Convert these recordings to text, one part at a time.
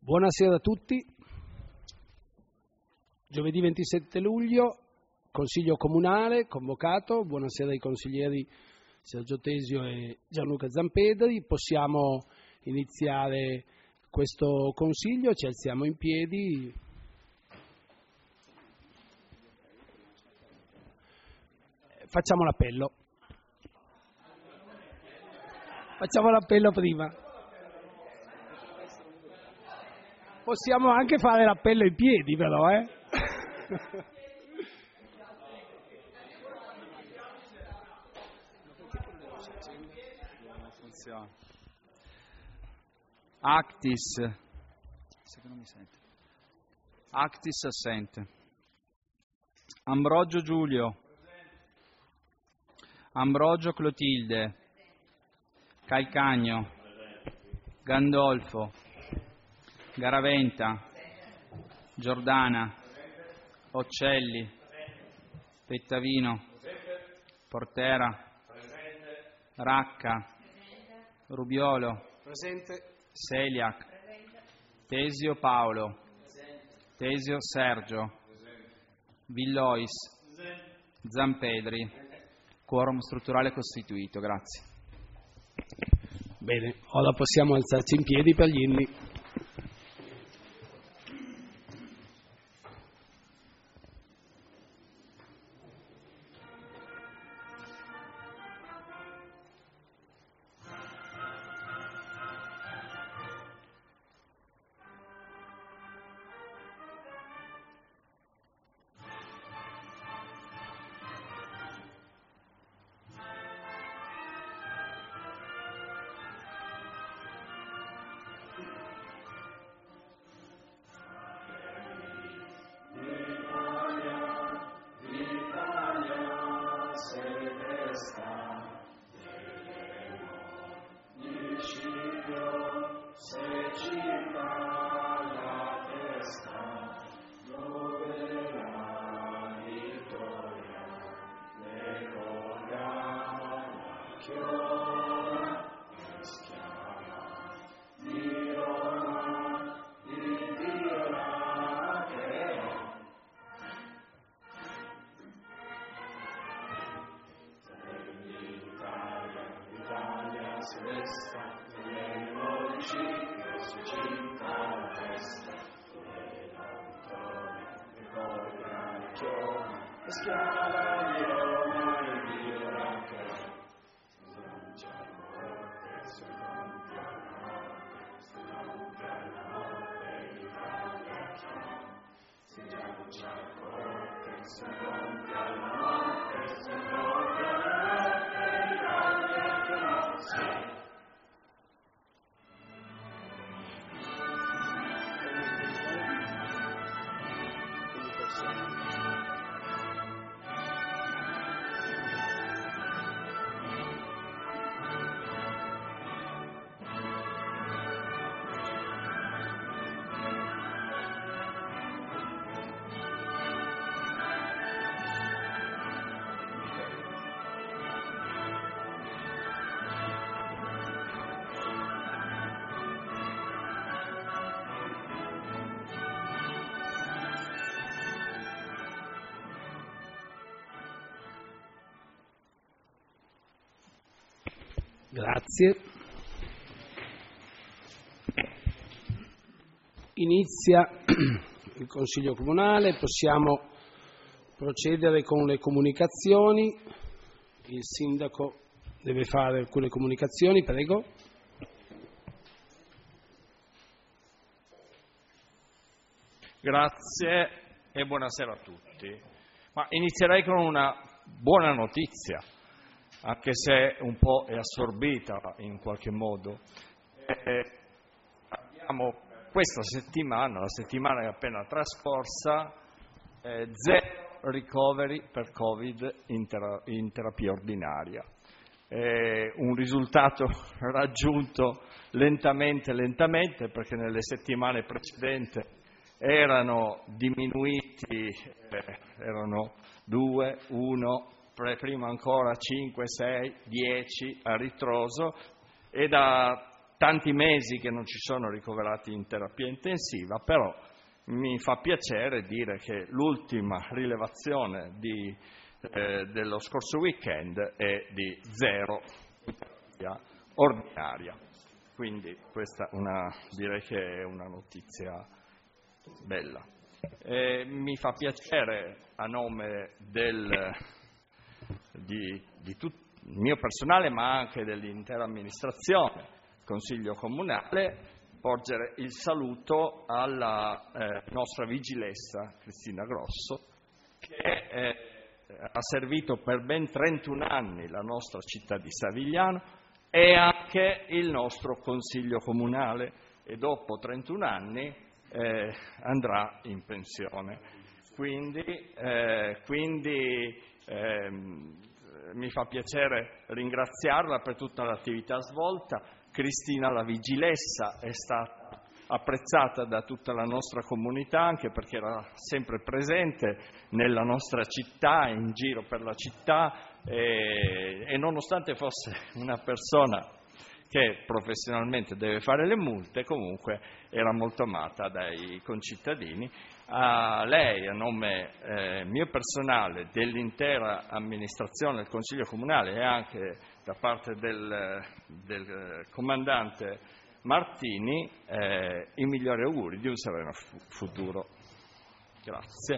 Buonasera a tutti. Giovedì 27 luglio, Consiglio Comunale convocato. Buonasera ai consiglieri Sergio Tesio e Gianluca Zampedri. Possiamo iniziare questo Consiglio, ci alziamo in piedi. Facciamo l'appello. Facciamo l'appello prima. Possiamo anche fare l'appello in piedi, però, Actis. Non mi sente. Actis assente. Ambrogio Giulio. Ambrogio Clotilde. Calcagno. Gandolfo. Garaventa. Giordana. Occelli. Pettavino. Portera. Racca. Rubiolo. Presente. Seliac. Tesio Paolo. Tesio Sergio. Villois. Zampedri. Quorum strutturale costituito. Grazie. Bene, ora possiamo alzarci in piedi per gli inni. Grazie. Inizia il Consiglio Comunale, possiamo procedere con le comunicazioni. Il Sindaco deve fare alcune comunicazioni, prego. Grazie e buonasera a tutti. Ma inizierei con una buona notizia, anche se un po' è assorbita in qualche modo. Abbiamo questa settimana, la settimana appena trascorsa, 0 ricoveri per Covid in terapia ordinaria. Un risultato raggiunto lentamente, perché nelle settimane precedenti erano diminuiti, erano 2, 1, prima ancora 5, 6, 10 a ritroso, e da tanti mesi che non ci sono ricoverati in terapia intensiva, però mi fa piacere dire che l'ultima rilevazione dello scorso weekend è di 0 ordinaria. Quindi questa direi che è una notizia bella. Mi fa piacere, a nome di tutto il mio personale, ma anche dell'intera amministrazione, Consiglio Comunale, porgere il saluto alla nostra vigilessa Cristina Grosso, che ha servito per ben 31 anni la nostra città di Savigliano e anche il nostro Consiglio Comunale, e dopo 31 anni andrà in pensione. Quindi mi fa piacere ringraziarla per tutta l'attività svolta. Cristina, la vigilessa, è stata apprezzata da tutta la nostra comunità, anche perché era sempre presente nella nostra città, in giro per la città, e nonostante fosse una persona che professionalmente deve fare le multe, comunque era molto amata dai concittadini. A lei, a nome mio personale, dell'intera amministrazione del Consiglio Comunale e anche da parte del comandante Martini, i migliori auguri di un sereno futuro. Grazie.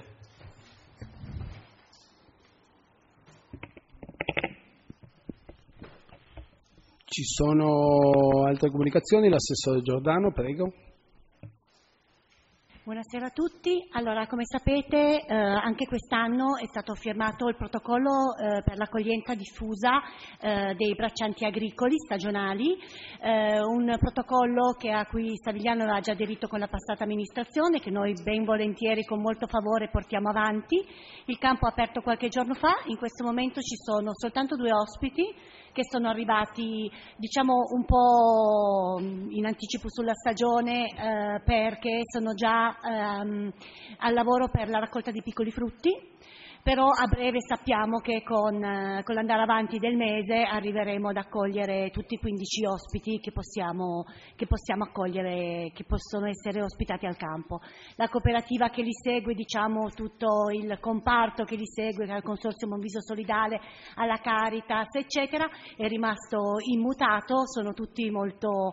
Ci sono altre comunicazioni? L'assessore Giordano, prego. Buonasera a tutti. Allora, come sapete, anche quest'anno è stato firmato il protocollo per l'accoglienza diffusa dei braccianti agricoli stagionali, un protocollo a cui Savigliano aveva già aderito con la passata amministrazione, che noi ben volentieri, con molto favore, portiamo avanti. Il campo è aperto qualche giorno fa, in questo momento ci sono soltanto 2 ospiti che sono arrivati, diciamo, un po' in anticipo sulla stagione, perché sono già al lavoro per la raccolta di piccoli frutti, però a breve sappiamo che con l'andare avanti del mese arriveremo ad accogliere tutti i 15 ospiti che possiamo accogliere, che possono essere ospitati al campo. La cooperativa che li segue, diciamo tutto il comparto che li segue, dal Consorzio Monviso Solidale alla Caritas, eccetera, è rimasto immutato, sono tutti molto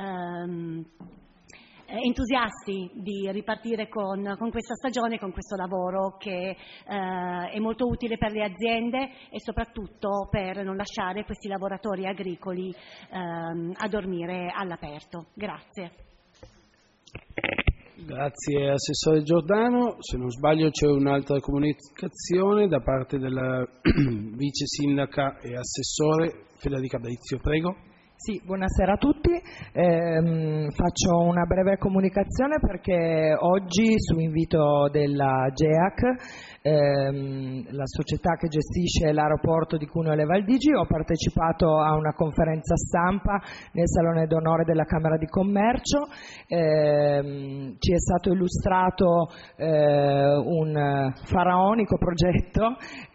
entusiasti di ripartire con questa stagione, con questo lavoro che è molto utile per le aziende e soprattutto per non lasciare questi lavoratori agricoli a dormire all'aperto. Grazie. Grazie Assessore Giordano. Se non sbaglio c'è un'altra comunicazione da parte della Vice Sindaca e Assessore Federica Brizio, prego. Sì, buonasera a tutti. Faccio una breve comunicazione perché oggi, su invito della GEAC, la società che gestisce l'aeroporto di Cuneo Le Valdigi, ho partecipato a una conferenza stampa nel Salone d'Onore della Camera di Commercio. Ci è stato illustrato un faraonico progetto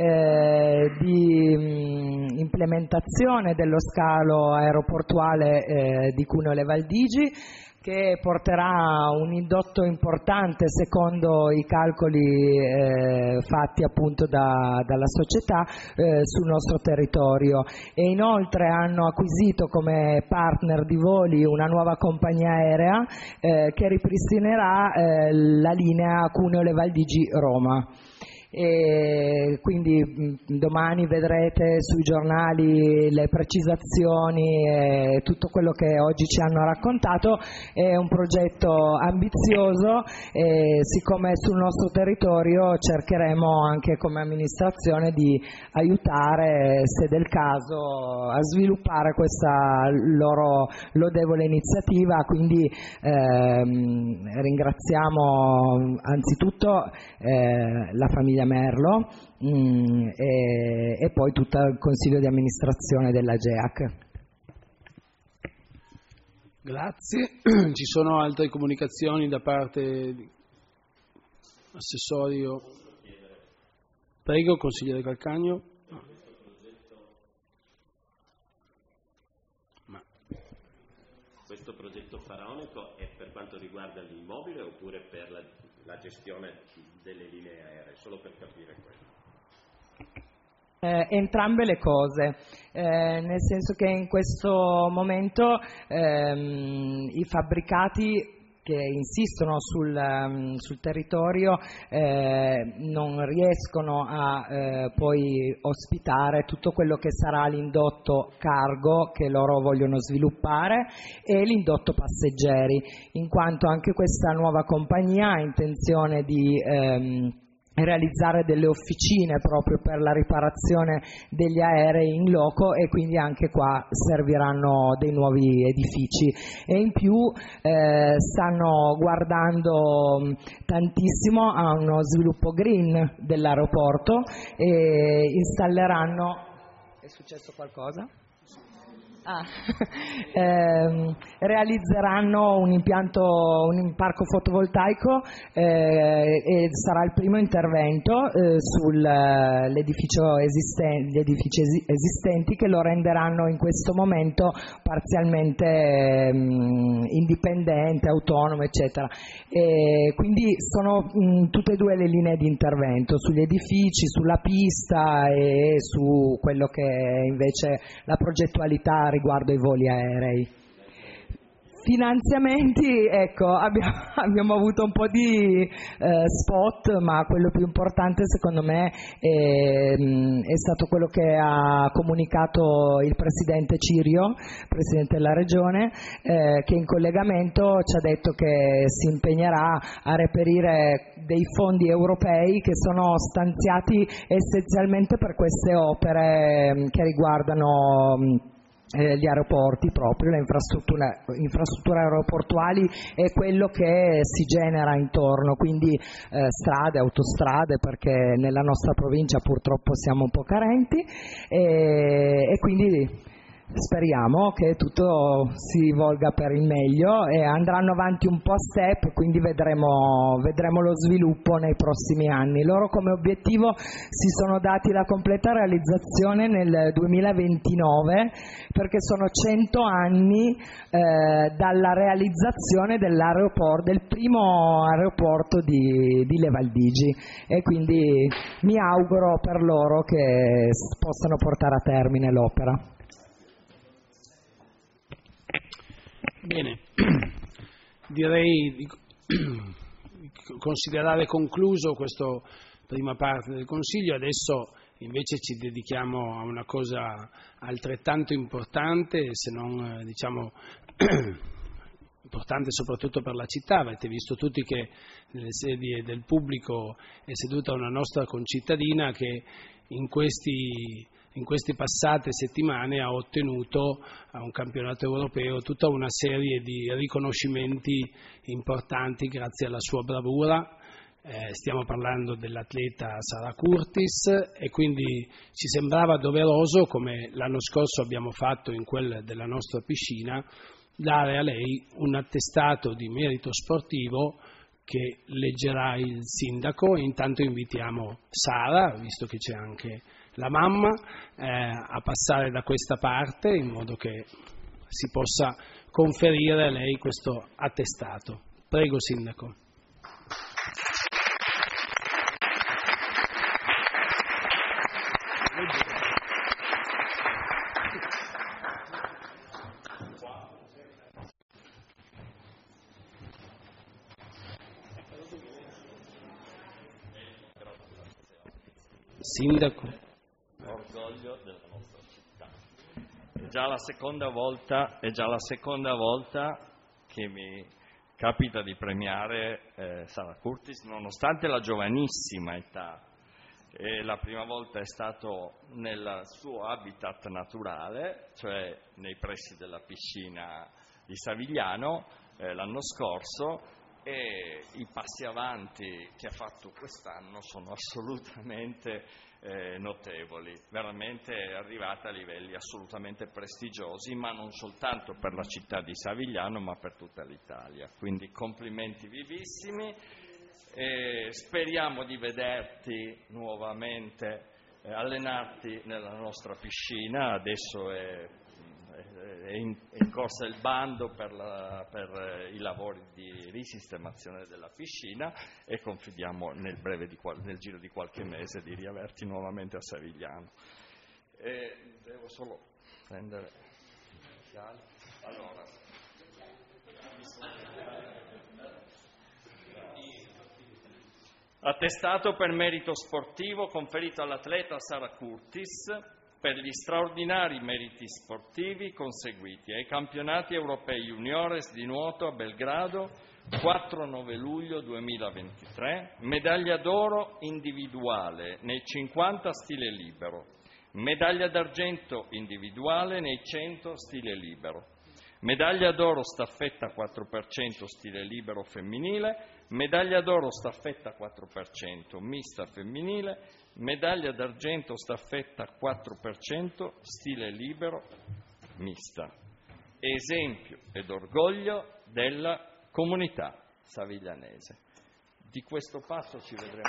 di implementazione dello scalo aeroportuale di Cuneo Le Valdigi, che porterà un indotto importante secondo i calcoli fatti appunto dalla società sul nostro territorio, e inoltre hanno acquisito come partner di voli una nuova compagnia aerea che ripristinerà la linea Cuneo Le Valdigi Roma. E quindi domani vedrete sui giornali le precisazioni e tutto quello che oggi ci hanno raccontato. È un progetto ambizioso e siccome è sul nostro territorio cercheremo anche come amministrazione di aiutare, se del caso, a sviluppare questa loro lodevole iniziativa. Quindi ringraziamo anzitutto la famiglia Merlo e poi tutto il consiglio di amministrazione della GEAC. Grazie. Ci sono altre comunicazioni da parte dell'assessorio? Prego, consigliere Calcagno. Questo quanto riguarda l'immobile oppure per la gestione delle linee aeree, solo per capire quello. Entrambe le cose, nel senso che in questo momento i fabbricati che insistono sul territorio non riescono a poi ospitare tutto quello che sarà l'indotto cargo che loro vogliono sviluppare e l'indotto passeggeri, in quanto anche questa nuova compagnia ha intenzione di realizzare delle officine proprio per la riparazione degli aerei in loco, e quindi anche qua serviranno dei nuovi edifici, e in più stanno guardando tantissimo a uno sviluppo green dell'aeroporto e installeranno... È successo qualcosa? Realizzeranno un parco fotovoltaico e sarà il primo intervento sugli edifici esistenti, che lo renderanno in questo momento parzialmente indipendente, autonomo, eccetera. E quindi sono tutte e due le linee di intervento, sugli edifici, sulla pista e su quello che è invece la progettualità riguardo ai voli aerei. Finanziamenti, ecco, abbiamo avuto un po' di spot, ma quello più importante secondo me è stato quello che ha comunicato il Presidente Cirio, Presidente della Regione, che in collegamento ci ha detto che si impegnerà a reperire dei fondi europei che sono stanziati essenzialmente per queste opere che riguardano gli aeroporti, proprio le infrastrutture aeroportuali e quello che si genera intorno, quindi strade, autostrade, perché nella nostra provincia purtroppo siamo un po' carenti, e quindi speriamo che tutto si volga per il meglio e andranno avanti un po' a step, quindi vedremo lo sviluppo nei prossimi anni. Loro come obiettivo si sono dati la completa realizzazione nel 2029, perché sono 100 anni dalla realizzazione del primo aeroporto di Le Valdigi, e quindi mi auguro per loro che possano portare a termine l'opera. Bene, direi di considerare concluso questa prima parte del Consiglio. Adesso invece ci dedichiamo a una cosa altrettanto importante, se non importante soprattutto per la città. Avete visto tutti che nelle sedie del pubblico è seduta una nostra concittadina che in queste passate settimane ha ottenuto a un campionato europeo tutta una serie di riconoscimenti importanti grazie alla sua bravura. Stiamo parlando dell'atleta Sara Curtis, e quindi ci sembrava doveroso, come l'anno scorso abbiamo fatto in quella della nostra piscina, dare a lei un attestato di merito sportivo che leggerà il sindaco. E intanto invitiamo Sara, visto che c'è anche la mamma, a passare da questa parte in modo che si possa conferire a lei questo attestato. Prego, sindaco. Sindaco. Orgoglio della nostra città. È già la seconda volta che mi capita di premiare Sara Curtis, nonostante la giovanissima età. La prima volta è stato nel suo habitat naturale, cioè nei pressi della piscina di Savigliano, l'anno scorso, e i passi avanti che ha fatto quest'anno sono assolutamente notevoli, veramente è arrivata a livelli assolutamente prestigiosi, ma non soltanto per la città di Savigliano, ma per tutta l'Italia. Quindi complimenti vivissimi, e speriamo di vederti nuovamente allenarti nella nostra piscina. Adesso è è in corsa il bando per i lavori di risistemazione della piscina e confidiamo nel giro di qualche mese di riaverti nuovamente a Savigliano. Devo solo prendere allora. Attestato per merito sportivo conferito all'atleta Sara Curtis per gli straordinari meriti sportivi conseguiti ai campionati europei juniores di nuoto a Belgrado 4-9 luglio 2023, medaglia d'oro individuale nei 50 stile libero, medaglia d'argento individuale nei 100 stile libero, medaglia d'oro staffetta 4% stile libero femminile, medaglia d'oro staffetta 4% mista femminile, medaglia d'argento staffetta 4% stile libero mista. Esempio ed orgoglio della comunità saviglianese. Di questo passo ci vedremo.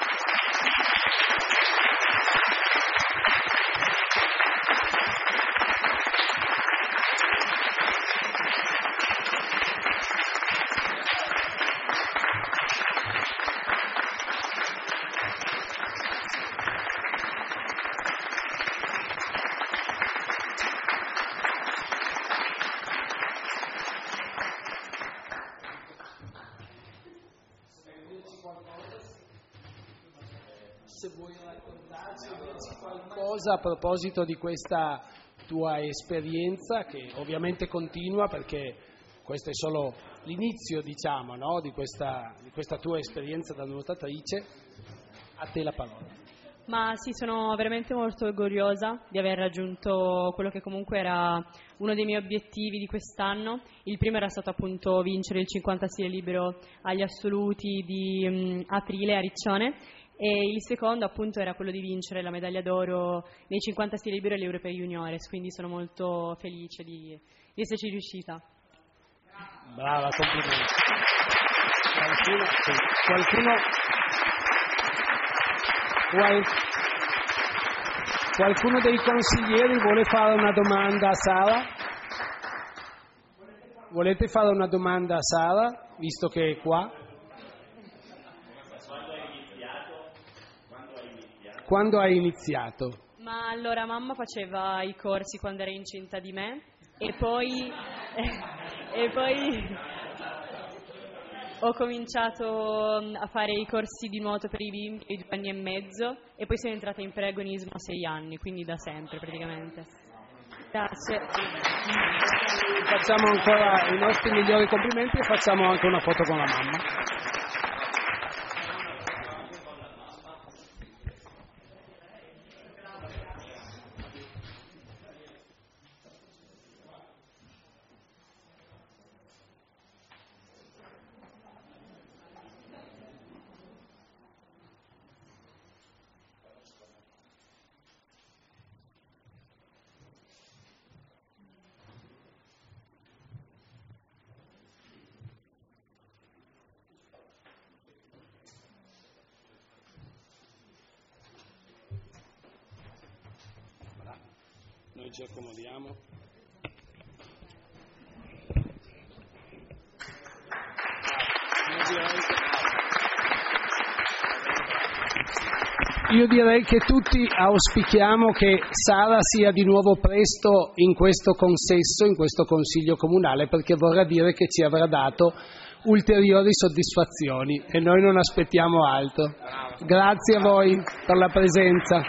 Se vuoi raccontarci qualcosa a proposito di questa tua esperienza, che ovviamente continua, perché questo è solo l'inizio, diciamo, no? di questa tua esperienza da nuotatrice. A te la parola. Ma sì, sono veramente molto orgogliosa di aver raggiunto quello che comunque era uno dei miei obiettivi di quest'anno. Il primo era stato appunto vincere il 50 stile libero agli assoluti di aprile a Riccione, e il secondo appunto era quello di vincere la medaglia d'oro nei 50 stile libero agli europei juniores, quindi sono molto felice di esserci riuscita. Brava, complimenti. Qualcuno dei consiglieri vuole fare una domanda a Sara? Volete fare una domanda a Sara, visto che è qua? Quando hai iniziato? Ma allora mamma faceva i corsi quando era incinta di me e poi ho cominciato a fare i corsi di nuoto per i bimbi ai 2 anni e mezzo e poi sono entrata in preagonismo a 6 anni, quindi da sempre praticamente. Grazie. Facciamo ancora i nostri migliori complimenti e facciamo anche una foto con la mamma. Noi ci accomodiamo. Io direi che tutti auspichiamo che Sara sia di nuovo presto in questo consesso, in questo consiglio comunale, perché vorrà dire che ci avrà dato ulteriori soddisfazioni e noi non aspettiamo altro. Grazie a voi per la presenza.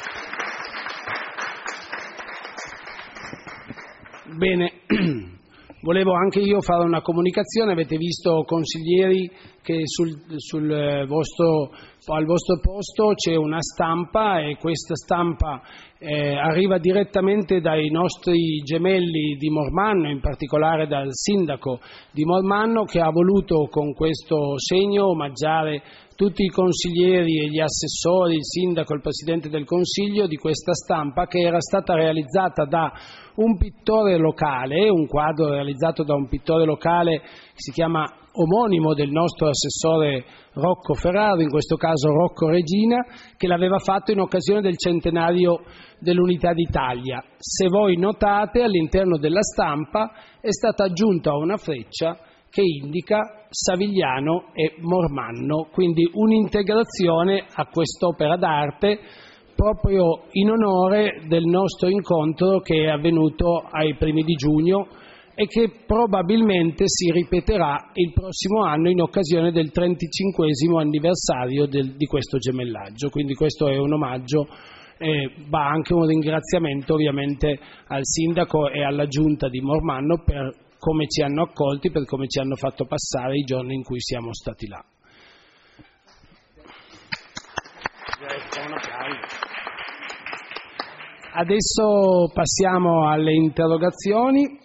Bene, volevo anche io fare una comunicazione. Avete visto, consiglieri, che al vostro posto c'è una stampa, e questa stampa arriva direttamente dai nostri gemelli di Mormanno, in particolare dal sindaco di Mormanno, che ha voluto con questo segno omaggiare tutti i consiglieri e gli assessori, il sindaco e il presidente del consiglio di questa stampa, che era stata realizzata da un pittore locale, un quadro realizzato da un pittore locale che si chiama omonimo del nostro assessore Rocco Ferraro, in questo caso Rocco Regina, che l'aveva fatto in occasione del centenario dell'Unità d'Italia. Se voi notate, all'interno della stampa è stata aggiunta una freccia che indica Savigliano e Mormanno, quindi un'integrazione a quest'opera d'arte proprio in onore del nostro incontro che è avvenuto ai primi di giugno e che probabilmente si ripeterà il prossimo anno in occasione del 35° anniversario di questo gemellaggio. Quindi questo è un omaggio e va anche un ringraziamento ovviamente al sindaco e alla giunta di Mormanno per come ci hanno accolti, per come ci hanno fatto passare i giorni in cui siamo stati là. Adesso passiamo alle interrogazioni.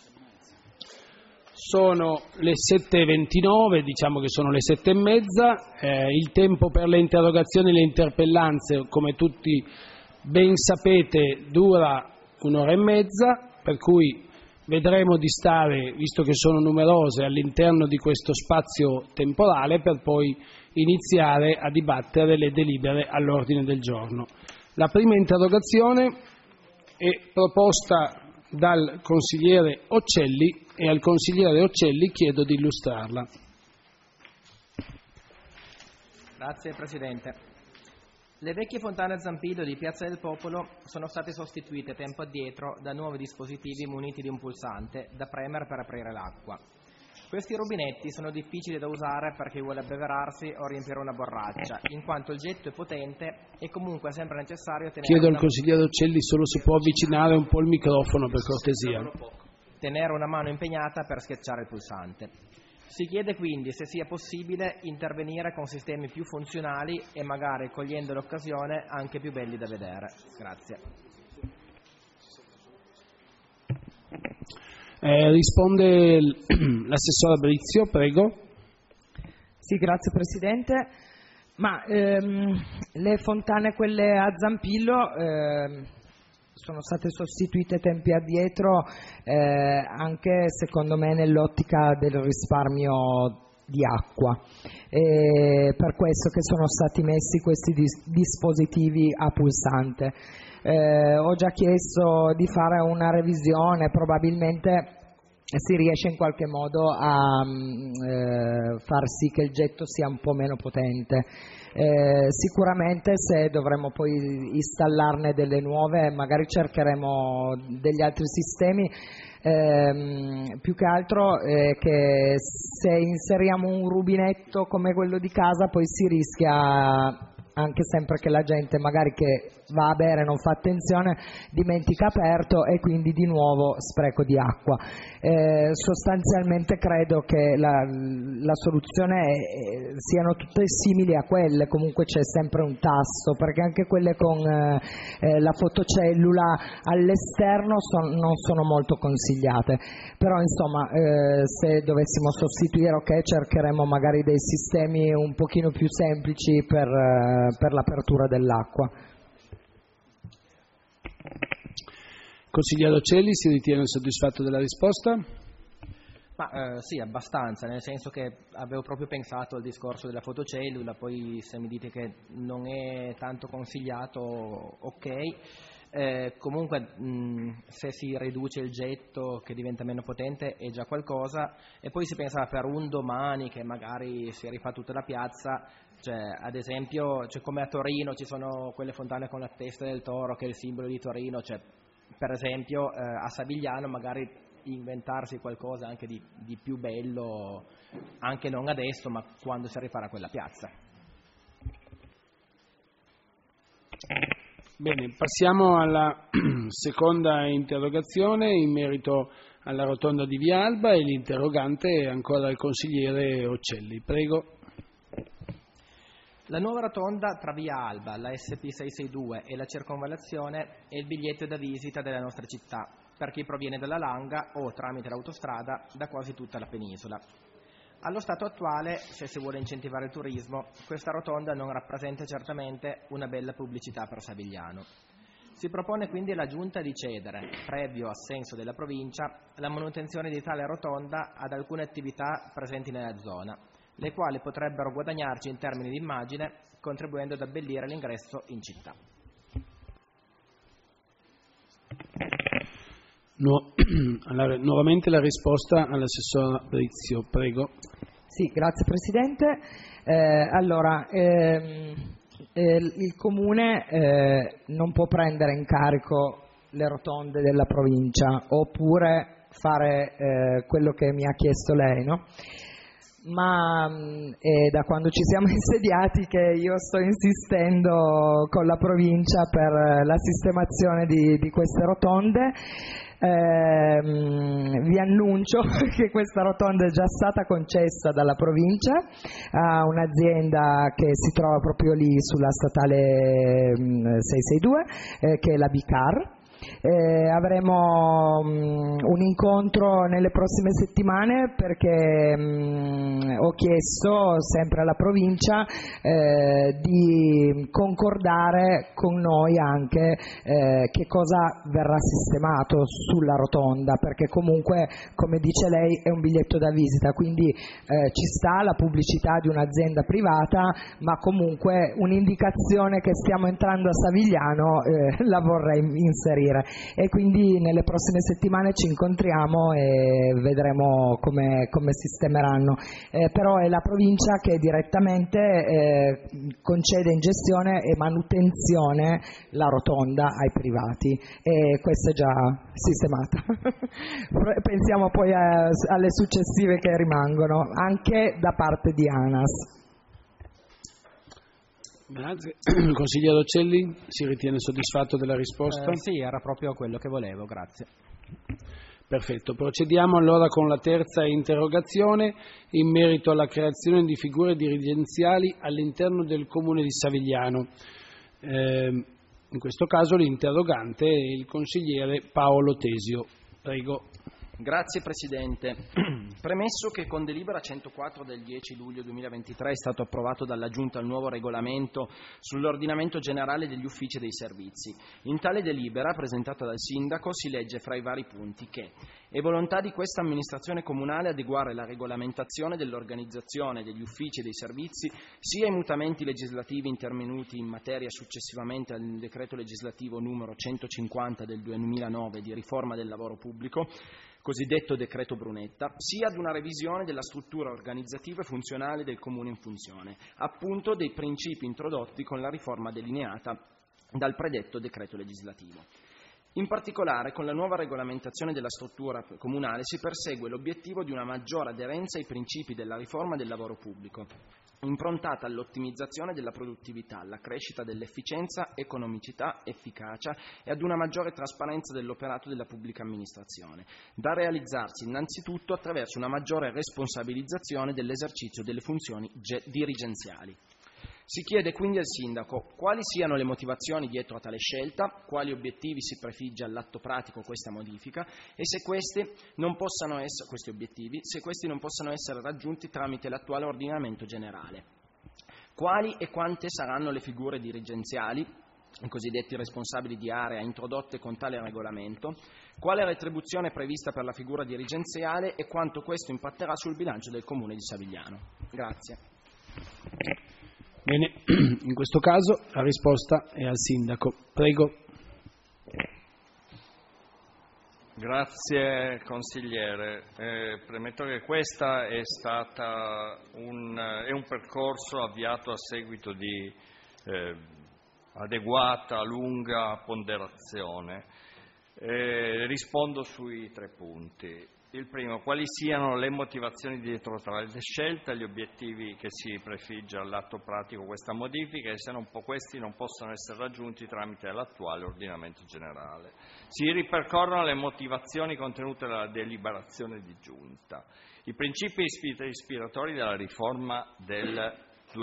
Sono le 7:29, diciamo che sono le 7:30. Il tempo per le interrogazioni e le interpellanze, come tutti ben sapete, dura 1 ora e mezza, per cui vedremo di stare, visto che sono numerose, all'interno di questo spazio temporale per poi iniziare a dibattere le delibere all'ordine del giorno. La prima interrogazione è proposta dal consigliere Occelli e al consigliere Occelli chiedo di illustrarla. Grazie Presidente. Le vecchie fontane a Zampillo di Piazza del Popolo sono state sostituite tempo addietro da nuovi dispositivi muniti di un pulsante da premere per aprire l'acqua. Questi rubinetti sono difficili da usare per chi vuole abbeverarsi o riempire una borraccia, in quanto il getto è potente e comunque è sempre necessario tenere Chiedo al consigliere Occelli solo se può avvicinare un po' il microfono per cortesia. Tenere una mano impegnata per schiacciare il pulsante. Si chiede quindi se sia possibile intervenire con sistemi più funzionali e magari, cogliendo l'occasione, anche più belli da vedere. Grazie. Risponde l'assessore Brizio, prego. Sì, grazie Presidente. Le fontane quelle a Zampillo sono state sostituite tempi addietro anche secondo me nell'ottica del risparmio di acqua. Per questo che sono stati messi questi dispositivi a pulsante. Ho già chiesto di fare una revisione, probabilmente si riesce in qualche modo a far sì che il getto sia un po' meno potente. Sicuramente se dovremo poi installarne delle nuove magari cercheremo degli altri sistemi, più che altro che se inseriamo un rubinetto come quello di casa poi si rischia anche sempre che la gente magari che va a bere non fa attenzione, dimentica aperto e quindi di nuovo spreco di acqua. Sostanzialmente credo che la soluzione siano tutte simili a quelle, comunque c'è sempre un tasto, perché anche quelle con la fotocellula all'esterno non sono molto consigliate, però insomma se dovessimo sostituire, ok, cercheremo magari dei sistemi un pochino più semplici per l'apertura dell'acqua. Consigliere Occelli, si ritiene soddisfatto della risposta? Sì, abbastanza, nel senso che avevo proprio pensato al discorso della fotocellula, poi se mi dite che non è tanto consigliato, ok. Comunque se si riduce il getto che diventa meno potente è già qualcosa, e poi si pensa per un domani che magari si rifà tutta la piazza, cioè ad esempio come a Torino ci sono quelle fontane con la testa del toro che è il simbolo di Torino, cioè per esempio a Savigliano magari inventarsi qualcosa anche di più bello, anche non adesso ma quando si rifarà quella piazza. Bene, passiamo alla seconda interrogazione in merito alla rotonda di Via Alba, e l'interrogante è ancora il consigliere Occelli. Prego. La nuova rotonda tra Via Alba, la SP662 e la circonvallazione è il biglietto da visita della nostra città per chi proviene dalla Langa o tramite l'autostrada da quasi tutta la penisola. Allo stato attuale, se si vuole incentivare il turismo, questa rotonda non rappresenta certamente una bella pubblicità per Savigliano. Si propone quindi alla Giunta di cedere, previo assenso della provincia, la manutenzione di tale rotonda ad alcune attività presenti nella zona, le quali potrebbero guadagnarci in termini di immagine, contribuendo ad abbellire l'ingresso in città. Nuovamente la risposta all'assessore Brizio, prego. Sì, grazie Presidente. Il Comune non può prendere in carico le rotonde della provincia oppure fare quello che mi ha chiesto lei, no? Ma è da quando ci siamo insediati che io sto insistendo con la provincia per la sistemazione di queste rotonde. Vi annuncio che questa rotonda è già stata concessa dalla provincia a un'azienda che si trova proprio lì sulla statale 662, che è la Bicar. Avremo un incontro nelle prossime settimane perché ho chiesto sempre alla provincia di concordare con noi anche che cosa verrà sistemato sulla rotonda, perché comunque, come dice lei, è un biglietto da visita, quindi ci sta la pubblicità di un'azienda privata, ma comunque un'indicazione che stiamo entrando a Savigliano la vorrei inserire. E quindi nelle prossime settimane ci incontriamo e vedremo come sistemeranno, però è la provincia che direttamente concede in gestione e manutenzione la rotonda ai privati, e questa è già sistemata. Pensiamo poi alle successive che rimangono anche da parte di ANAS. Grazie. Il consigliere Ocelli si ritiene soddisfatto della risposta? Sì, era proprio quello che volevo, grazie. Perfetto, procediamo allora con la terza interrogazione in merito alla creazione di figure dirigenziali all'interno del Comune di Savigliano. In questo caso l'interrogante è il consigliere Paolo Tesio. Prego. Grazie Presidente. Premesso che con delibera 104 del 10 luglio 2023 è stato approvato dalla Giunta il nuovo regolamento sull'ordinamento generale degli uffici e dei servizi, in tale delibera presentata dal Sindaco si legge fra i vari punti che è volontà di questa amministrazione comunale adeguare la regolamentazione dell'organizzazione degli uffici e dei servizi sia ai mutamenti legislativi intervenuti in materia successivamente al decreto legislativo numero 150 del 2009 di riforma del lavoro pubblico, cosiddetto decreto Brunetta, sia ad una revisione della struttura organizzativa e funzionale del Comune in funzione, appunto dei principi introdotti con la riforma delineata dal predetto decreto legislativo. In particolare, con la nuova regolamentazione della struttura comunale si persegue l'obiettivo di una maggiore aderenza ai principi della riforma del lavoro pubblico, improntata all'ottimizzazione della produttività, alla crescita dell'efficienza, economicità, efficacia e ad una maggiore trasparenza dell'operato della pubblica amministrazione, da realizzarsi innanzitutto attraverso una maggiore responsabilizzazione dell'esercizio delle funzioni dirigenziali. Si chiede quindi al Sindaco quali siano le motivazioni dietro a tale scelta, quali obiettivi si prefigge all'atto pratico questa modifica e se questi non possano essere raggiunti tramite l'attuale ordinamento generale. Quali e quante saranno le figure dirigenziali, i cosiddetti responsabili di area introdotte con tale regolamento, quale retribuzione prevista per la figura dirigenziale e quanto questo impatterà sul bilancio del Comune di Savigliano. Grazie. Bene, in questo caso la risposta è al Sindaco. Prego. Grazie consigliere. Premetto che questa è stata un percorso avviato a seguito di adeguata, lunga ponderazione. Rispondo sui 3 punti. Il primo, quali siano le motivazioni dietro tale scelta, gli obiettivi che si prefigge all'atto pratico questa modifica e se questi non possono essere raggiunti tramite l'attuale ordinamento generale. Si ripercorrono le motivazioni contenute nella deliberazione di giunta. I principi ispiratori della riforma del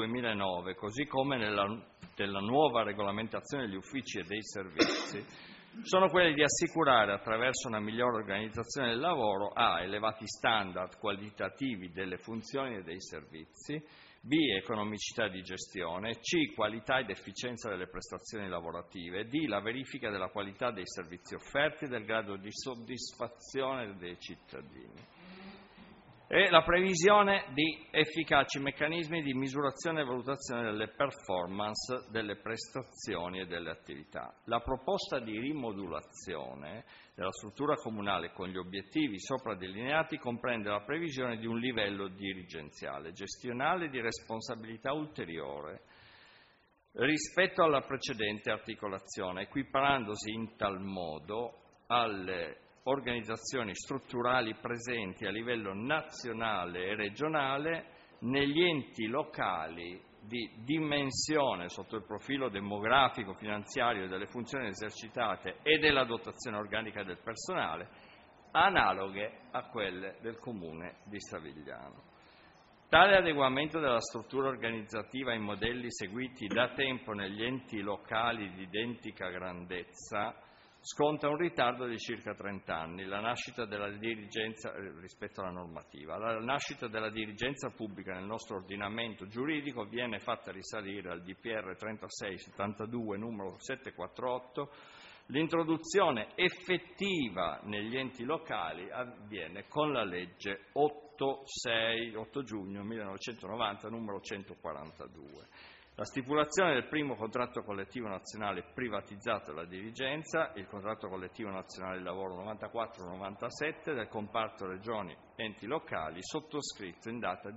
2009, così come della nuova regolamentazione degli uffici e dei servizi, sono quelli di assicurare, attraverso una migliore organizzazione del lavoro, a. elevati standard qualitativi delle funzioni e dei servizi, b. economicità di gestione, c. qualità ed efficienza delle prestazioni lavorative, d. la verifica della qualità dei servizi offerti e del grado di soddisfazione dei cittadini, e la previsione di efficaci meccanismi di misurazione e valutazione delle performance delle prestazioni e delle attività. La proposta di rimodulazione della struttura comunale con gli obiettivi sopra delineati comprende la previsione di un livello dirigenziale, gestionale e di responsabilità ulteriore rispetto alla precedente articolazione, equiparandosi in tal modo alle organizzazioni strutturali presenti a livello nazionale e regionale negli enti locali di dimensione sotto il profilo demografico, finanziario, delle funzioni esercitate e della dotazione organica del personale, analoghe a quelle del Comune di Savigliano. Tale adeguamento della struttura organizzativa ai modelli seguiti da tempo negli enti locali di identica grandezza sconta un ritardo di circa 30 anni, la nascita della dirigenza rispetto alla normativa. La nascita della dirigenza pubblica nel nostro ordinamento giuridico viene fatta risalire al DPR 3672 numero 748. L'introduzione effettiva negli enti locali avviene con la legge 8 giugno 1990 numero 142. La stipulazione del primo contratto collettivo nazionale privatizzato dalla dirigenza, il contratto collettivo nazionale del lavoro 94-97 del comparto regioni enti locali, sottoscritto in data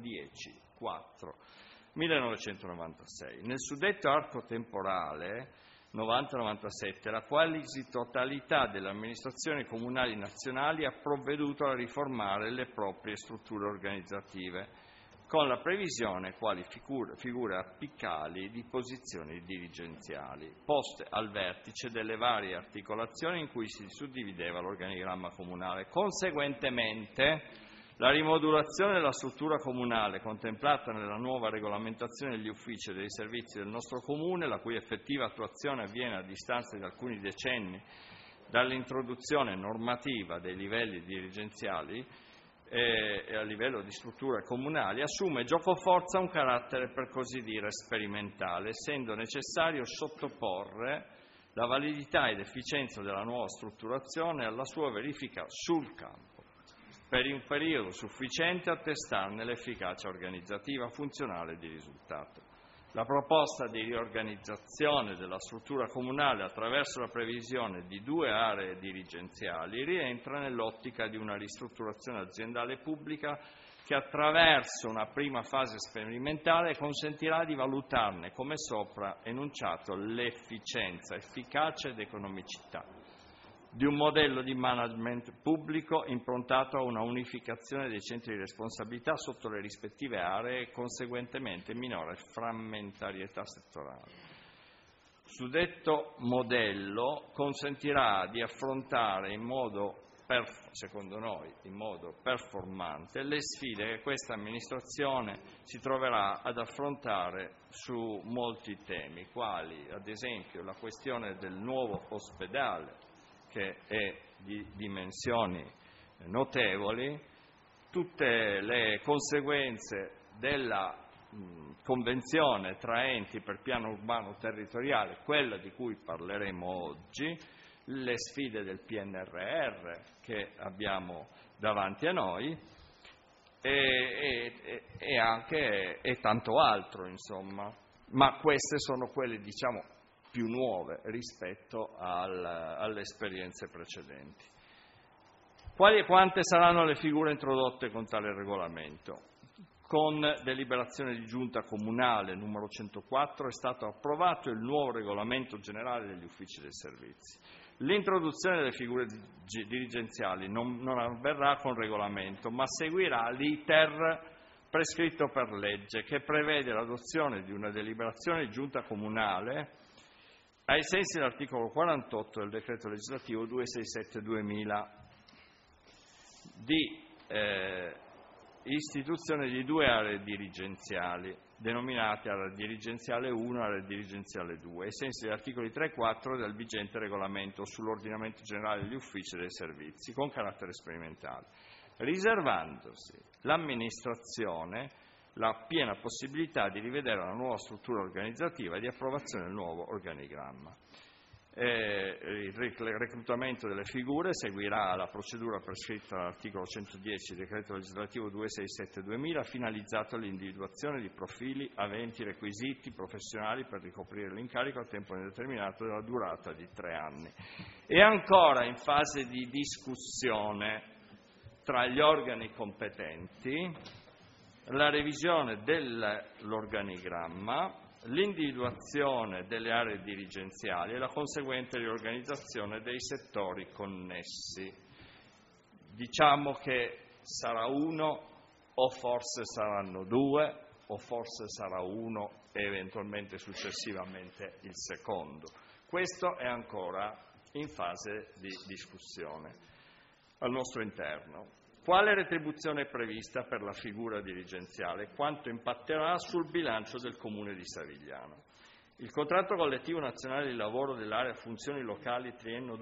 10/4/1996. Nel suddetto arco temporale 90-97 la quasi totalità delle amministrazioni comunali nazionali ha provveduto a riformare le proprie strutture organizzative, con la previsione quali figure apicali di posizioni dirigenziali, poste al vertice delle varie articolazioni in cui si suddivideva l'organigramma comunale. Conseguentemente, la rimodulazione della struttura comunale contemplata nella nuova regolamentazione degli uffici e dei servizi del nostro Comune, la cui effettiva attuazione avviene a distanza di alcuni decenni dall'introduzione normativa dei livelli dirigenziali, e a livello di strutture comunali, assume giocoforza un carattere per così dire sperimentale, essendo necessario sottoporre la validità ed efficienza della nuova strutturazione alla sua verifica sul campo, per un periodo sufficiente a testarne l'efficacia organizzativa, funzionale e di risultato. La proposta di riorganizzazione della struttura comunale attraverso la previsione di 2 aree dirigenziali rientra nell'ottica di una ristrutturazione aziendale pubblica che attraverso una prima fase sperimentale consentirà di valutarne, come sopra enunciato, l'efficienza, efficacia ed economicità di un modello di management pubblico improntato a una unificazione dei centri di responsabilità sotto le rispettive aree e conseguentemente minore frammentarietà settorale. Suddetto modello consentirà di affrontare secondo noi in modo performante le sfide che questa amministrazione si troverà ad affrontare su molti temi, quali ad esempio la questione del nuovo ospedale, che è di dimensioni notevoli, tutte le conseguenze della convenzione tra enti per piano urbano territoriale, quella di cui parleremo oggi, le sfide del PNRR che abbiamo davanti a noi e tanto altro, insomma. Ma queste sono quelle, diciamo, più nuove rispetto alle esperienze precedenti. Quali e quante saranno le figure introdotte con tale regolamento? Con deliberazione di giunta comunale numero 104 è stato approvato il nuovo regolamento generale degli uffici dei servizi. L'introduzione delle figure dirigenziali non avverrà con regolamento, ma seguirà l'iter prescritto per legge, che prevede l'adozione di una deliberazione di giunta comunale ai sensi dell'articolo 48 del decreto legislativo 267/2000 di istituzione di 2 aree dirigenziali, denominate area dirigenziale 1 e area dirigenziale 2, ai sensi degli articoli 3 e 4 del vigente regolamento sull'ordinamento generale degli uffici e dei servizi, con carattere sperimentale, riservandosi l'amministrazione la piena possibilità di rivedere la nuova struttura organizzativa e di approvazione del nuovo organigramma. Il reclutamento delle figure seguirà la procedura prescritta dall'articolo 110 del decreto legislativo 267/2000, finalizzato all'individuazione di profili aventi requisiti professionali per ricoprire l'incarico a tempo indeterminato della durata di 3 anni. E ancora in fase di discussione tra gli organi competenti la revisione dell'organigramma, l'individuazione delle aree dirigenziali e la conseguente riorganizzazione dei settori connessi. Diciamo che sarà uno, o forse saranno 2, o forse sarà uno e eventualmente successivamente il secondo. Questo è ancora in fase di discussione al nostro interno. Quale retribuzione è prevista per la figura dirigenziale? Quanto impatterà sul bilancio del Comune di Savigliano? Il contratto collettivo nazionale di lavoro dell'area funzioni locali triennio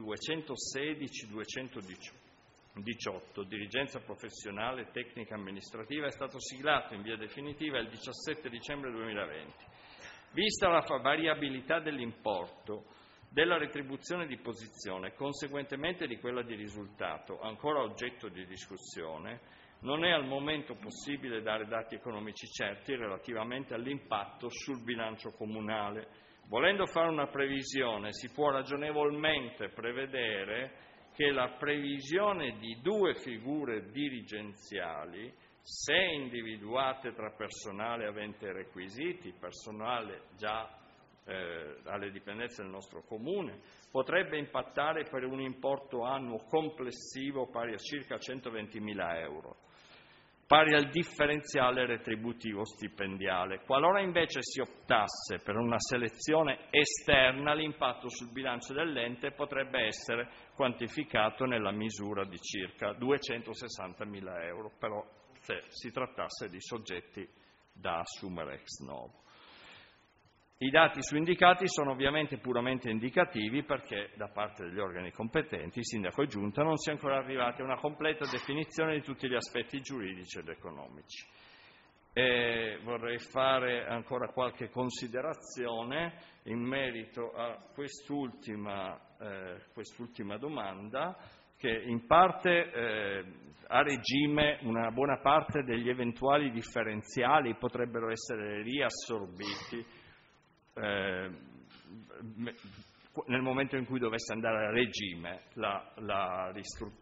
216-218, dirigenza professionale e tecnica amministrativa, è stato siglato in via definitiva il 17 dicembre 2020. Vista la variabilità dell'importo della retribuzione di posizione, conseguentemente di quella di risultato, ancora oggetto di discussione, non è al momento possibile dare dati economici certi relativamente all'impatto sul bilancio comunale. Volendo fare una previsione, si può ragionevolmente prevedere che la previsione di 2 figure dirigenziali, se individuate tra personale avente requisiti, personale già alle dipendenze del nostro Comune, potrebbe impattare per un importo annuo complessivo pari a circa 120.000 euro, pari al differenziale retributivo stipendiale. Qualora invece si optasse per una selezione esterna, l'impatto sul bilancio dell'ente potrebbe essere quantificato nella misura di circa 260.000 euro, però se si trattasse di soggetti da assumere ex novo. I dati su indicati sono ovviamente puramente indicativi perché da parte degli organi competenti, sindaco e giunta, non si è ancora arrivati a una completa definizione di tutti gli aspetti giuridici ed economici. Vorrei fare ancora qualche considerazione in merito a quest'ultima domanda, che in parte a regime una buona parte degli eventuali differenziali potrebbero essere riassorbiti nel momento in cui dovesse andare a regime la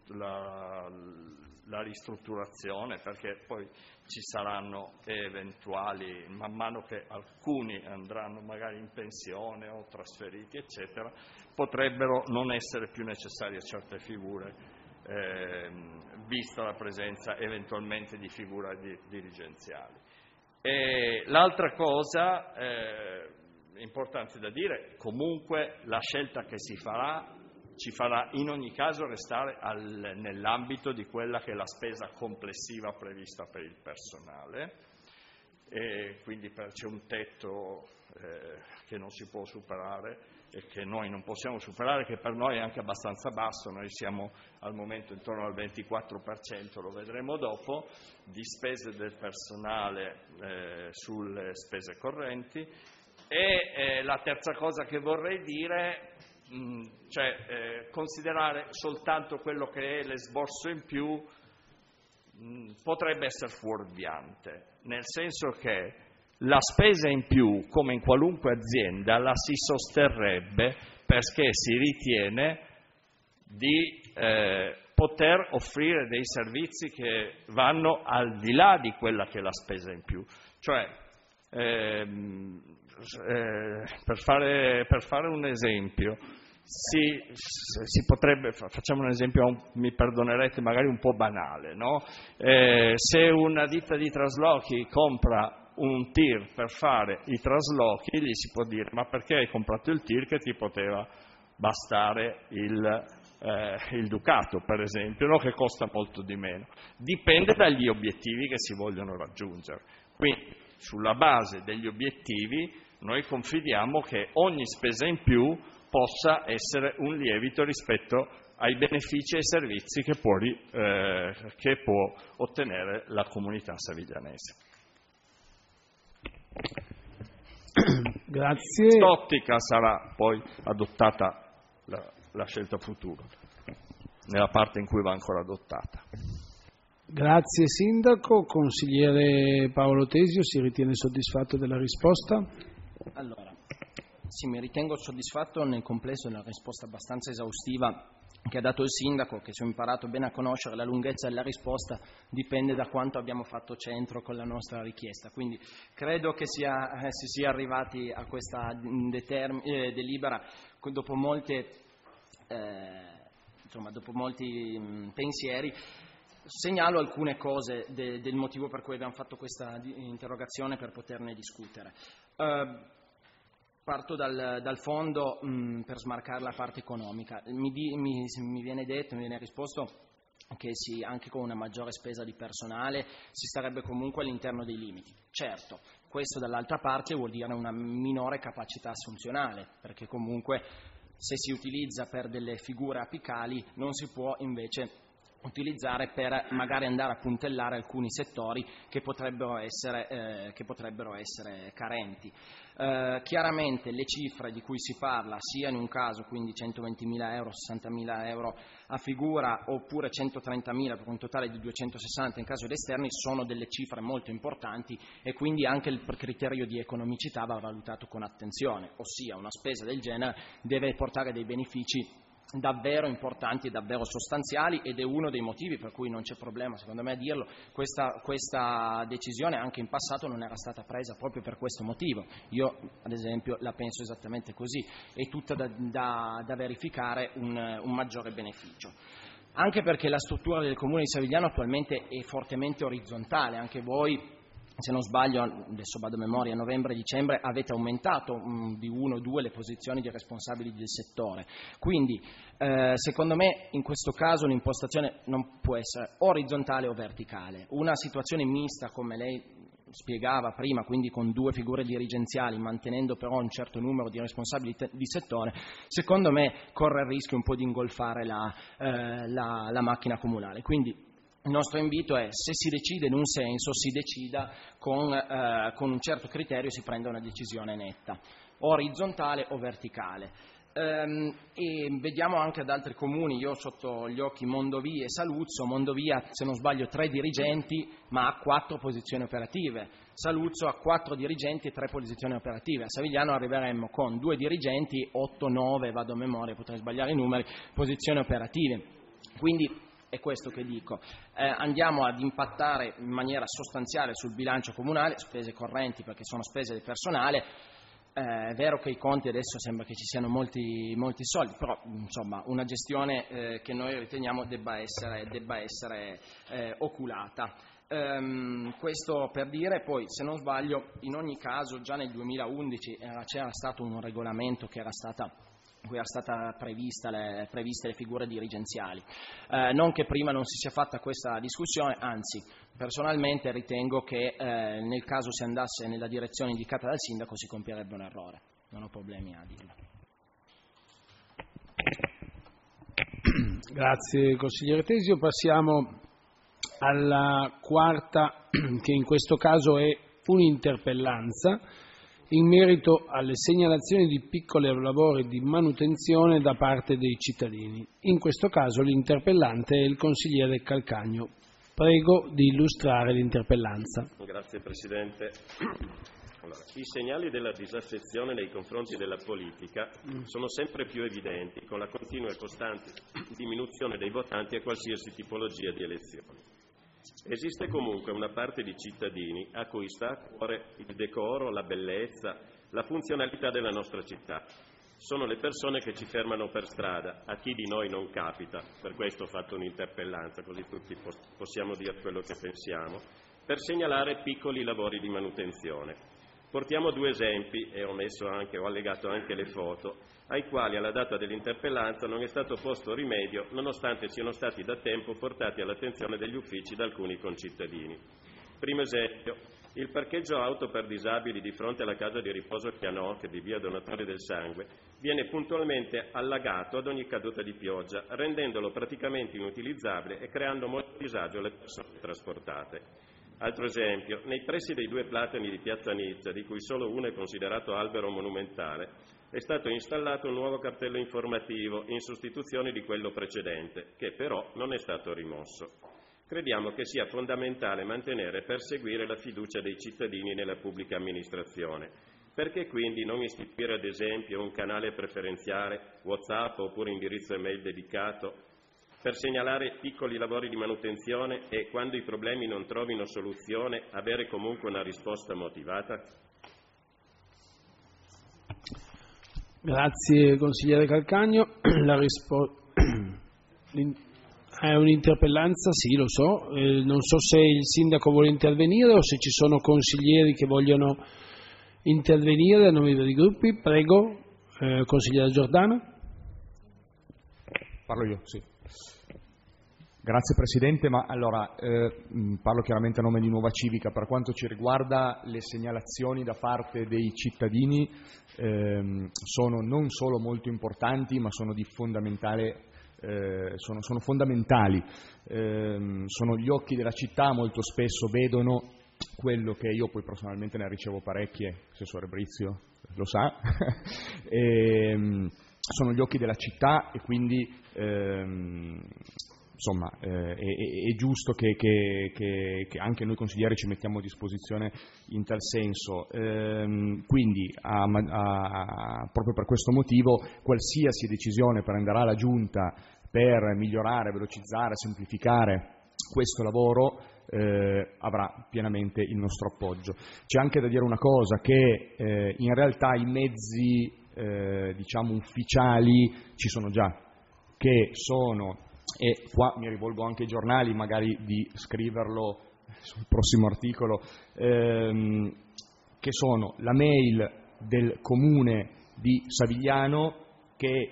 ristrutturazione, perché poi ci saranno eventuali, man mano che alcuni andranno magari in pensione o trasferiti eccetera, potrebbero non essere più necessarie certe figure, vista la presenza eventualmente di figure dirigenziali. E l'altra cosa importante da dire, comunque la scelta che si farà ci farà in ogni caso restare nell'ambito di quella che è la spesa complessiva prevista per il personale, e quindi c'è un tetto che non si può superare e che noi non possiamo superare, che per noi è anche abbastanza basso. Noi siamo al momento intorno al 24%, lo vedremo dopo, di spese del personale sulle spese correnti. E la terza cosa che vorrei dire, considerare soltanto quello che è l'esborso in più potrebbe essere fuorviante, nel senso che la spesa in più, come in qualunque azienda, la si sosterrebbe perché si ritiene di poter offrire dei servizi che vanno al di là di quella che è la spesa in più. Cioè, per fare un esempio, si potrebbe, facciamo un esempio, mi perdonerete, magari un po' banale, no? Se una ditta di traslochi compra un tir per fare i traslochi, gli si può dire: ma perché hai comprato il tir che ti poteva bastare il il Ducato, per esempio, no? Che costa molto di meno. Dipende dagli obiettivi che si vogliono raggiungere. Quindi, sulla base degli obiettivi, noi confidiamo che ogni spesa in più possa essere un lievito rispetto ai benefici e ai servizi che può ottenere la comunità saviglianese. Grazie. In quest'ottica sarà poi adottata la scelta futura, nella parte in cui va ancora adottata. Grazie Sindaco. Consigliere Paolo Tesio, si ritiene soddisfatto della risposta? Allora, sì, mi ritengo soddisfatto nel complesso della risposta abbastanza esaustiva che ha dato il Sindaco, che se ho imparato bene a conoscere la lunghezza della risposta dipende da quanto abbiamo fatto centro con la nostra richiesta, quindi credo che si sia arrivati a questa delibera dopo molti pensieri. Segnalo alcune cose del motivo per cui abbiamo fatto questa interrogazione per poterne discutere. Parto dal fondo per smarcare la parte economica. Mi viene risposto che anche con una maggiore spesa di personale si starebbe comunque all'interno dei limiti. Certo, questo dall'altra parte vuol dire una minore capacità assunzionale, perché comunque se si utilizza per delle figure apicali non si può invece utilizzare per magari andare a puntellare alcuni settori che potrebbero essere carenti. Chiaramente le cifre di cui si parla, sia in un caso quindi 120.000 euro, 60.000 euro a figura oppure 130.000 per un totale di 260 in caso di esterni, sono delle cifre molto importanti e quindi anche il criterio di economicità va valutato con attenzione, ossia una spesa del genere deve portare dei benefici davvero importanti e davvero sostanziali, ed è uno dei motivi per cui non c'è problema secondo me a dirlo. Questa decisione anche in passato non era stata presa proprio per questo motivo. Io ad esempio la penso esattamente così, è tutta da verificare un maggiore beneficio, anche perché la struttura del Comune di Savigliano attualmente è fortemente orizzontale. Anche voi, se non sbaglio, adesso vado a memoria, a novembre-dicembre avete aumentato di 1 o 2 le posizioni di responsabili del settore. Quindi secondo me in questo caso l'impostazione non può essere orizzontale o verticale. Una situazione mista, come lei spiegava prima, quindi con 2 figure dirigenziali, mantenendo però un certo numero di responsabili di settore, secondo me corre il rischio un po' di ingolfare la macchina comunale. Quindi il nostro invito è: se si decide in un senso, si decida con un certo criterio, si prenda una decisione netta, orizzontale o verticale. E vediamo anche ad altri comuni. Io ho sotto gli occhi Mondovì e Saluzzo. Mondovì ha, se non sbaglio, 3 dirigenti ma ha 4 posizioni operative. Saluzzo ha 4 dirigenti e 3 posizioni operative. A Savigliano arriveremmo con 2 dirigenti, 8, 9, vado a memoria, potrei sbagliare i numeri, posizioni operative. Quindi è questo che dico, andiamo ad impattare in maniera sostanziale sul bilancio comunale, spese correnti perché sono spese di personale. È vero che i conti adesso sembra che ci siano molti soldi, però insomma una gestione che noi riteniamo debba essere oculata. Questo per dire. Poi, se non sbaglio, in ogni caso già nel 2011 c'era stato un regolamento che era stata previste le figure dirigenziali. Non che prima non si sia fatta questa discussione, anzi personalmente ritengo che nel caso si andasse nella direzione indicata dal Sindaco si compierebbe un errore, non ho problemi a dirlo. Grazie consigliere Tesio. Passiamo alla quarta, che in questo caso è un'interpellanza in merito alle segnalazioni di piccoli lavori di manutenzione da parte dei cittadini. In questo caso l'interpellante è il consigliere Calcagno. Prego di illustrare l'interpellanza. Grazie Presidente. Allora, i segnali della disaffezione nei confronti della politica sono sempre più evidenti, con la continua e costante diminuzione dei votanti a qualsiasi tipologia di elezioni. Esiste comunque una parte di cittadini a cui sta a cuore il decoro, la bellezza, la funzionalità della nostra città. Sono le persone che ci fermano per strada, a chi di noi non capita, per questo ho fatto un'interpellanza, così tutti possiamo dire quello che pensiamo, per segnalare piccoli lavori di manutenzione. Portiamo 2 esempi, e ho allegato anche le foto, ai quali alla data dell'interpellanza non è stato posto rimedio, nonostante siano stati da tempo portati all'attenzione degli uffici da alcuni concittadini. Primo esempio, il parcheggio auto per disabili di fronte alla casa di riposo Pianoc di via Donatori del Sangue viene puntualmente allagato ad ogni caduta di pioggia, rendendolo praticamente inutilizzabile e creando molto disagio alle persone trasportate. Altro esempio, nei pressi dei 2 platani di piazza Nizza, di cui solo uno è considerato albero monumentale, è stato installato un nuovo cartello informativo in sostituzione di quello precedente, che però non è stato rimosso. Crediamo che sia fondamentale mantenere e perseguire la fiducia dei cittadini nella pubblica amministrazione. Perché quindi non istituire ad esempio un canale preferenziale, WhatsApp oppure indirizzo email dedicato, per segnalare piccoli lavori di manutenzione e, quando i problemi non trovino soluzione, avere comunque una risposta motivata? Grazie consigliere Calcagno. È un'interpellanza, sì, lo so. Non so se il sindaco vuole intervenire o se ci sono consiglieri che vogliono intervenire a nome dei gruppi. Prego, consigliere Giordano. Parlo io, sì. Grazie Presidente, ma allora parlo chiaramente a nome di Nuova Civica. Per quanto ci riguarda, le segnalazioni da parte dei cittadini sono non solo molto importanti, ma sono di fondamentale. Sono fondamentali, sono gli occhi della città, molto spesso vedono quello che io poi personalmente ne ricevo parecchie, Assessore Brizio lo sa, sono gli occhi della città e quindi insomma è giusto che anche noi consiglieri ci mettiamo a disposizione in tal senso, quindi proprio per questo motivo qualsiasi decisione prenderà la Giunta per migliorare, velocizzare, semplificare questo lavoro avrà pienamente il nostro appoggio. C'è anche da dire una cosa, che in realtà i mezzi diciamo ufficiali ci sono già, che sono, e qua mi rivolgo anche ai giornali, magari di scriverlo sul prossimo articolo, che sono la mail del comune di Savigliano, che è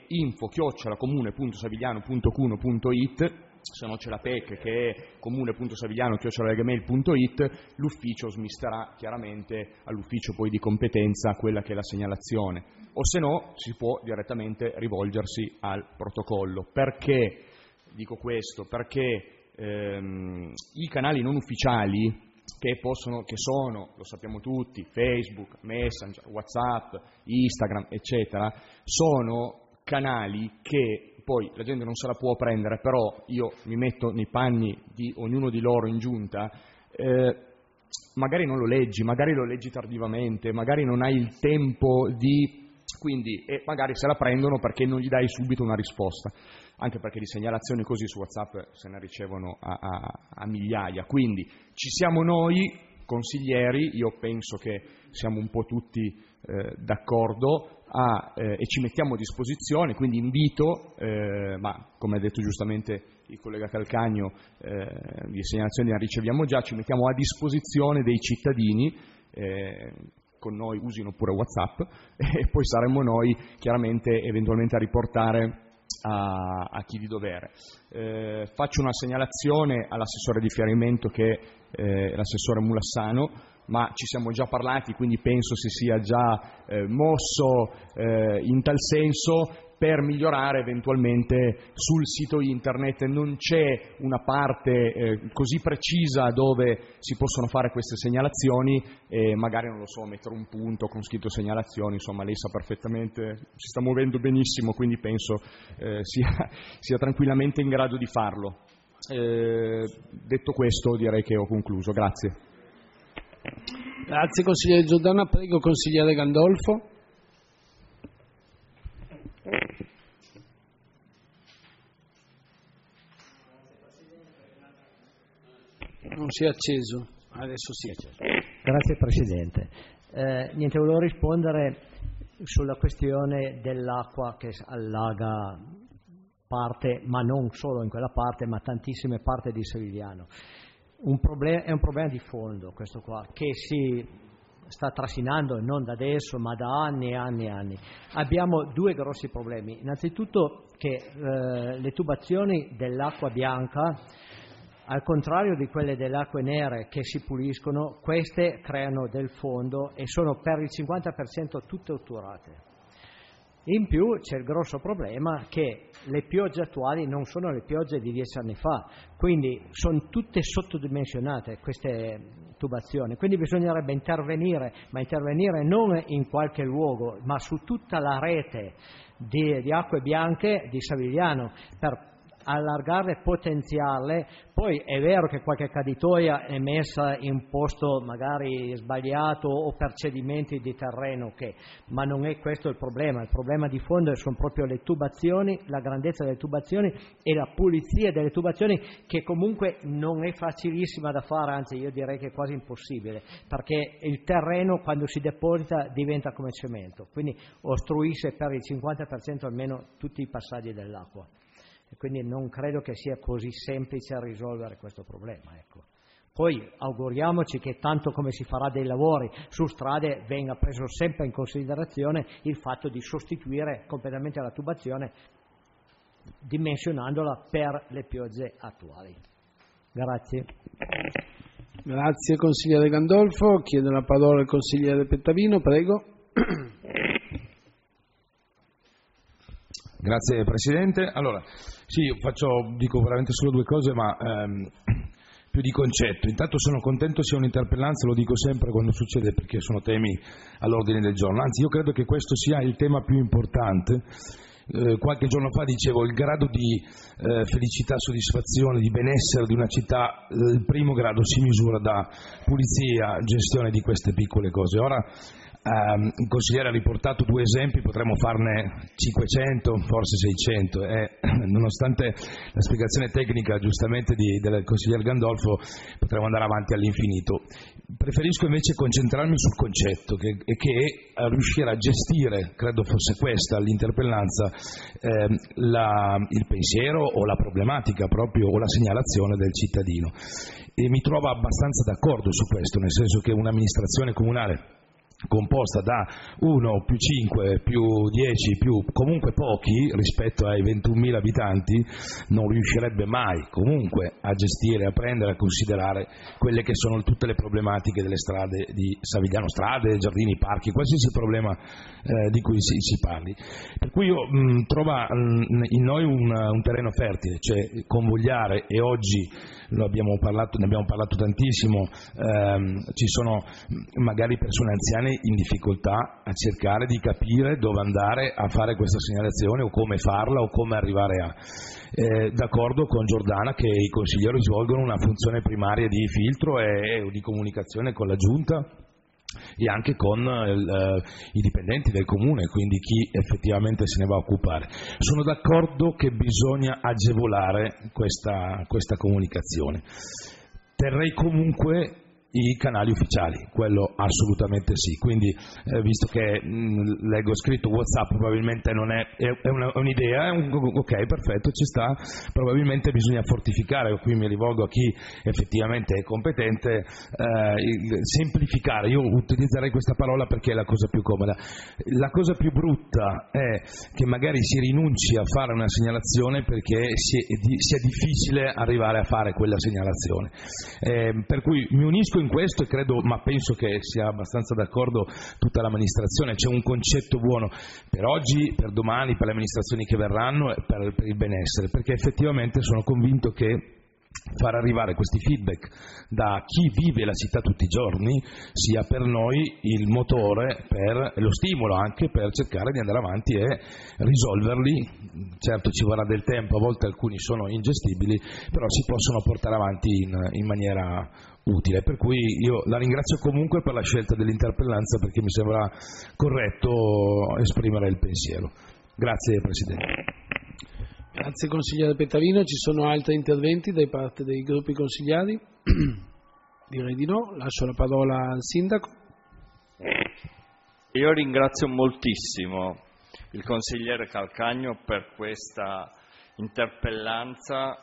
info@comune.savigliano.cuno.it, se no c'è la PEC che è comune.savigliano@gmail.it, l'ufficio smisterà chiaramente all'ufficio poi di competenza quella che è la segnalazione, o se no si può direttamente rivolgersi al protocollo. Perché dico questo? Perché i canali non ufficiali che sono, lo sappiamo tutti, Facebook, Messenger, WhatsApp, Instagram, eccetera, sono canali che poi la gente non se la può prendere, però io mi metto nei panni di ognuno di loro in giunta, magari non lo leggi, magari lo leggi tardivamente, magari non hai il tempo e magari se la prendono perché non gli dai subito una risposta, anche perché di segnalazioni così su WhatsApp se ne ricevono a migliaia. Quindi ci siamo noi consiglieri, io penso che siamo un po' tutti d'accordo e ci mettiamo a disposizione, quindi invito, ma come ha detto giustamente il collega Calcagno, di segnalazioni ne riceviamo già, ci mettiamo a disposizione dei cittadini, con noi usino pure WhatsApp e poi saremo noi chiaramente eventualmente a riportare a chi di dovere. Faccio una segnalazione all'assessore di riferimento che è l'assessore Mulassano, ma ci siamo già parlati, quindi penso si sia già mosso in tal senso per migliorare eventualmente sul sito internet. Non c'è una parte così precisa dove si possono fare queste segnalazioni e magari, non lo so, mettere un punto con scritto segnalazioni, insomma lei sa perfettamente, si sta muovendo benissimo, quindi penso sia tranquillamente in grado di farlo. Detto questo direi che ho concluso, grazie. Grazie consigliere Giordano, prego consigliere Gandolfo. Non si è acceso, adesso si è acceso. Grazie Presidente. Niente, volevo rispondere sulla questione dell'acqua che allaga parte, ma non solo in quella parte, ma tantissime parti di Savigliano. È un problema di fondo questo qua, che si sta trascinando non da adesso ma da anni e anni e anni. Abbiamo due grossi problemi. Innanzitutto che le tubazioni dell'acqua bianca, al contrario di quelle delle acque nere che si puliscono, queste creano del fondo e sono per il 50% tutte otturate. In più c'è il grosso problema che le piogge attuali non sono le piogge di 10 anni fa, quindi sono tutte sottodimensionate queste tubazioni, quindi bisognerebbe intervenire, ma intervenire non in qualche luogo, ma su tutta la rete di acque bianche di Savigliano per allargarle e potenziarle. Poi è vero che qualche caditoia è messa in posto magari sbagliato o per cedimenti di terreno, ma non è questo il problema di fondo sono proprio le tubazioni, la grandezza delle tubazioni e la pulizia delle tubazioni, che comunque non è facilissima da fare, anzi io direi che è quasi impossibile, perché il terreno quando si deposita diventa come cemento, quindi ostruisce per il 50% almeno tutti i passaggi dell'acqua. E quindi non credo che sia così semplice risolvere questo problema. Ecco. Poi auguriamoci che tanto come si farà dei lavori su strade venga preso sempre in considerazione il fatto di sostituire completamente la tubazione dimensionandola per le piogge attuali. Grazie. Grazie consigliere Gandolfo. Chiedo la parola al consigliere Pettavino, prego. Grazie Presidente. Allora, sì, dico veramente solo due cose, ma più di concetto. Intanto sono contento sia un'interpellanza, lo dico sempre quando succede, perché sono temi all'ordine del giorno. Anzi, io credo che questo sia il tema più importante. Qualche giorno fa dicevo il grado di felicità, soddisfazione, di benessere di una città, il primo grado si misura da pulizia, gestione di queste piccole cose. Ora il consigliere ha riportato due esempi, potremmo farne 500, forse 600 nonostante la spiegazione tecnica giustamente del consigliere Gandolfo potremmo andare avanti all'infinito. Preferisco invece concentrarmi sul concetto che riuscire a gestire, credo fosse questa l'interpellanza, il pensiero o la problematica proprio o la segnalazione del cittadino, e mi trovo abbastanza d'accordo su questo, nel senso che un'amministrazione comunale composta da 1 più 5 più 10 più comunque pochi rispetto ai 21.000 abitanti non riuscirebbe mai comunque a gestire, a prendere, a considerare quelle che sono tutte le problematiche delle strade di Savigliano, strade, giardini, parchi, qualsiasi problema di cui si parli. Per cui io trovo in noi un terreno fertile, cioè convogliare, e oggi ne abbiamo parlato tantissimo, ci sono magari persone anziane in difficoltà a cercare di capire dove andare a fare questa segnalazione o come farla o come arrivare a. D'accordo con Giordana che i consiglieri svolgono una funzione primaria di filtro e di comunicazione con la Giunta e anche con i dipendenti del comune, quindi chi effettivamente se ne va a occupare. Sono d'accordo che bisogna agevolare questa comunicazione. Terrei comunque i canali ufficiali, quello assolutamente sì, quindi visto che leggo scritto WhatsApp probabilmente non è un'idea, ok, perfetto, ci sta, probabilmente bisogna fortificare, qui mi rivolgo a chi effettivamente è competente, semplificare, io utilizzerei questa parola perché è la cosa più comoda. La cosa più brutta è che magari si rinunci a fare una segnalazione perché sia difficile arrivare a fare quella segnalazione, per cui mi unisco in questo e credo, ma penso che sia abbastanza d'accordo tutta l'amministrazione. C'è un concetto buono per oggi, per domani, per le amministrazioni che verranno e per il benessere, perché effettivamente sono convinto che far arrivare questi feedback da chi vive la città tutti i giorni sia per noi il motore, lo stimolo anche per cercare di andare avanti e risolverli. Certo ci vorrà del tempo, a volte alcuni sono ingestibili, però si possono portare avanti in maniera utile, per cui io la ringrazio comunque per la scelta dell'interpellanza, perché mi sembra corretto esprimere il pensiero. Grazie Presidente. Grazie consigliere Pettavino. Ci sono altri interventi da parte dei gruppi consigliari? Direi di no. Lascio la parola al sindaco. Io ringrazio moltissimo il consigliere Calcagno per questa interpellanza,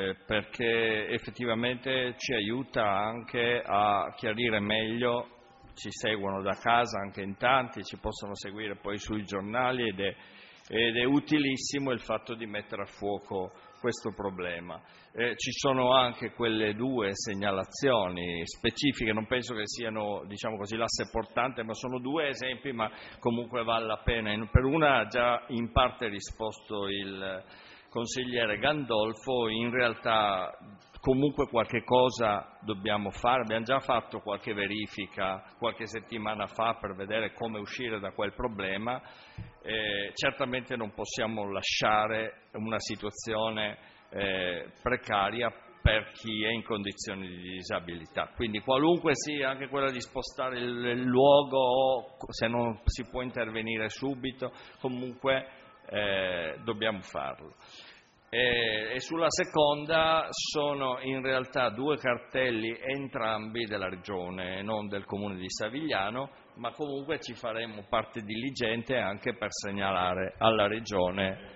perché effettivamente ci aiuta anche a chiarire meglio ci seguono da casa anche in tanti, ci possono seguire poi sui giornali ed è utilissimo il fatto di mettere a fuoco questo problema. Ci sono anche quelle 2 segnalazioni specifiche, non penso che siano, diciamo così, l'asse portante, ma sono 2 esempi, ma comunque vale la pena. Per una ha già in parte risposto il consigliere Gandolfo, in realtà comunque qualche cosa dobbiamo fare, abbiamo già fatto qualche verifica qualche settimana fa per vedere come uscire da quel problema. Certamente non possiamo lasciare una situazione precaria per chi è in condizioni di disabilità, quindi qualunque sia, anche quella di spostare il luogo o se non si può intervenire subito, comunque dobbiamo farlo. E sulla seconda sono in realtà 2 cartelli entrambi della Regione, non del Comune di Savigliano, ma comunque ci faremo parte diligente anche per segnalare alla Regione.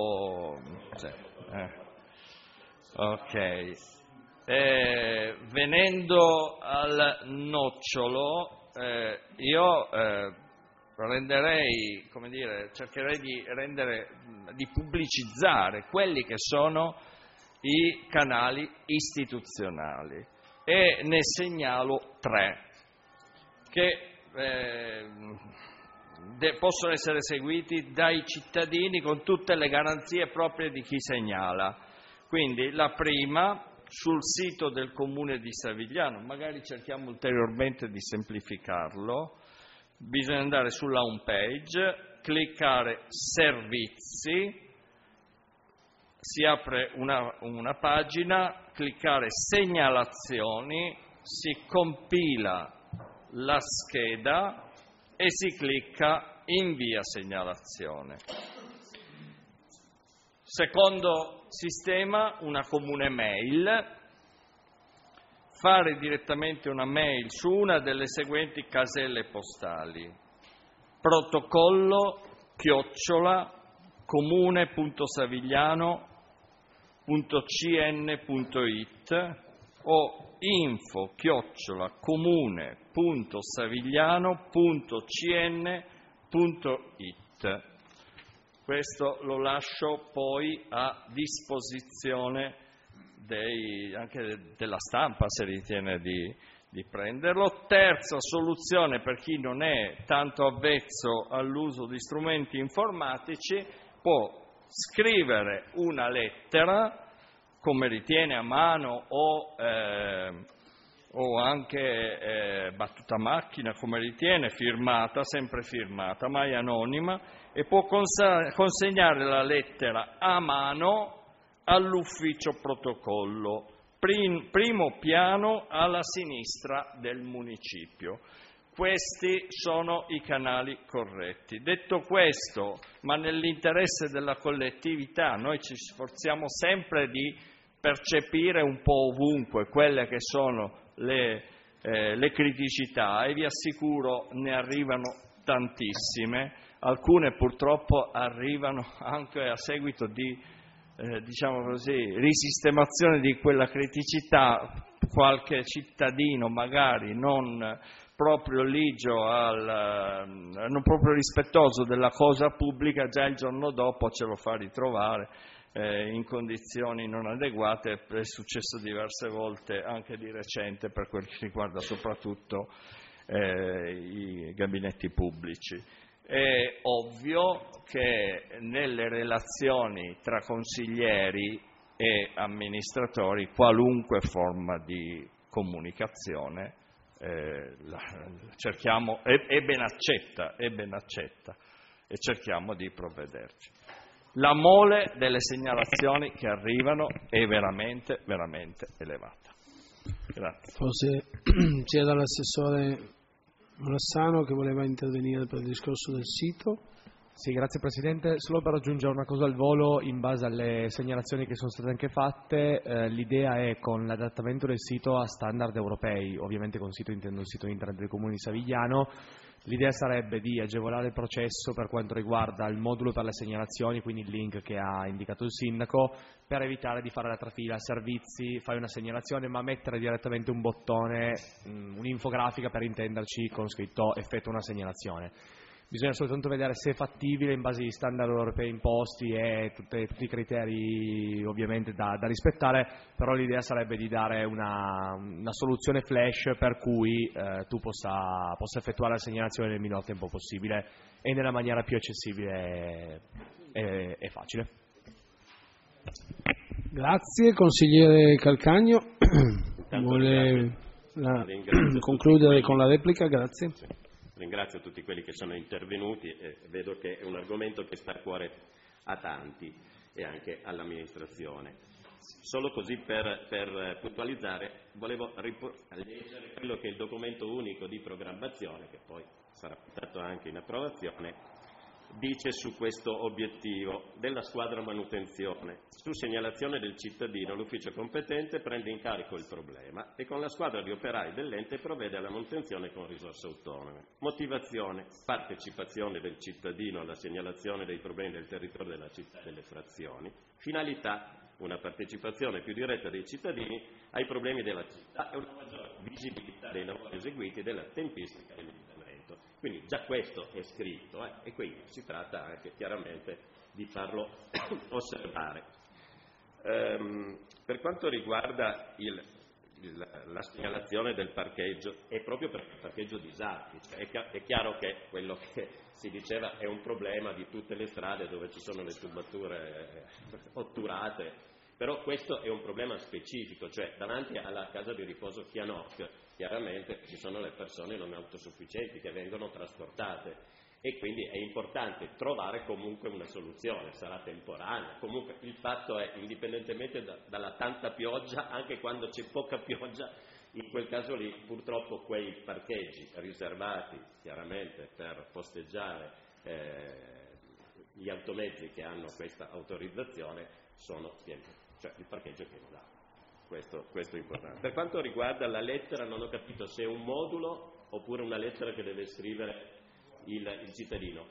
Ok. Venendo al nocciolo, io renderei, come dire, cercherei di pubblicizzare quelli che sono i canali istituzionali e ne segnalo 3 che possono essere seguiti dai cittadini con tutte le garanzie proprie di chi segnala. Quindi la prima, sul sito del Comune di Savigliano, magari cerchiamo ulteriormente di semplificarlo. Bisogna andare sulla home page, cliccare servizi, si apre una pagina, cliccare segnalazioni, si compila la scheda e si clicca invia segnalazione. Secondo sistema, una comune mail. Fare direttamente una mail su una delle seguenti caselle postali: protocollo@comune.savigliano.cn.it o info@comune.savigliano.cn.it. Questo lo lascio poi a disposizione anche della stampa, se ritiene di prenderlo. Terza soluzione, per chi non è tanto avvezzo all'uso di strumenti informatici, può scrivere una lettera, come ritiene, a mano o anche battuta a macchina, come ritiene, firmata, sempre firmata, mai anonima, e può consegnare la lettera a mano all'ufficio protocollo, primo piano alla sinistra del municipio. Questi sono i canali corretti. Detto questo, ma nell'interesse della collettività, noi ci sforziamo sempre di percepire un po' ovunque quelle che sono le criticità, e vi assicuro ne arrivano tantissime. Alcune purtroppo arrivano anche a seguito di diciamo così, risistemazione di quella criticità. Qualche cittadino magari non proprio ligio non proprio rispettoso della cosa pubblica, già il giorno dopo ce lo fa ritrovare in condizioni non adeguate. È successo diverse volte anche di recente, per quel che riguarda soprattutto i gabinetti pubblici. È ovvio che nelle relazioni tra consiglieri e amministratori qualunque forma di comunicazione cerchiamo, è ben accetta e cerchiamo di provvederci. La mole delle segnalazioni che arrivano è veramente, veramente elevata. Grazie. Forse c'è dall'assessore Molassano che voleva intervenire per il discorso del sito. Sì, grazie Presidente. Solo per aggiungere una cosa al volo, in base alle segnalazioni che sono state anche fatte, l'idea è, con l'adattamento del sito a standard europei, ovviamente con sito intendo il sito internet del Comune di Savigliano, L'idea sarebbe di agevolare il processo per quanto riguarda il modulo per le segnalazioni, quindi il link che ha indicato il sindaco, per evitare di fare la trafila servizi, fai una segnalazione, ma mettere direttamente un bottone, un'infografica per intenderci, con scritto effettua una segnalazione. Bisogna soltanto vedere se è fattibile in base agli standard europei imposti e tutti i criteri ovviamente da rispettare, però l'idea sarebbe di dare una soluzione flash per cui tu possa effettuare la segnalazione nel minor tempo possibile e nella maniera più accessibile e facile. Grazie. Consigliere Calcagno, vuole concludere con la replica? Grazie. Sì. Ringrazio tutti quelli che sono intervenuti e vedo che è un argomento che sta a cuore a tanti e anche all'amministrazione. Solo così per puntualizzare, volevo leggere quello che è il documento unico di programmazione, che poi sarà portato anche in approvazione, dice su questo obiettivo della squadra manutenzione. Su segnalazione del cittadino l'ufficio competente prende in carico il problema e con la squadra di operai dell'ente provvede alla manutenzione con risorse autonome. Motivazione: partecipazione del cittadino alla segnalazione dei problemi del territorio della città e delle frazioni. Finalità: una partecipazione più diretta dei cittadini ai problemi della città e una maggiore visibilità dei lavori eseguiti e della tempistica dell'intervento. Quindi già questo è scritto e quindi si tratta anche chiaramente di farlo osservare. Per quanto riguarda la segnalazione del parcheggio, è proprio per il parcheggio disabili, è chiaro che quello che si diceva è un problema di tutte le strade dove ci sono le tubature otturate, però questo è un problema specifico, cioè davanti alla casa di riposo Chianoc chiaramente ci sono le persone non autosufficienti che vengono trasportate e quindi è importante trovare comunque una soluzione, sarà temporanea, comunque il fatto è, indipendentemente dalla tanta pioggia, anche quando c'è poca pioggia, in quel caso lì purtroppo quei parcheggi riservati chiaramente per posteggiare gli automezzi che hanno questa autorizzazione sono pieni, cioè il parcheggio è pieno d'acqua. Questo è importante. Per quanto riguarda la lettera, non ho capito se è un modulo oppure una lettera che deve scrivere il cittadino.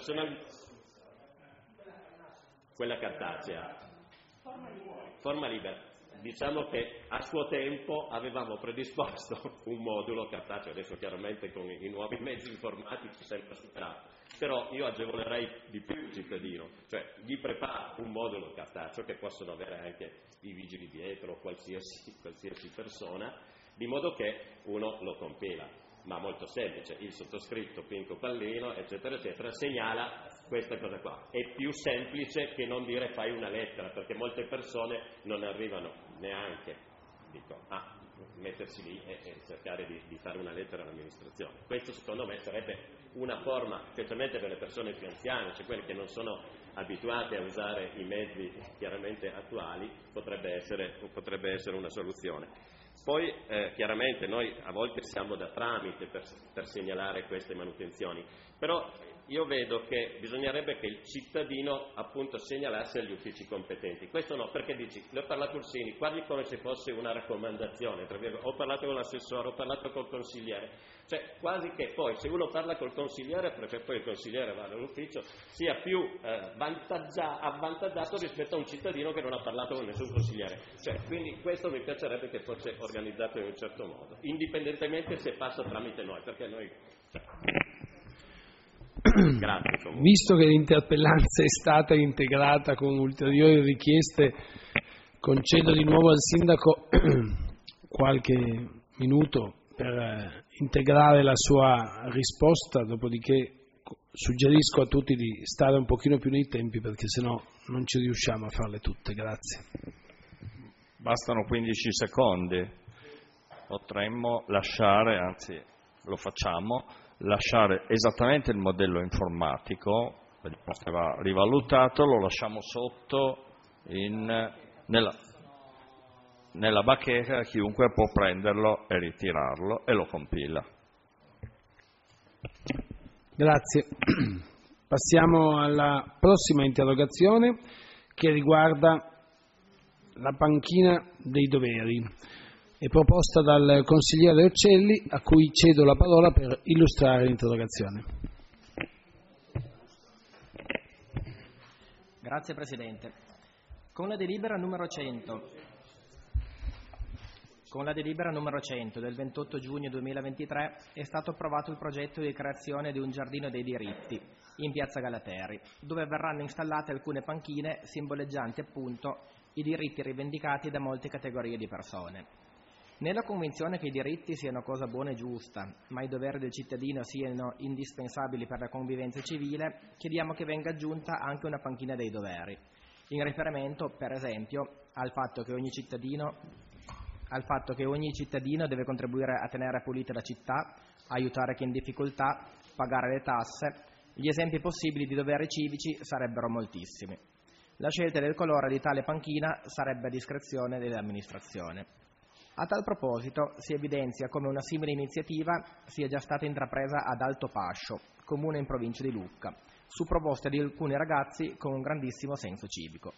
Quella cartacea. Forma libera. Diciamo che a suo tempo avevamo predisposto un modulo cartaceo, adesso chiaramente con i nuovi mezzi informatici sempre superato. Però io agevolerei di più il cittadino, cioè gli preparo un modulo cartaceo che possono avere anche i vigili dietro o qualsiasi persona, di modo che uno lo compila, ma molto semplice, il sottoscritto Pinco Pallino, eccetera, eccetera, segnala questa cosa qua. È più semplice che non dire fai una lettera, perché molte persone non arrivano neanche a mettersi lì e cercare di fare una lettera all'amministrazione. Questo secondo me sarebbe una forma, specialmente per le persone più anziane, cioè quelle che non sono abituate a usare i mezzi chiaramente attuali, potrebbe essere una soluzione. Poi chiaramente noi a volte siamo da tramite per segnalare queste manutenzioni, però io vedo che bisognerebbe che il cittadino appunto segnalasse agli uffici competenti. Questo no, perché dici, le ho parlato Ursini, quasi come se fosse una raccomandazione, ho parlato con l'assessore, ho parlato col consigliere, cioè quasi che poi se uno parla col consigliere, perché poi il consigliere va all'ufficio, sia più avvantaggiato rispetto a un cittadino che non ha parlato con nessun consigliere. Cioè, quindi questo mi piacerebbe che fosse organizzato in un certo modo, indipendentemente se passa tramite noi, perché noi... Grazie. Visto che l'interpellanza è stata integrata con ulteriori richieste, concedo di nuovo al Sindaco qualche minuto per integrare la sua risposta, dopodiché suggerisco a tutti di stare un pochino più nei tempi perché sennò non ci riusciamo a farle tutte. Grazie. Bastano 15 secondi, potremmo lasciare, anzi lo facciamo, lasciare esattamente il modello informatico, vediamo se va rivalutato, lo lasciamo sotto nella bacheca, chiunque può prenderlo e ritirarlo e lo compila. Grazie. Passiamo alla prossima interrogazione che riguarda la panchina dei doveri. è proposta dal consigliere Uccelli, a cui cedo la parola per illustrare l'interrogazione. Grazie Presidente. Con la delibera numero 100 del 28 giugno 2023 è stato approvato il progetto di creazione di un giardino dei diritti in piazza Galateri, dove verranno installate alcune panchine simboleggianti appunto i diritti rivendicati da molte categorie di persone. Nella convinzione che i diritti siano cosa buona e giusta, ma i doveri del cittadino siano indispensabili per la convivenza civile, chiediamo che venga aggiunta anche una panchina dei doveri, in riferimento, per esempio, al fatto che ogni cittadino deve contribuire a tenere pulita la città, aiutare chi è in difficoltà, pagare le tasse. Gli esempi possibili di doveri civici sarebbero moltissimi. La scelta del colore di tale panchina sarebbe a discrezione dell'amministrazione. A tal proposito si evidenzia come una simile iniziativa sia già stata intrapresa ad Alto Pascio, comune in provincia di Lucca, su proposta di alcuni ragazzi con un grandissimo senso civico.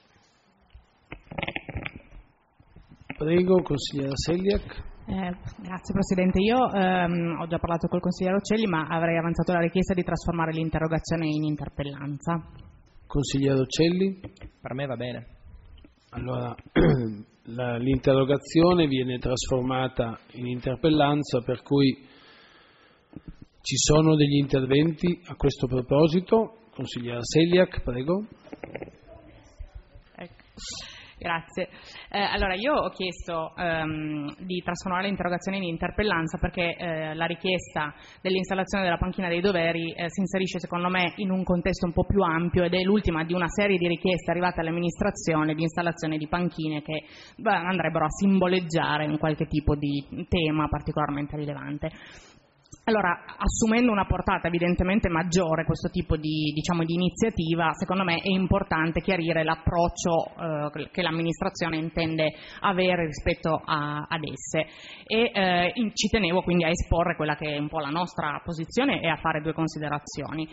Prego, consigliere Seliak. Grazie Presidente. Io ho già parlato col consigliere Uccelli, ma avrei avanzato la richiesta di trasformare l'interrogazione in interpellanza. Consigliere Uccelli? Per me va bene. Allora, l'interrogazione viene trasformata in interpellanza, per cui ci sono degli interventi a questo proposito. Consigliere Seliak, prego. Ecco. Grazie. Allora, io ho chiesto di trasformare l'interrogazione in interpellanza perché la richiesta dell'installazione della panchina dei doveri si inserisce secondo me in un contesto un po' più ampio ed è l'ultima di una serie di richieste arrivate all'amministrazione di installazione di panchine che andrebbero a simboleggiare un qualche tipo di tema particolarmente rilevante. Allora, assumendo una portata evidentemente maggiore questo tipo di iniziativa, secondo me è importante chiarire l'approccio che l'amministrazione intende avere rispetto ad esse e ci tenevo quindi a esporre quella che è un po' la nostra posizione e a fare due considerazioni.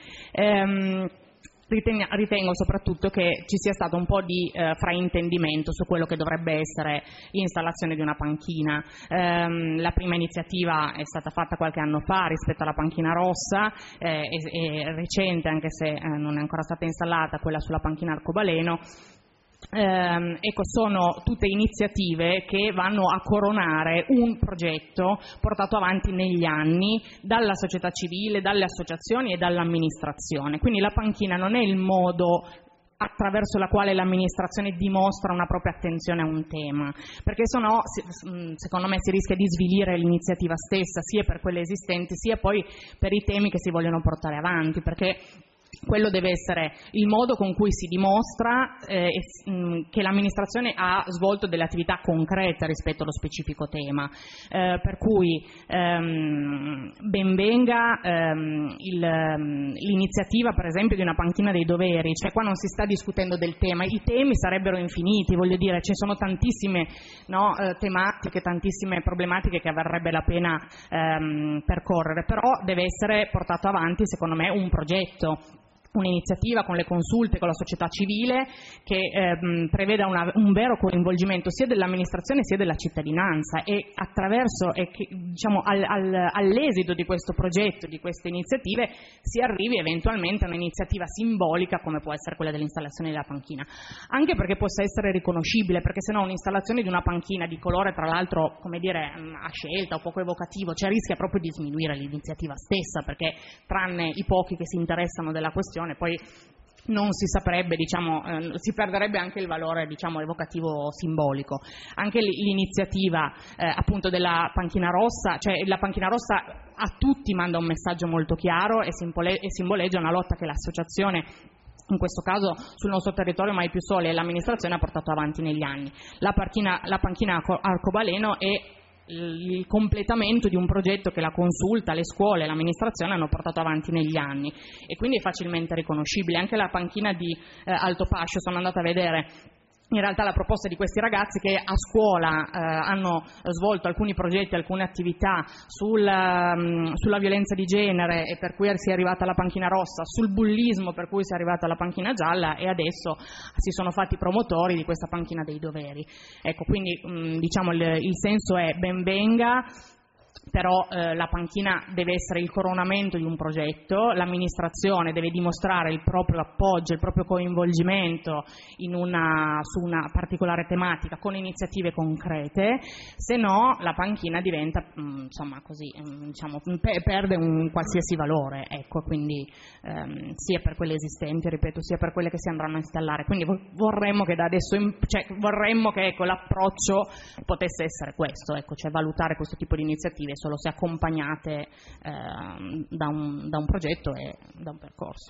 Ritengo soprattutto che ci sia stato un po' di fraintendimento su quello che dovrebbe essere l'installazione di una panchina. La prima iniziativa è stata fatta qualche anno fa rispetto alla panchina rossa, è recente anche se non è ancora stata installata quella sulla panchina arcobaleno. Ecco, sono tutte iniziative che vanno a coronare un progetto portato avanti negli anni dalla società civile, dalle associazioni e dall'amministrazione. Quindi la panchina non è il modo attraverso la quale l'amministrazione dimostra una propria attenzione a un tema, perché sennò secondo me si rischia di svilire l'iniziativa stessa, sia per quelle esistenti sia poi per i temi che si vogliono portare avanti, perché quello deve essere il modo con cui si dimostra che l'amministrazione ha svolto delle attività concrete rispetto allo specifico tema, per cui ben venga l'iniziativa per esempio di una panchina dei doveri, cioè qua non si sta discutendo del tema, i temi sarebbero infiniti, voglio dire, ci sono tantissime tematiche, tantissime problematiche che varrebbe la pena percorrere, però deve essere portato avanti secondo me un progetto, un'iniziativa con le consulte con la società civile che preveda un vero coinvolgimento sia dell'amministrazione sia della cittadinanza e attraverso all'esito di questo progetto, di queste iniziative, si arrivi eventualmente a un'iniziativa simbolica come può essere quella dell'installazione della panchina, anche perché possa essere riconoscibile, perché sennò un'installazione di una panchina di colore tra l'altro come dire a scelta o poco evocativo, cioè rischia proprio di sminuire l'iniziativa stessa, perché tranne i pochi che si interessano della questione poi non si saprebbe, si perderebbe anche il valore evocativo simbolico. Anche l'iniziativa appunto della panchina rossa, cioè la panchina rossa a tutti manda un messaggio molto chiaro e simboleggia una lotta che l'associazione, in questo caso sul nostro territorio Mai Più Soli, e l'amministrazione ha portato avanti negli anni. La panchina arcobaleno è il completamento di un progetto che la consulta, le scuole e l'amministrazione hanno portato avanti negli anni e quindi è facilmente riconoscibile. Anche la panchina di Alto Pascio, sono andata a vedere in realtà la proposta di questi ragazzi che a scuola hanno svolto alcuni progetti, alcune attività sulla violenza di genere e per cui si è arrivata alla panchina rossa, sul bullismo per cui si è arrivata alla panchina gialla e adesso si sono fatti promotori di questa panchina dei doveri. Ecco, quindi diciamo il senso è ben venga. Però la panchina deve essere il coronamento di un progetto, l'amministrazione deve dimostrare il proprio appoggio, il proprio coinvolgimento su una particolare tematica con iniziative concrete, se no la panchina diventa insomma così, diciamo, perde un qualsiasi valore, ecco, quindi sia per quelle esistenti, ripeto, sia per quelle che si andranno a installare. Quindi vorremmo che da adesso vorremmo che ecco, l'approccio potesse essere questo, ecco, cioè valutare questo tipo di iniziative solo se accompagnate da un progetto e da un percorso.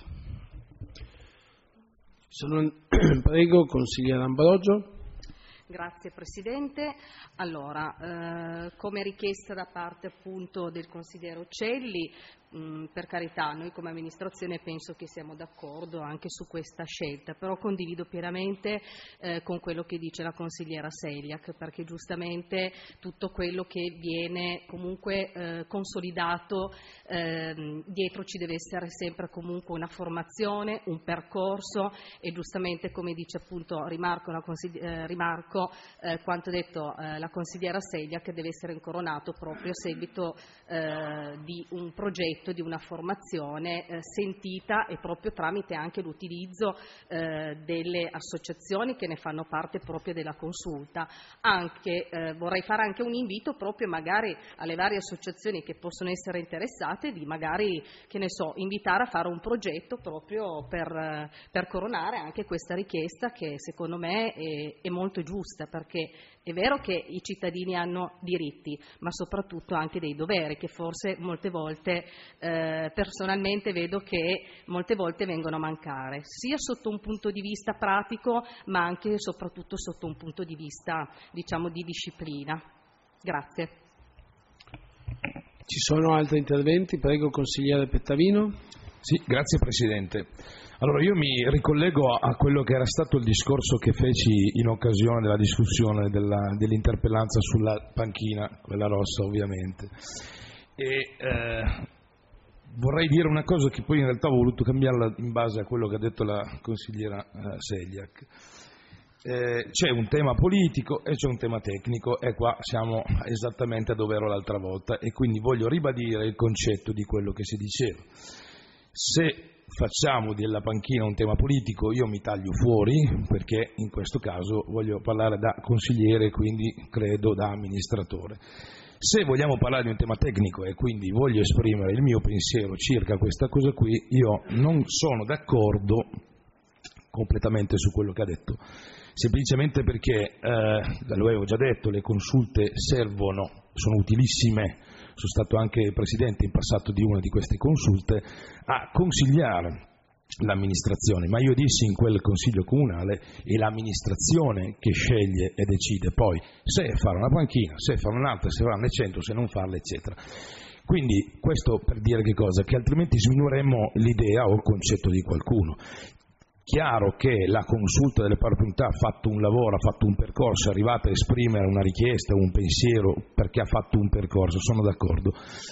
Prego, consigliere Ambrogio. Grazie Presidente. Allora, come richiesta da parte appunto del consigliere Uccelli, per carità, noi come amministrazione penso che siamo d'accordo anche su questa scelta, però condivido pienamente con quello che dice la consigliera Seliak, perché giustamente tutto quello che viene comunque consolidato, dietro ci deve essere sempre comunque una formazione, un percorso e giustamente come dice appunto rimarco quanto detto la consigliera Seliak, deve essere incoronato proprio a seguito di un progetto, di una formazione sentita e proprio tramite anche l'utilizzo delle associazioni che ne fanno parte proprio della consulta. Anche vorrei fare anche un invito proprio magari alle varie associazioni che possono essere interessate di magari, che ne so, invitare a fare un progetto proprio per coronare anche questa richiesta che secondo me è molto giusta, perché è vero che i cittadini hanno diritti, ma soprattutto anche dei doveri che forse molte volte, personalmente vedo che molte volte vengono a mancare, sia sotto un punto di vista pratico, ma anche e soprattutto sotto un punto di vista, diciamo, di disciplina. Grazie. Ci sono altri interventi? Prego, consigliere Pettavino. Sì, grazie Presidente. Allora io mi ricollego a quello che era stato il discorso che feci in occasione della discussione dell'interpellanza sulla panchina, quella rossa ovviamente. Vorrei dire una cosa che poi in realtà ho voluto cambiarla in base a quello che ha detto la consigliera Seliak. C'è un tema politico e c'è un tema tecnico e qua siamo esattamente dove ero l'altra volta e quindi voglio ribadire il concetto di quello che si diceva. Se facciamo della panchina un tema politico io mi taglio fuori, perché in questo caso voglio parlare da consigliere, quindi credo da amministratore. Se vogliamo parlare di un tema tecnico e quindi voglio esprimere il mio pensiero circa questa cosa qui, io non sono d'accordo completamente su quello che ha detto, semplicemente perché, lo avevo già detto, le consulte servono, sono utilissime, sono stato anche presidente in passato di una di queste consulte, a consigliare l'amministrazione, ma io dissi in quel consiglio comunale è l'amministrazione che sceglie e decide poi se fare una panchina, se fare un'altra, se farne 100, se non farle, eccetera. Quindi questo per dire che cosa? Che altrimenti sminuiremmo l'idea o il concetto di qualcuno. Chiaro che la consulta delle opportunità ha fatto un lavoro, ha fatto un percorso, è arrivata a esprimere una richiesta, un pensiero, perché ha fatto un percorso, sono d'accordo.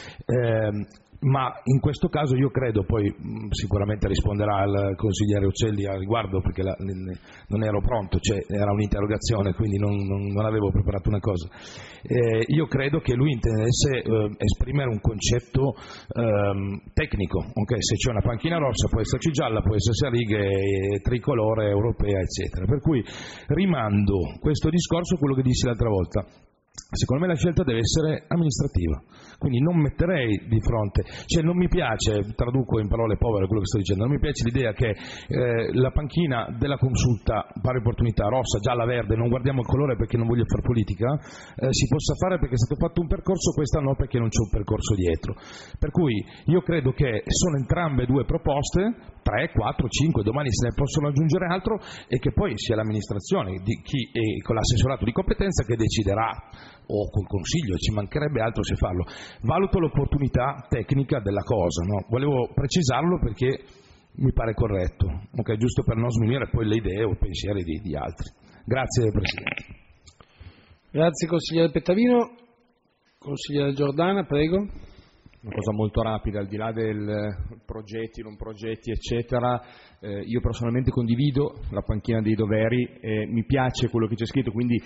Ma in questo caso io credo, poi sicuramente risponderà il consigliere Uccelli al riguardo perché non ero pronto, cioè era un'interrogazione quindi non avevo preparato una cosa. Io credo che lui intendesse esprimere un concetto tecnico, okay? Se c'è una panchina rossa può esserci gialla, può esserci a righe, tricolore, europea, eccetera. Per cui rimando questo discorso a quello che dissi l'altra volta. Secondo me la scelta deve essere amministrativa, quindi non metterei di fronte, cioè non mi piace, traduco in parole povere quello che sto dicendo, non mi piace l'idea che la panchina della consulta, pari opportunità, rossa, gialla, verde, non guardiamo il colore perché non voglio fare politica, si possa fare perché è stato fatto un percorso, questa no perché non c'è un percorso dietro. Per cui io credo che sono entrambe due proposte, 3, 4, 5, domani se ne possono aggiungere altro e che poi sia l'amministrazione di chi è con l'assessorato di competenza che deciderà o col consiglio, ci mancherebbe altro se farlo. Valuto l'opportunità tecnica della cosa, no? Volevo precisarlo perché mi pare corretto, okay? Giusto per non sminuire poi le idee o i pensieri di altri. Grazie Presidente. Grazie consigliere Pettavino. Consigliere Giordana, prego. Una cosa molto rapida, al di là del progetti, non progetti, eccetera, io personalmente condivido la panchina dei doveri, mi piace quello che c'è scritto, quindi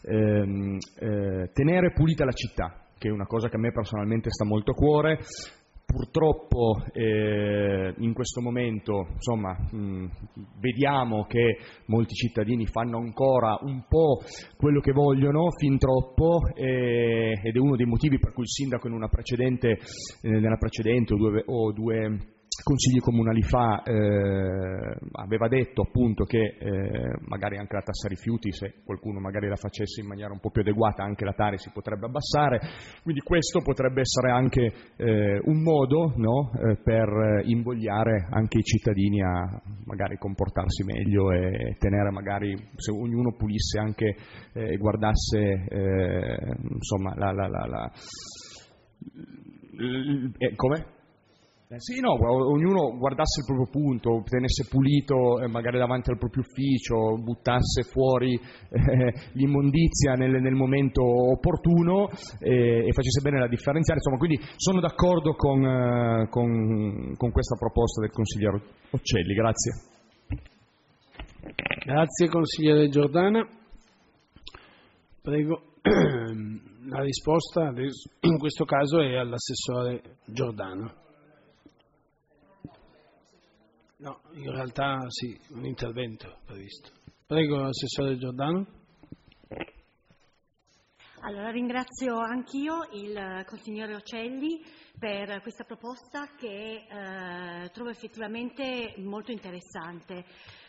tenere pulita la città, che è una cosa che a me personalmente sta molto a cuore. Purtroppo in questo momento vediamo che molti cittadini fanno ancora un po' quello che vogliono, fin troppo, ed è uno dei motivi per cui il sindaco nella precedente o due consigli comunali fa aveva detto appunto che magari anche la tassa rifiuti, se qualcuno magari la facesse in maniera un po' più adeguata, anche la Tari si potrebbe abbassare, quindi questo potrebbe essere anche un modo, no, per invogliare anche i cittadini a magari comportarsi meglio e tenere, magari se ognuno pulisse anche e guardasse come? Sì, no, ognuno guardasse il proprio punto, tenesse pulito magari davanti al proprio ufficio, buttasse fuori l'immondizia nel momento opportuno e facesse bene la differenziale. Insomma, quindi sono d'accordo con questa proposta del consigliere Occelli. Grazie. Grazie consigliere Giordana. Prego. La risposta in questo caso è all'assessore Giordano. No, in realtà sì, un intervento previsto. Prego, assessore Giordano. Allora, ringrazio anch'io il consigliere Occelli per questa proposta che trovo effettivamente molto interessante.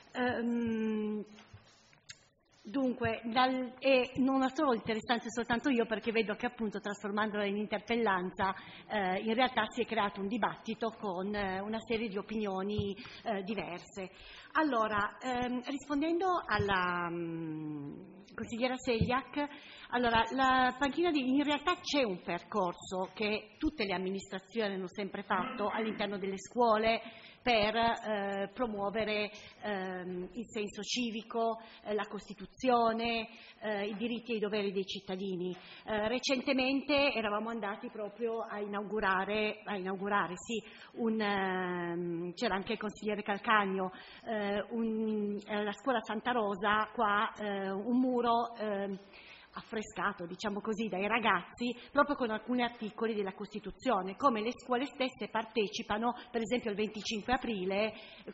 Dunque, non la trovo interessante soltanto io, perché vedo che appunto trasformandola in interpellanza in realtà si è creato un dibattito con una serie di opinioni diverse. Allora, rispondendo alla consigliera Seliak, allora, la panchina in realtà c'è un percorso che tutte le amministrazioni hanno sempre fatto all'interno delle scuole per promuovere il senso civico, la Costituzione, i diritti e i doveri dei cittadini. Recentemente eravamo andati proprio a inaugurare sì, c'era anche il consigliere Calcagno, la scuola Santa Rosa, qua un muro affrescato, diciamo così, dai ragazzi, proprio con alcuni articoli della Costituzione, come le scuole stesse partecipano, per esempio il 25 aprile,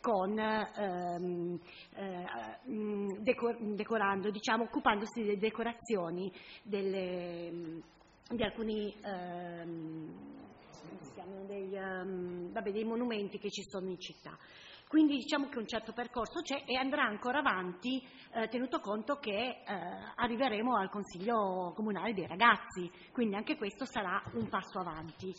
decorando, diciamo, occupandosi delle decorazioni di alcuni dei monumenti che ci sono in città. Quindi diciamo che un certo percorso c'è e andrà ancora avanti, tenuto conto che arriveremo al Consiglio Comunale dei Ragazzi, quindi anche questo sarà un passo avanti.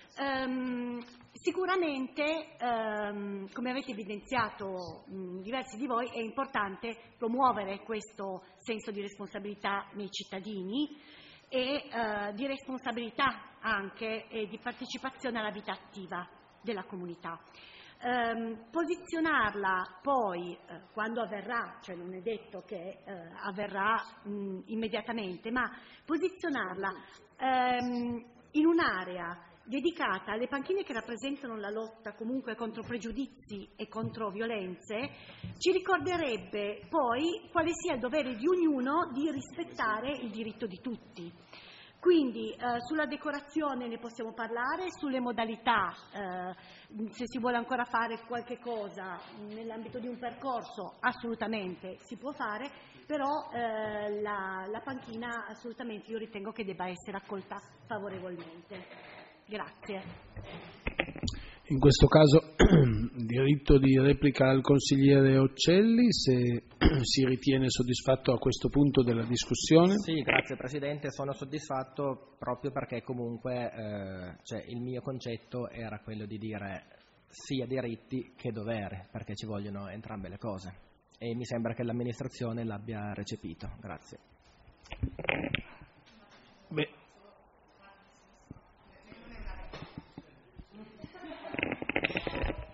Sicuramente, come avete evidenziato diversi di voi, è importante promuovere questo senso di responsabilità nei cittadini e di responsabilità anche e di partecipazione alla vita attiva della comunità. Posizionarla poi quando avverrà, cioè non è detto che avverrà immediatamente, ma posizionarla in un'area dedicata alle panchine che rappresentano la lotta comunque contro pregiudizi e contro violenze, ci ricorderebbe poi quale sia il dovere di ognuno di rispettare il diritto di tutti. Quindi sulla decorazione ne possiamo parlare, sulle modalità, se si vuole ancora fare qualche cosa nell'ambito di un percorso assolutamente si può fare, però la panchina assolutamente io ritengo che debba essere accolta favorevolmente. Grazie. In questo caso diritto di replica al consigliere Occelli, se si ritiene soddisfatto a questo punto della discussione. Sì, grazie Presidente, sono soddisfatto proprio perché comunque il mio concetto era quello di dire sia diritti che dovere, perché ci vogliono entrambe le cose e mi sembra che l'amministrazione l'abbia recepito. Grazie. Beh.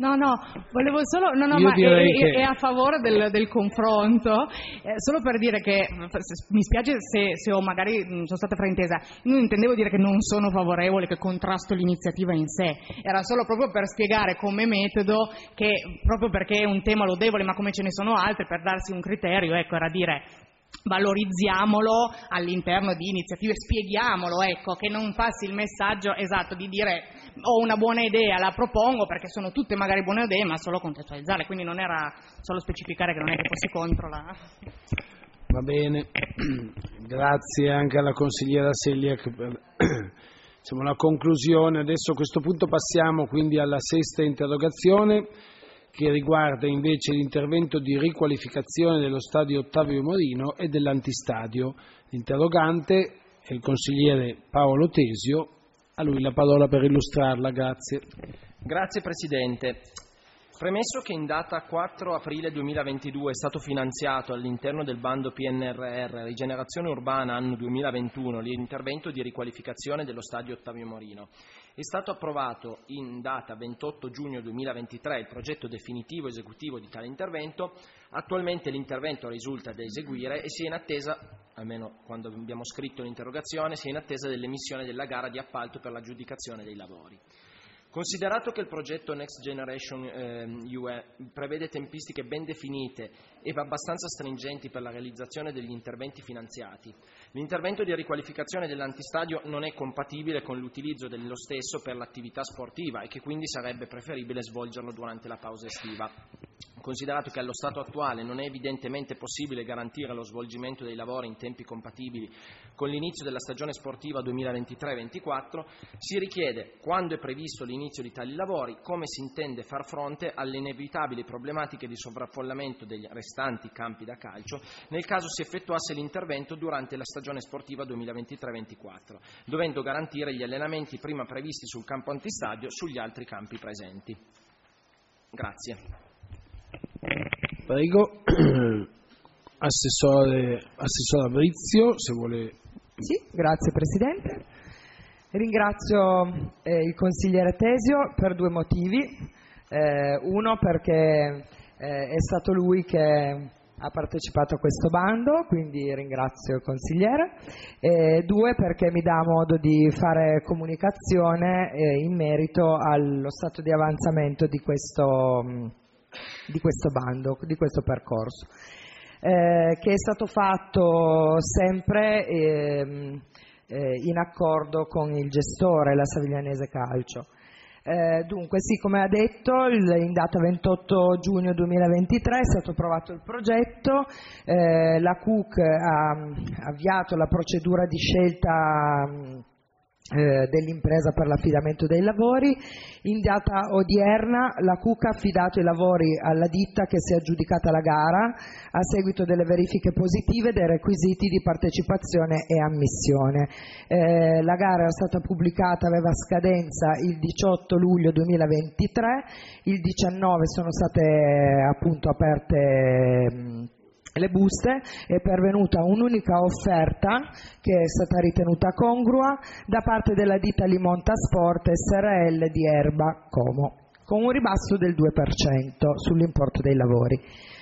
No, volevo solo... No, Io ma direi che... è a favore del confronto, solo per dire che, mi spiace se ho magari sono stata fraintesa, non intendevo dire che non sono favorevole, che contrasto l'iniziativa in sé, era solo proprio per spiegare come metodo che, proprio perché è un tema lodevole, ma come ce ne sono altri, per darsi un criterio, ecco, era dire... valorizziamolo all'interno di iniziative, spieghiamolo, ecco, che non passi il messaggio esatto di dire ho una buona idea, la propongo, perché sono tutte magari buone idee, ma solo contestualizzarle, quindi non era solo specificare che non è che fossi contro la... Va bene, grazie anche alla consigliera Seliak per la conclusione. Adesso a questo punto passiamo quindi alla sesta interrogazione, che riguarda invece l'intervento di riqualificazione dello stadio Ottavio Morino e dell'antistadio. L'interrogante è il consigliere Paolo Tesio, a lui la parola per illustrarla, grazie. Grazie Presidente. Premesso che in data 4 aprile 2022 è stato finanziato all'interno del bando PNRR Rigenerazione Urbana anno 2021 l'intervento di riqualificazione dello stadio Ottavio Morino, è stato approvato in data 28 giugno 2023 il progetto definitivo esecutivo di tale intervento. Attualmente l'intervento risulta da eseguire e si è in attesa, almeno quando abbiamo scritto l'interrogazione, si è in attesa dell'emissione della gara di appalto per l'aggiudicazione dei lavori. Considerato che il progetto Next Generation UE prevede tempistiche ben definite e abbastanza stringenti per la realizzazione degli interventi finanziati, l'intervento di riqualificazione dell'antistadio non è compatibile con l'utilizzo dello stesso per l'attività sportiva e che quindi sarebbe preferibile svolgerlo durante la pausa estiva. Considerato che allo stato attuale non è evidentemente possibile garantire lo svolgimento dei lavori in tempi compatibili con l'inizio della stagione sportiva 2023-24, si richiede, quando è previsto l'inizio di tali lavori, come si intende far fronte alle inevitabili problematiche di sovraffollamento degli restanti campi da calcio nel caso si effettuasse l'intervento durante la stagione sportiva 2023-24, dovendo garantire gli allenamenti prima previsti sul campo antistadio sugli altri campi presenti. Grazie. Prego, Assessore Abrizio, se vuole. Sì, grazie Presidente. Ringrazio il consigliere Tesio per due motivi. Uno perché è stato lui che ha partecipato a questo bando, quindi ringrazio il consigliere. Due perché mi dà modo di fare comunicazione in merito allo stato di avanzamento di questo bando, di questo percorso, che è stato fatto sempre in accordo con il gestore, la Saviglianese Calcio. Dunque sì, come ha detto, in data 28 giugno 2023 è stato approvato il progetto, la CUC ha avviato la procedura di scelta dell'impresa per l'affidamento dei lavori. In data odierna la CUC ha affidato i lavori alla ditta che si è aggiudicata la gara a seguito delle verifiche positive dei requisiti di partecipazione e ammissione. La gara era stata pubblicata, aveva scadenza il 18 luglio 2023, il 19 sono state appunto aperte le buste, è pervenuta un'unica offerta che è stata ritenuta congrua da parte della ditta Limonta Sport SRL di Erba Como, con un ribasso del 2% sull'importo dei lavori.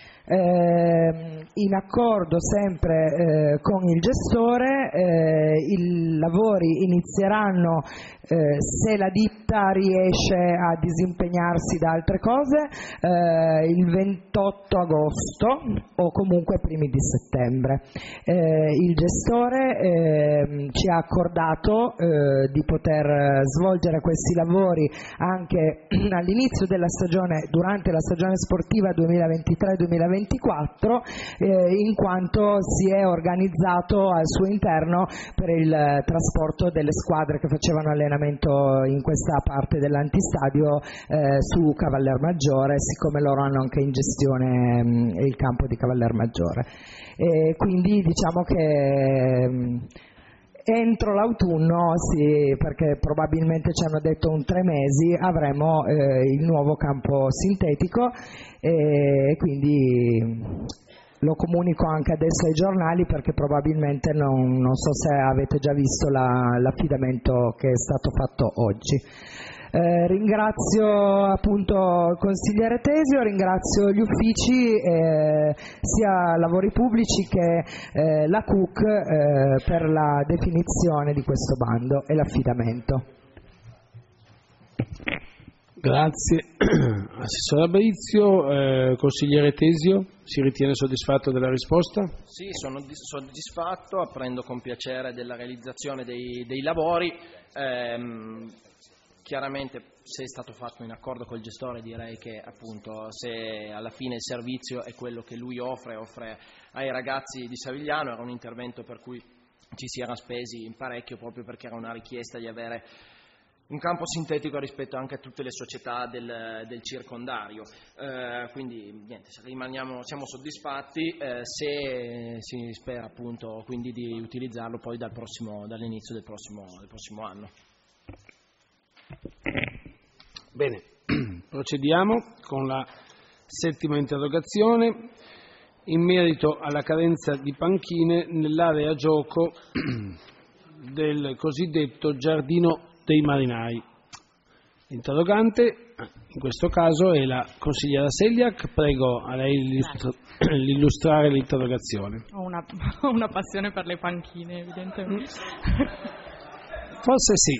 In accordo sempre con il gestore, i lavori inizieranno se la ditta riesce a disimpegnarsi da altre cose il 28 agosto o comunque primi di settembre. Il gestore ci ha accordato di poter svolgere questi lavori anche all'inizio della stagione, durante la stagione sportiva 2023-2024, in quanto si è organizzato al suo interno per il trasporto delle squadre che facevano allenamento in questa parte dell'antistadio su Cavallermaggiore, siccome loro hanno anche in gestione il campo di Cavallermaggiore. Quindi diciamo che entro l'autunno, sì, perché probabilmente ci hanno detto un 3 mesi, avremo il nuovo campo sintetico e quindi lo comunico anche adesso ai giornali perché probabilmente non so se avete già visto l'affidamento che è stato fatto oggi. Ringrazio appunto il consigliere Tesio, ringrazio gli uffici, sia lavori pubblici che la CUC per la definizione di questo bando e l'affidamento. Grazie. Assessore Abrizio, consigliere Tesio, si ritiene soddisfatto della risposta? Sì, sono soddisfatto, apprendo con piacere della realizzazione dei lavori. Chiaramente, se è stato fatto in accordo col gestore, direi che appunto se alla fine il servizio è quello che lui offre ai ragazzi di Savigliano, era un intervento per cui ci si era spesi in parecchio, proprio perché era una richiesta di avere un campo sintetico rispetto anche a tutte le società del circondario, quindi niente, siamo soddisfatti, se si spera appunto quindi di utilizzarlo poi dall'inizio del prossimo anno. Bene, procediamo con la settima interrogazione in merito alla carenza di panchine nell'area gioco del cosiddetto Giardino dei Marinai. L'interrogante in questo caso è la consigliera Seliak. Prego a lei l'illustrare l'interrogazione. Ho una passione per le panchine, evidentemente. Forse sì.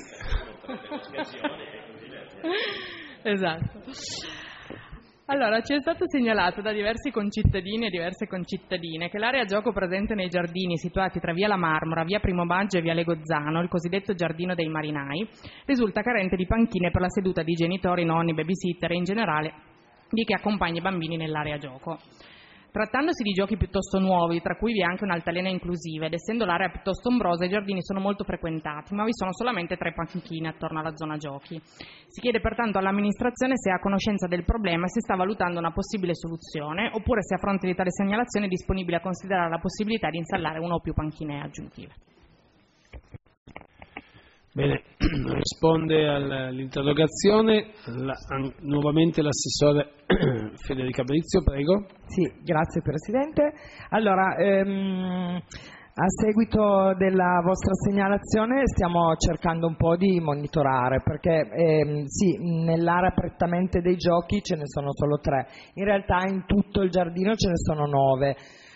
Esatto. Allora, ci è stato segnalato da diversi concittadini e diverse concittadine che l'area gioco presente nei giardini situati tra via La Marmora, via Primo Maggio e via Legozzano, il cosiddetto Giardino dei Marinai, risulta carente di panchine per la seduta di genitori, nonni, babysitter e in generale di chi accompagna i bambini nell'area gioco. Trattandosi di giochi piuttosto nuovi, tra cui vi è anche un'altalena inclusiva, ed essendo l'area piuttosto ombrosa, i giardini sono molto frequentati, ma vi sono solamente 3 panchine attorno alla zona giochi. Si chiede pertanto all'amministrazione se è a conoscenza del problema e se sta valutando una possibile soluzione, oppure se a fronte di tale segnalazione è disponibile a considerare la possibilità di installare una o più panchine aggiuntive. Bene, risponde all'interrogazione nuovamente l'assessore Federica Abrizio, prego. Sì, grazie Presidente. Allora, a seguito della vostra segnalazione stiamo cercando un po' di monitorare, perché sì, nell'area prettamente dei giochi ce ne sono solo 3, in realtà in tutto il giardino ce ne sono 9.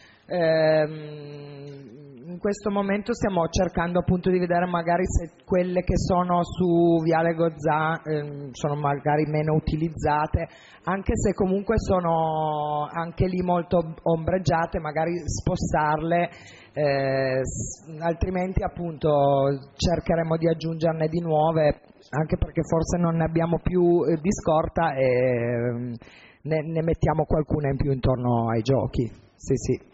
In questo momento stiamo cercando appunto di vedere magari se quelle che sono su Viale Gozzà sono magari meno utilizzate, anche se comunque sono anche lì molto ombreggiate, magari spostarle, altrimenti appunto cercheremo di aggiungerne di nuove, anche perché forse non ne abbiamo più di scorta e ne mettiamo qualcuna in più intorno ai giochi. Sì, sì.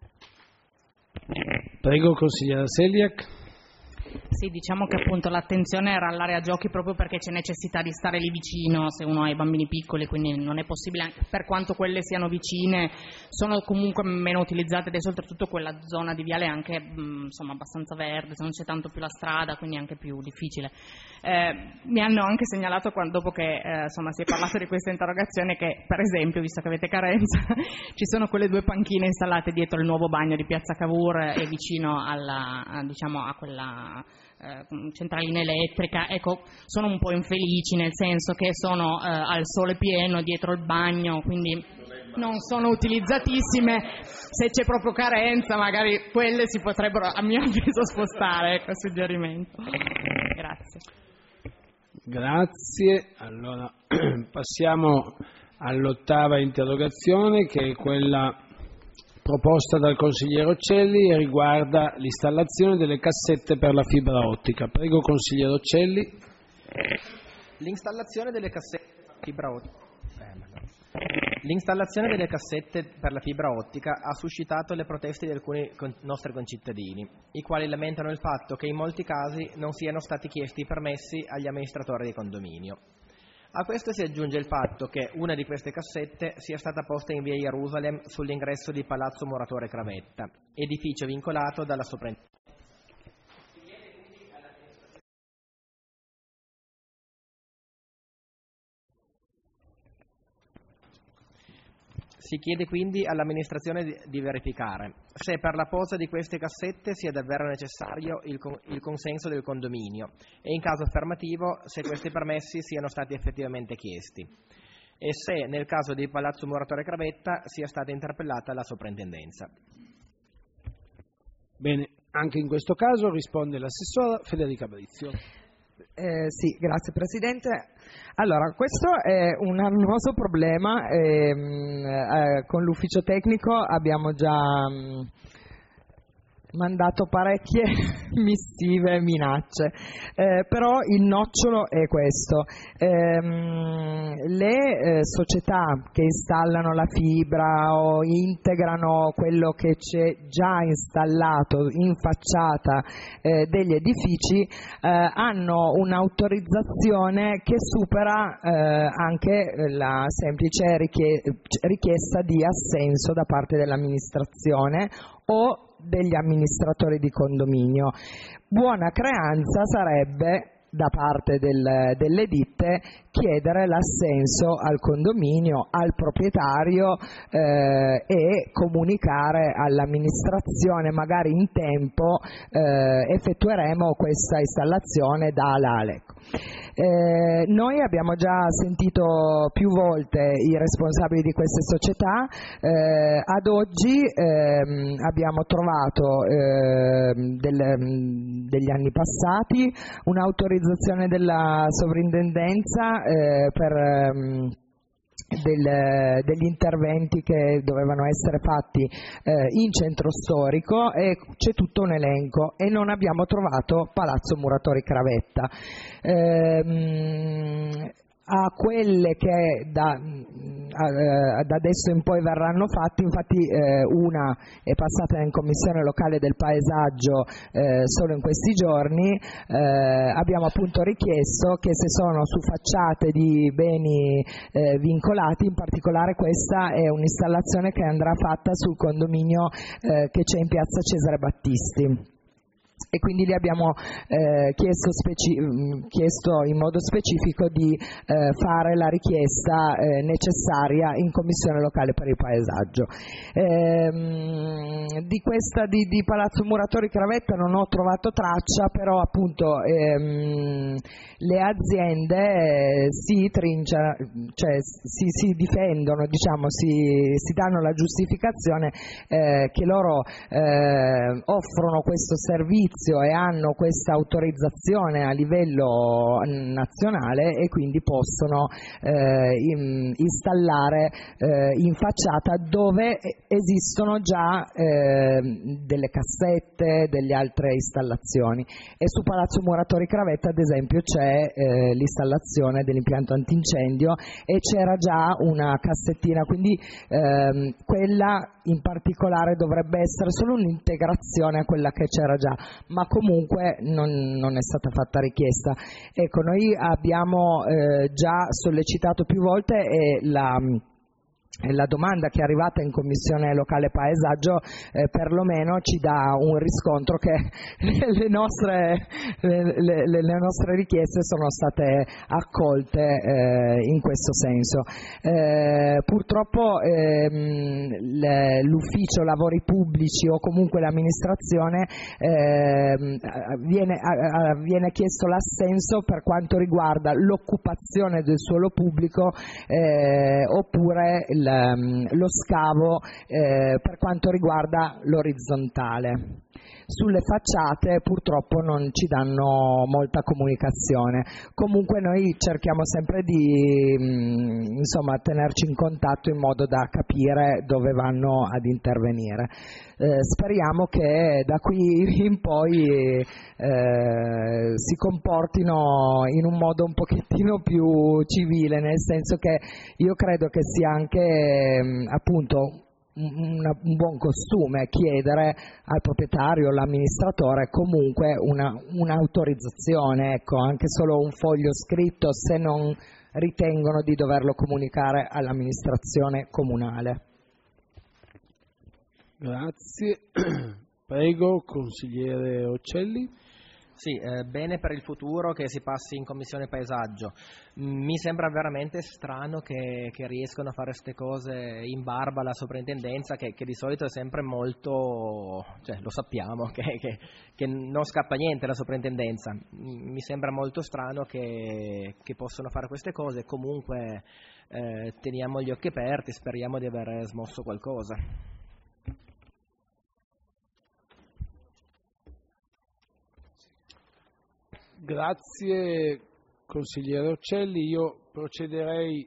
Prego, consigliera Seliak. Sì, diciamo che appunto l'attenzione era all'area giochi proprio perché c'è necessità di stare lì vicino se uno ha i bambini piccoli, quindi non è possibile, per quanto quelle siano vicine, sono comunque meno utilizzate ed è oltretutto quella zona di viale anche insomma abbastanza verde, se non c'è tanto più la strada, quindi è anche più difficile. Mi hanno anche segnalato dopo che insomma si è parlato di questa interrogazione che per esempio, visto che avete carenza, ci sono quelle 2 panchine installate dietro il nuovo bagno di Piazza Cavour e vicino a quella centralina elettrica, ecco, sono un po' infelici nel senso che sono al sole pieno dietro il bagno, quindi non sono utilizzatissime. Se c'è proprio carenza magari quelle si potrebbero a mio avviso spostare, ecco il suggerimento. Grazie. Allora passiamo all'8ª interrogazione, che è quella proposta dal consigliere Occelli e riguarda l'installazione delle cassette per la fibra ottica. Prego, consigliere Occelli. L'installazione delle cassette per la fibra ottica ha suscitato le proteste di alcuni nostri concittadini, i quali lamentano il fatto che in molti casi non siano stati chiesti i permessi agli amministratori di condominio. A questo si aggiunge il fatto che una di queste cassette sia stata posta in via Jerusalem sull'ingresso di Palazzo Muratore Cravetta, edificio vincolato dalla soprintendenza. Si chiede quindi all'amministrazione di verificare se per la posa di queste cassette sia davvero necessario il consenso del condominio e, in caso affermativo, se questi permessi siano stati effettivamente chiesti e se, nel caso di Palazzo Muratore Cravetta, sia stata interpellata la soprintendenza. Bene, anche in questo caso risponde l'assessora Federica Brizio. Sì, grazie Presidente. Allora, questo è un annoso problema con l'ufficio tecnico abbiamo già mandato parecchie missive, minacce, però il nocciolo è questo. Le società che installano la fibra o integrano quello che c'è già installato in facciata degli edifici hanno un'autorizzazione che supera anche la semplice richiesta di assenso da parte dell'amministrazione o degli amministratori di condominio. Buona creanza sarebbe da parte delle ditte chiedere l'assenso al condominio, al proprietario e comunicare all'amministrazione magari in tempo effettueremo questa installazione da ALEC. Noi abbiamo già sentito più volte i responsabili di queste società, ad oggi abbiamo trovato degli anni passati un'autorizzazione della sovrintendenza per degli interventi che dovevano essere fatti in centro storico e c'è tutto un elenco e non abbiamo trovato Palazzo Muratori Cravetta. A quelle che da adesso in poi verranno fatti, infatti una è passata in commissione locale del paesaggio solo in questi giorni, abbiamo appunto richiesto che se sono su facciate di beni vincolati, in particolare questa è un'installazione che andrà fatta sul condominio che c'è in piazza Cesare Battisti. E quindi gli abbiamo chiesto in modo specifico di fare la richiesta necessaria in commissione locale per il paesaggio. Di Palazzo Muratori Cravetta non ho trovato traccia, però appunto le aziende si difendono, diciamo, si danno la giustificazione che loro offrono questo servizio e hanno questa autorizzazione a livello nazionale e quindi possono installare in facciata dove esistono già delle cassette, delle altre installazioni. E su Palazzo Muratori Cravetta ad esempio c'è l'installazione dell'impianto antincendio e c'era già una cassettina, quindi quella in particolare dovrebbe essere solo un'integrazione a quella che c'era già, ma comunque non è stata fatta richiesta. Ecco, noi abbiamo già sollecitato più volte e la domanda che è arrivata in commissione locale paesaggio perlomeno ci dà un riscontro che le nostre richieste sono state accolte in questo senso. Purtroppo l'ufficio lavori pubblici o comunque l'amministrazione viene chiesto l'assenso per quanto riguarda l'occupazione del suolo pubblico oppure lo scavo per quanto riguarda l'orizzontale. Sulle facciate purtroppo non ci danno molta comunicazione. Comunque noi cerchiamo sempre di tenerci in contatto in modo da capire dove vanno ad intervenire. Speriamo che da qui in poi si comportino in un modo un pochettino più civile, nel senso che io credo che sia anche appunto un buon costume chiedere al proprietario o all'amministratore comunque un'autorizzazione, ecco, anche solo un foglio scritto se non ritengono di doverlo comunicare all'amministrazione comunale. Grazie. Prego, consigliere Occelli. Sì, bene per il futuro che si passi in Commissione Paesaggio. Mi sembra veramente strano che riescano a fare queste cose in barba alla soprintendenza, che di solito è sempre molto, cioè lo sappiamo, che non scappa niente la soprintendenza. Mi sembra molto strano che possono fare queste cose. Comunque teniamo gli occhi aperti, speriamo di aver smosso qualcosa. Grazie consigliere Uccelli, io procederei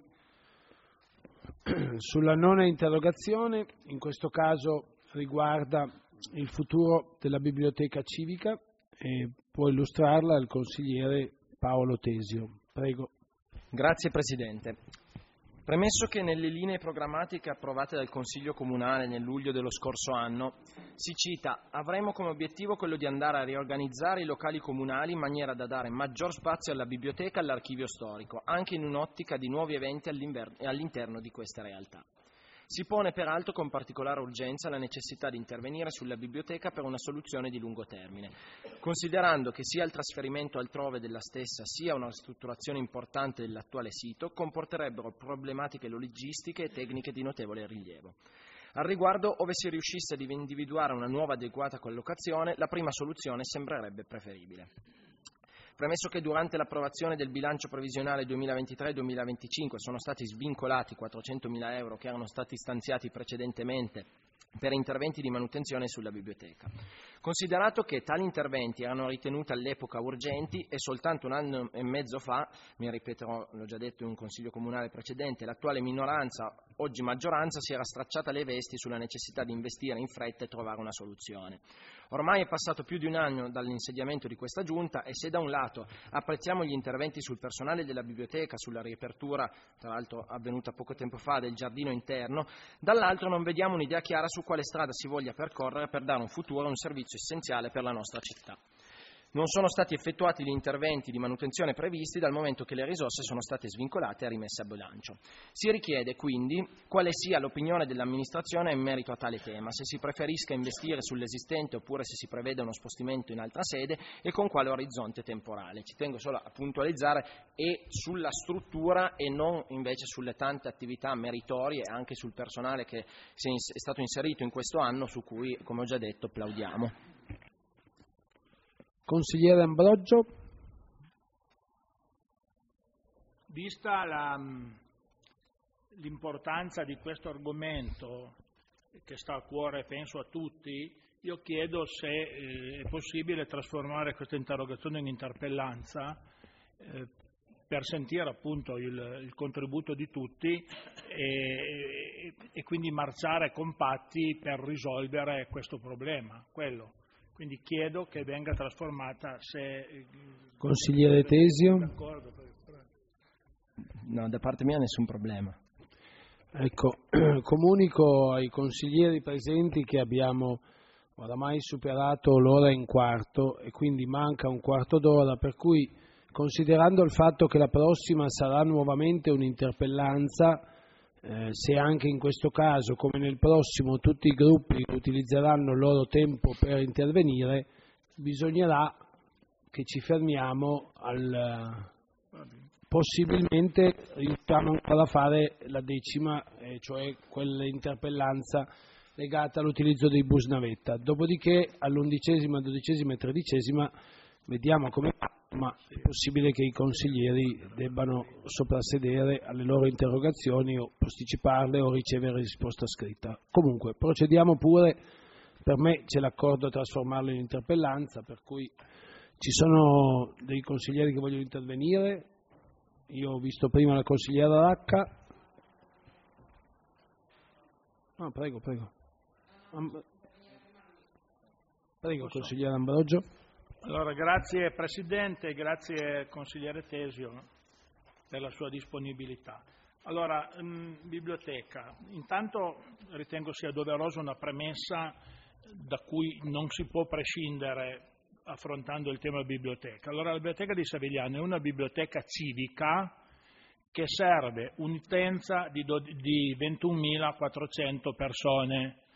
sulla nona interrogazione, in questo caso riguarda il futuro della biblioteca civica e può illustrarla il consigliere Paolo Tesio. Prego. Grazie Presidente. Premesso che nelle linee programmatiche approvate dal Consiglio Comunale nel luglio dello scorso anno si cita «Avremo come obiettivo quello di andare a riorganizzare i locali comunali in maniera da dare maggior spazio alla biblioteca e all'archivio storico, anche in un'ottica di nuovi eventi all'interno di queste realtà». Si pone peraltro con particolare urgenza la necessità di intervenire sulla biblioteca per una soluzione di lungo termine, considerando che sia il trasferimento altrove della stessa sia una ristrutturazione importante dell'attuale sito comporterebbero problematiche logistiche e tecniche di notevole rilievo. Al riguardo, ove si riuscisse ad individuare una nuova adeguata collocazione, la prima soluzione sembrerebbe preferibile. Premesso che durante l'approvazione del bilancio previsionale 2023-2025 sono stati svincolati 400.000 euro che erano stati stanziati precedentemente per interventi di manutenzione sulla biblioteca. Considerato che tali interventi erano ritenuti all'epoca urgenti e soltanto un anno e mezzo fa, mi ripeterò, l'ho già detto in un consiglio comunale precedente, l'attuale minoranza, oggi maggioranza, si era stracciata le vesti sulla necessità di investire in fretta e trovare una soluzione. Ormai è passato più di un anno dall'insediamento di questa giunta e se da un lato apprezziamo gli interventi sul personale della biblioteca, sulla riapertura, tra l'altro avvenuta poco tempo fa, del giardino interno, dall'altro non vediamo un'idea chiara su quale strada si voglia percorrere per dare un futuro a un servizio essenziale per la nostra città. Non sono stati effettuati gli interventi di manutenzione previsti dal momento che le risorse sono state svincolate e rimesse a bilancio. Si richiede quindi quale sia l'opinione dell'amministrazione in merito a tale tema, se si preferisca investire sull'esistente oppure se si prevede uno spostamento in altra sede e con quale orizzonte temporale. Ci tengo solo a puntualizzare e sulla struttura e non invece sulle tante attività meritorie e anche sul personale che è stato inserito in questo anno su cui, come ho già detto, plaudiamo. Consigliere Ambrogio. Vista l'importanza di questo argomento che sta a cuore, penso, a tutti, io chiedo se è possibile trasformare questa interrogazione in interpellanza per sentire appunto il contributo di tutti e quindi marciare compatti per risolvere questo problema, quello. Quindi chiedo che venga trasformata, se... Consigliere Tesio. No, da parte mia nessun problema. Ecco, comunico ai consiglieri presenti che abbiamo oramai superato l'ora e un quarto e quindi manca un quarto d'ora, per cui considerando il fatto che la prossima sarà nuovamente un'interpellanza, se anche in questo caso, come nel prossimo, tutti i gruppi utilizzeranno il loro tempo per intervenire, bisognerà che ci fermiamo possibilmente riusciamo ancora a fare la decima, cioè quell'interpellanza legata all'utilizzo dei bus navetta. Dopodiché all'11ª, 12ª e 13ª vediamo come va, ma è possibile che i consiglieri debbano soprassedere alle loro interrogazioni o posticiparle o ricevere risposta scritta. Comunque procediamo pure, per me c'è l'accordo a trasformarlo in interpellanza, per cui ci sono dei consiglieri che vogliono intervenire. Io ho visto prima la consigliera Racca. No, prego. Prego, consigliere Ambrogio. Allora, grazie Presidente, grazie consigliere Tesio per la sua disponibilità. Allora, biblioteca, intanto ritengo sia doverosa una premessa da cui non si può prescindere affrontando il tema biblioteca. Allora, la biblioteca di Savigliano è una biblioteca civica che serve un'utenza di 21.400 persone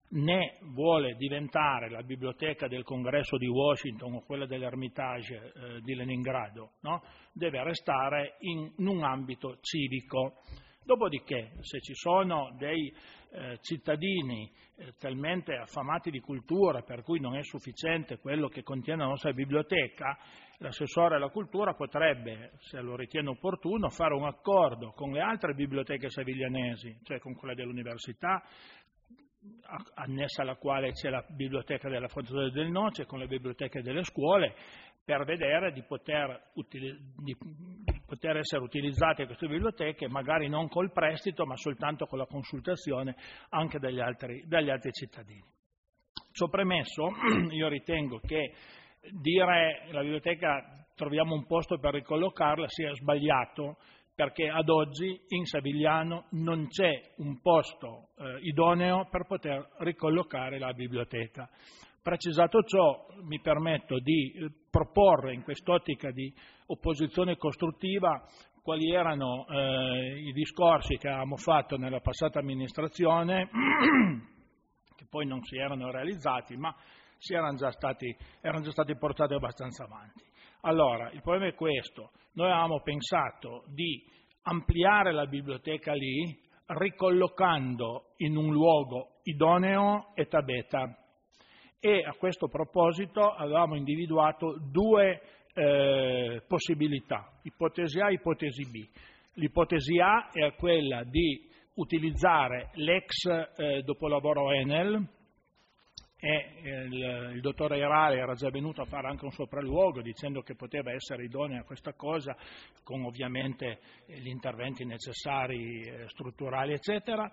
né vuole diventare la biblioteca del Congresso di Washington o quella dell'Ermitage di Leningrado, no? Deve restare in un ambito civico. Dopodiché, se ci sono dei cittadini talmente affamati di cultura per cui non è sufficiente quello che contiene la nostra biblioteca, l'assessore alla cultura potrebbe, se lo ritiene opportuno, fare un accordo con le altre biblioteche seviglianesi, cioè con quella dell'università, annessa alla quale c'è la biblioteca della Fondazione del Noce, con le biblioteche delle scuole, per vedere di poter essere utilizzate queste biblioteche, magari non col prestito, ma soltanto con la consultazione anche dagli altri cittadini. Ciò premesso, io ritengo che dire la biblioteca troviamo un posto per ricollocarla sia sbagliato, perché ad oggi in Savigliano non c'è un posto idoneo per poter ricollocare la biblioteca. Precisato ciò, mi permetto di proporre in quest'ottica di opposizione costruttiva quali erano i discorsi che avevamo fatto nella passata amministrazione, che poi non si erano realizzati, ma erano già stati portati abbastanza avanti. Allora, il problema è questo: noi avevamo pensato di ampliare la biblioteca lì, ricollocando in un luogo idoneo Eta Beta, e a questo proposito avevamo individuato due possibilità, ipotesi A e ipotesi B. L'ipotesi A è quella di utilizzare l'ex dopolavoro Enel, e il dottore Airale era già venuto a fare anche un sopralluogo dicendo che poteva essere idonea a questa cosa, con ovviamente gli interventi necessari, strutturali, eccetera.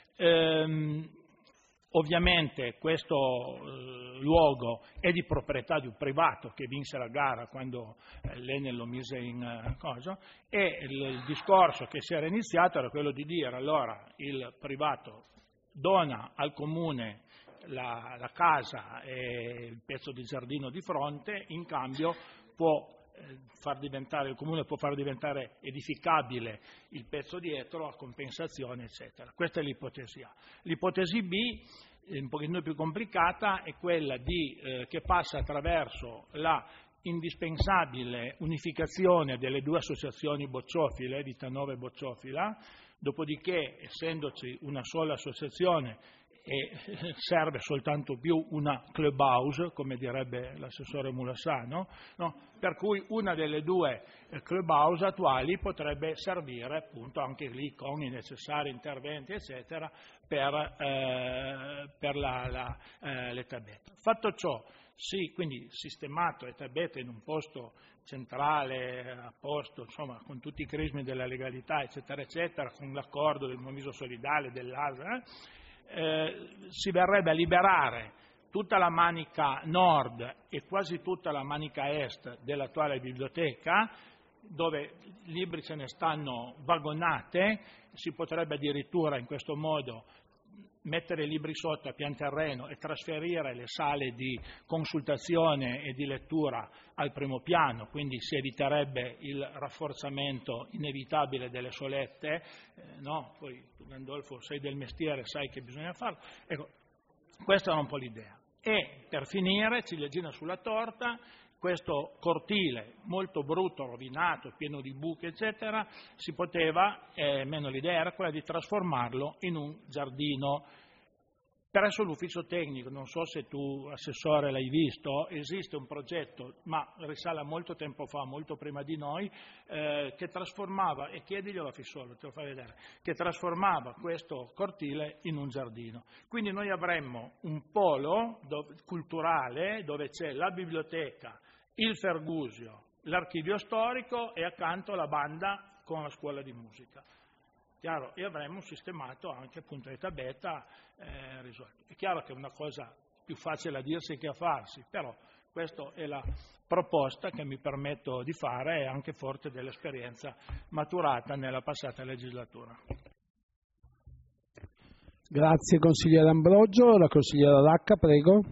Ovviamente questo luogo è di proprietà di un privato che vinse la gara quando l'Enel lo mise in cosa, e il discorso che si era iniziato era quello di dire: allora il privato dona al comune la casa e il pezzo di giardino di fronte, in cambio il comune può far diventare edificabile il pezzo dietro a compensazione, eccetera. Questa è l'ipotesi A. L'ipotesi B, un pochettino più complicata, è quella che passa attraverso la indispensabile unificazione delle due associazioni bocciofile, Vitanova e Bocciofila, dopodiché, essendoci una sola associazione, e serve soltanto più una clubhouse, come direbbe l'assessore Mulassano, no? Per cui una delle due clubhouse attuali potrebbe servire appunto anche lì con i necessari interventi eccetera per l'Eta Beta. Fatto ciò, sì, quindi sistemato Eta Beta in un posto centrale, a posto, insomma, con tutti i crismi della legalità eccetera eccetera, con l'accordo del Moviso Solidale, dell'ASA, si verrebbe a liberare tutta la manica nord e quasi tutta la manica est dell'attuale biblioteca, dove libri ce ne stanno vagonate. Si potrebbe addirittura in questo modo mettere i libri sotto a pian terreno e trasferire le sale di consultazione e di lettura al primo piano, quindi si eviterebbe il rafforzamento inevitabile delle solette, no? Poi tu, Gandolfo, sei del mestiere, sai che bisogna farlo. Ecco, questa era un po' l'idea. E per finire, ciliegina sulla torta, questo cortile molto brutto, rovinato, pieno di buche, eccetera, si poteva, meno l'idea era quella di trasformarlo in un giardino. Presso l'ufficio tecnico, non so se tu, assessore, l'hai visto, esiste un progetto, ma risale a molto tempo fa, molto prima di noi, che trasformava, e chiediglielo a Fissolo, te lo fai vedere, che trasformava questo cortile in un giardino. Quindi noi avremmo un polo culturale dove c'è la biblioteca, il Fergusio, l'archivio storico e accanto la banda con la scuola di musica. Chiaro, e avremmo sistemato anche appunto Eta Beta risolto. È chiaro che è una cosa più facile a dirsi che a farsi, però questa è la proposta che mi permetto di fare, e anche forte dell'esperienza maturata nella passata legislatura. Grazie consigliere Ambrogio. La consigliera Lacca, prego.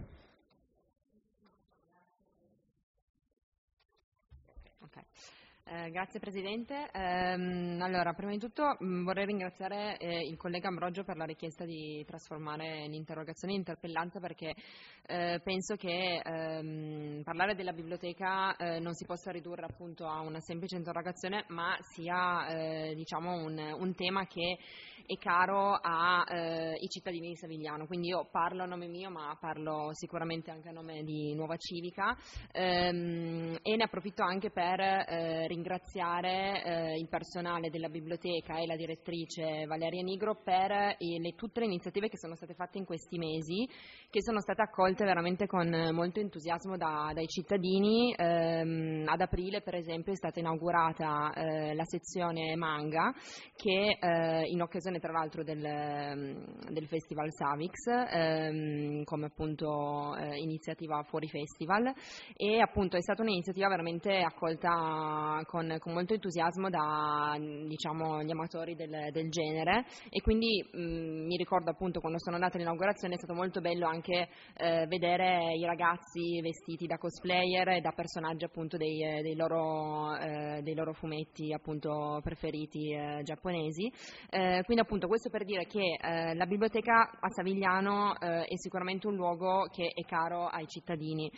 Grazie Presidente. Allora, prima di tutto vorrei ringraziare il collega Ambrogio per la richiesta di trasformare l'interrogazione in interpellanza, perché penso che parlare della biblioteca non si possa ridurre appunto a una semplice interrogazione, ma sia diciamo un tema che è caro ai cittadini di Savigliano. Quindi io parlo a nome mio, ma parlo sicuramente anche a nome di Nuova Civica, e ne approfitto anche per ringraziare il personale della biblioteca e la direttrice Valeria Nigro per tutte le iniziative che sono state fatte in questi mesi, che sono state accolte veramente con molto entusiasmo dai cittadini. Ad aprile, per esempio, è stata inaugurata la sezione manga, che in occasione tra l'altro del Festival Savix, come appunto iniziativa fuori festival, e appunto è stata un'iniziativa veramente accolta con molto entusiasmo da, diciamo, gli amatori del genere, e quindi mi ricordo appunto quando sono andata all'inaugurazione è stato molto bello anche vedere i ragazzi vestiti da cosplayer e da personaggi appunto dei loro fumetti appunto preferiti giapponesi. Quindi appunto questo per dire che la biblioteca a Savigliano è sicuramente un luogo che è caro ai cittadini,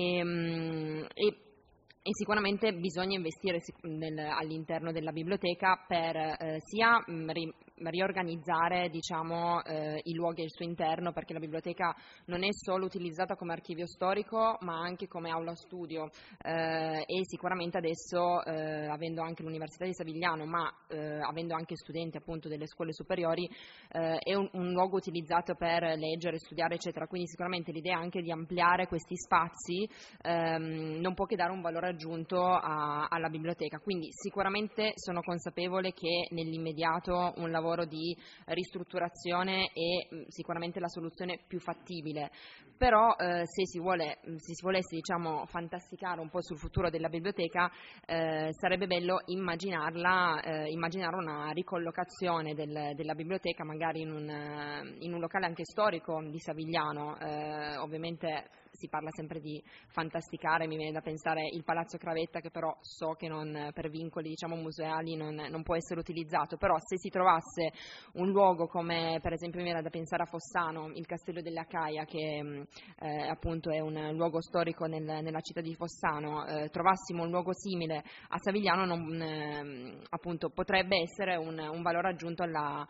e sicuramente bisogna investire all'interno della biblioteca per sia riorganizzare, diciamo, i luoghi al suo interno, perché la biblioteca non è solo utilizzata come archivio storico ma anche come aula studio, e sicuramente adesso, avendo anche l'Università di Savigliano, ma avendo anche studenti appunto delle scuole superiori, è un luogo utilizzato per leggere, studiare eccetera, quindi sicuramente l'idea anche di ampliare questi spazi non può che dare un valore aggiunto alla biblioteca. Quindi sicuramente sono consapevole che nell'immediato un lavoro di ristrutturazione è sicuramente la soluzione più fattibile, però se si volesse, diciamo, fantasticare un po' sul futuro della biblioteca, sarebbe bello immaginare una ricollocazione della biblioteca magari in un locale anche storico di Savigliano. Ovviamente si parla sempre di fantasticare, mi viene da pensare il Palazzo Cravetta, che però so che per vincoli, diciamo, museali non può essere utilizzato, però se si trovasse un luogo come per esempio mi viene da pensare a Fossano, il Castello delle Acaia, che appunto è un luogo storico nella città di Fossano, trovassimo un luogo simile a Savigliano, appunto potrebbe essere un valore aggiunto alla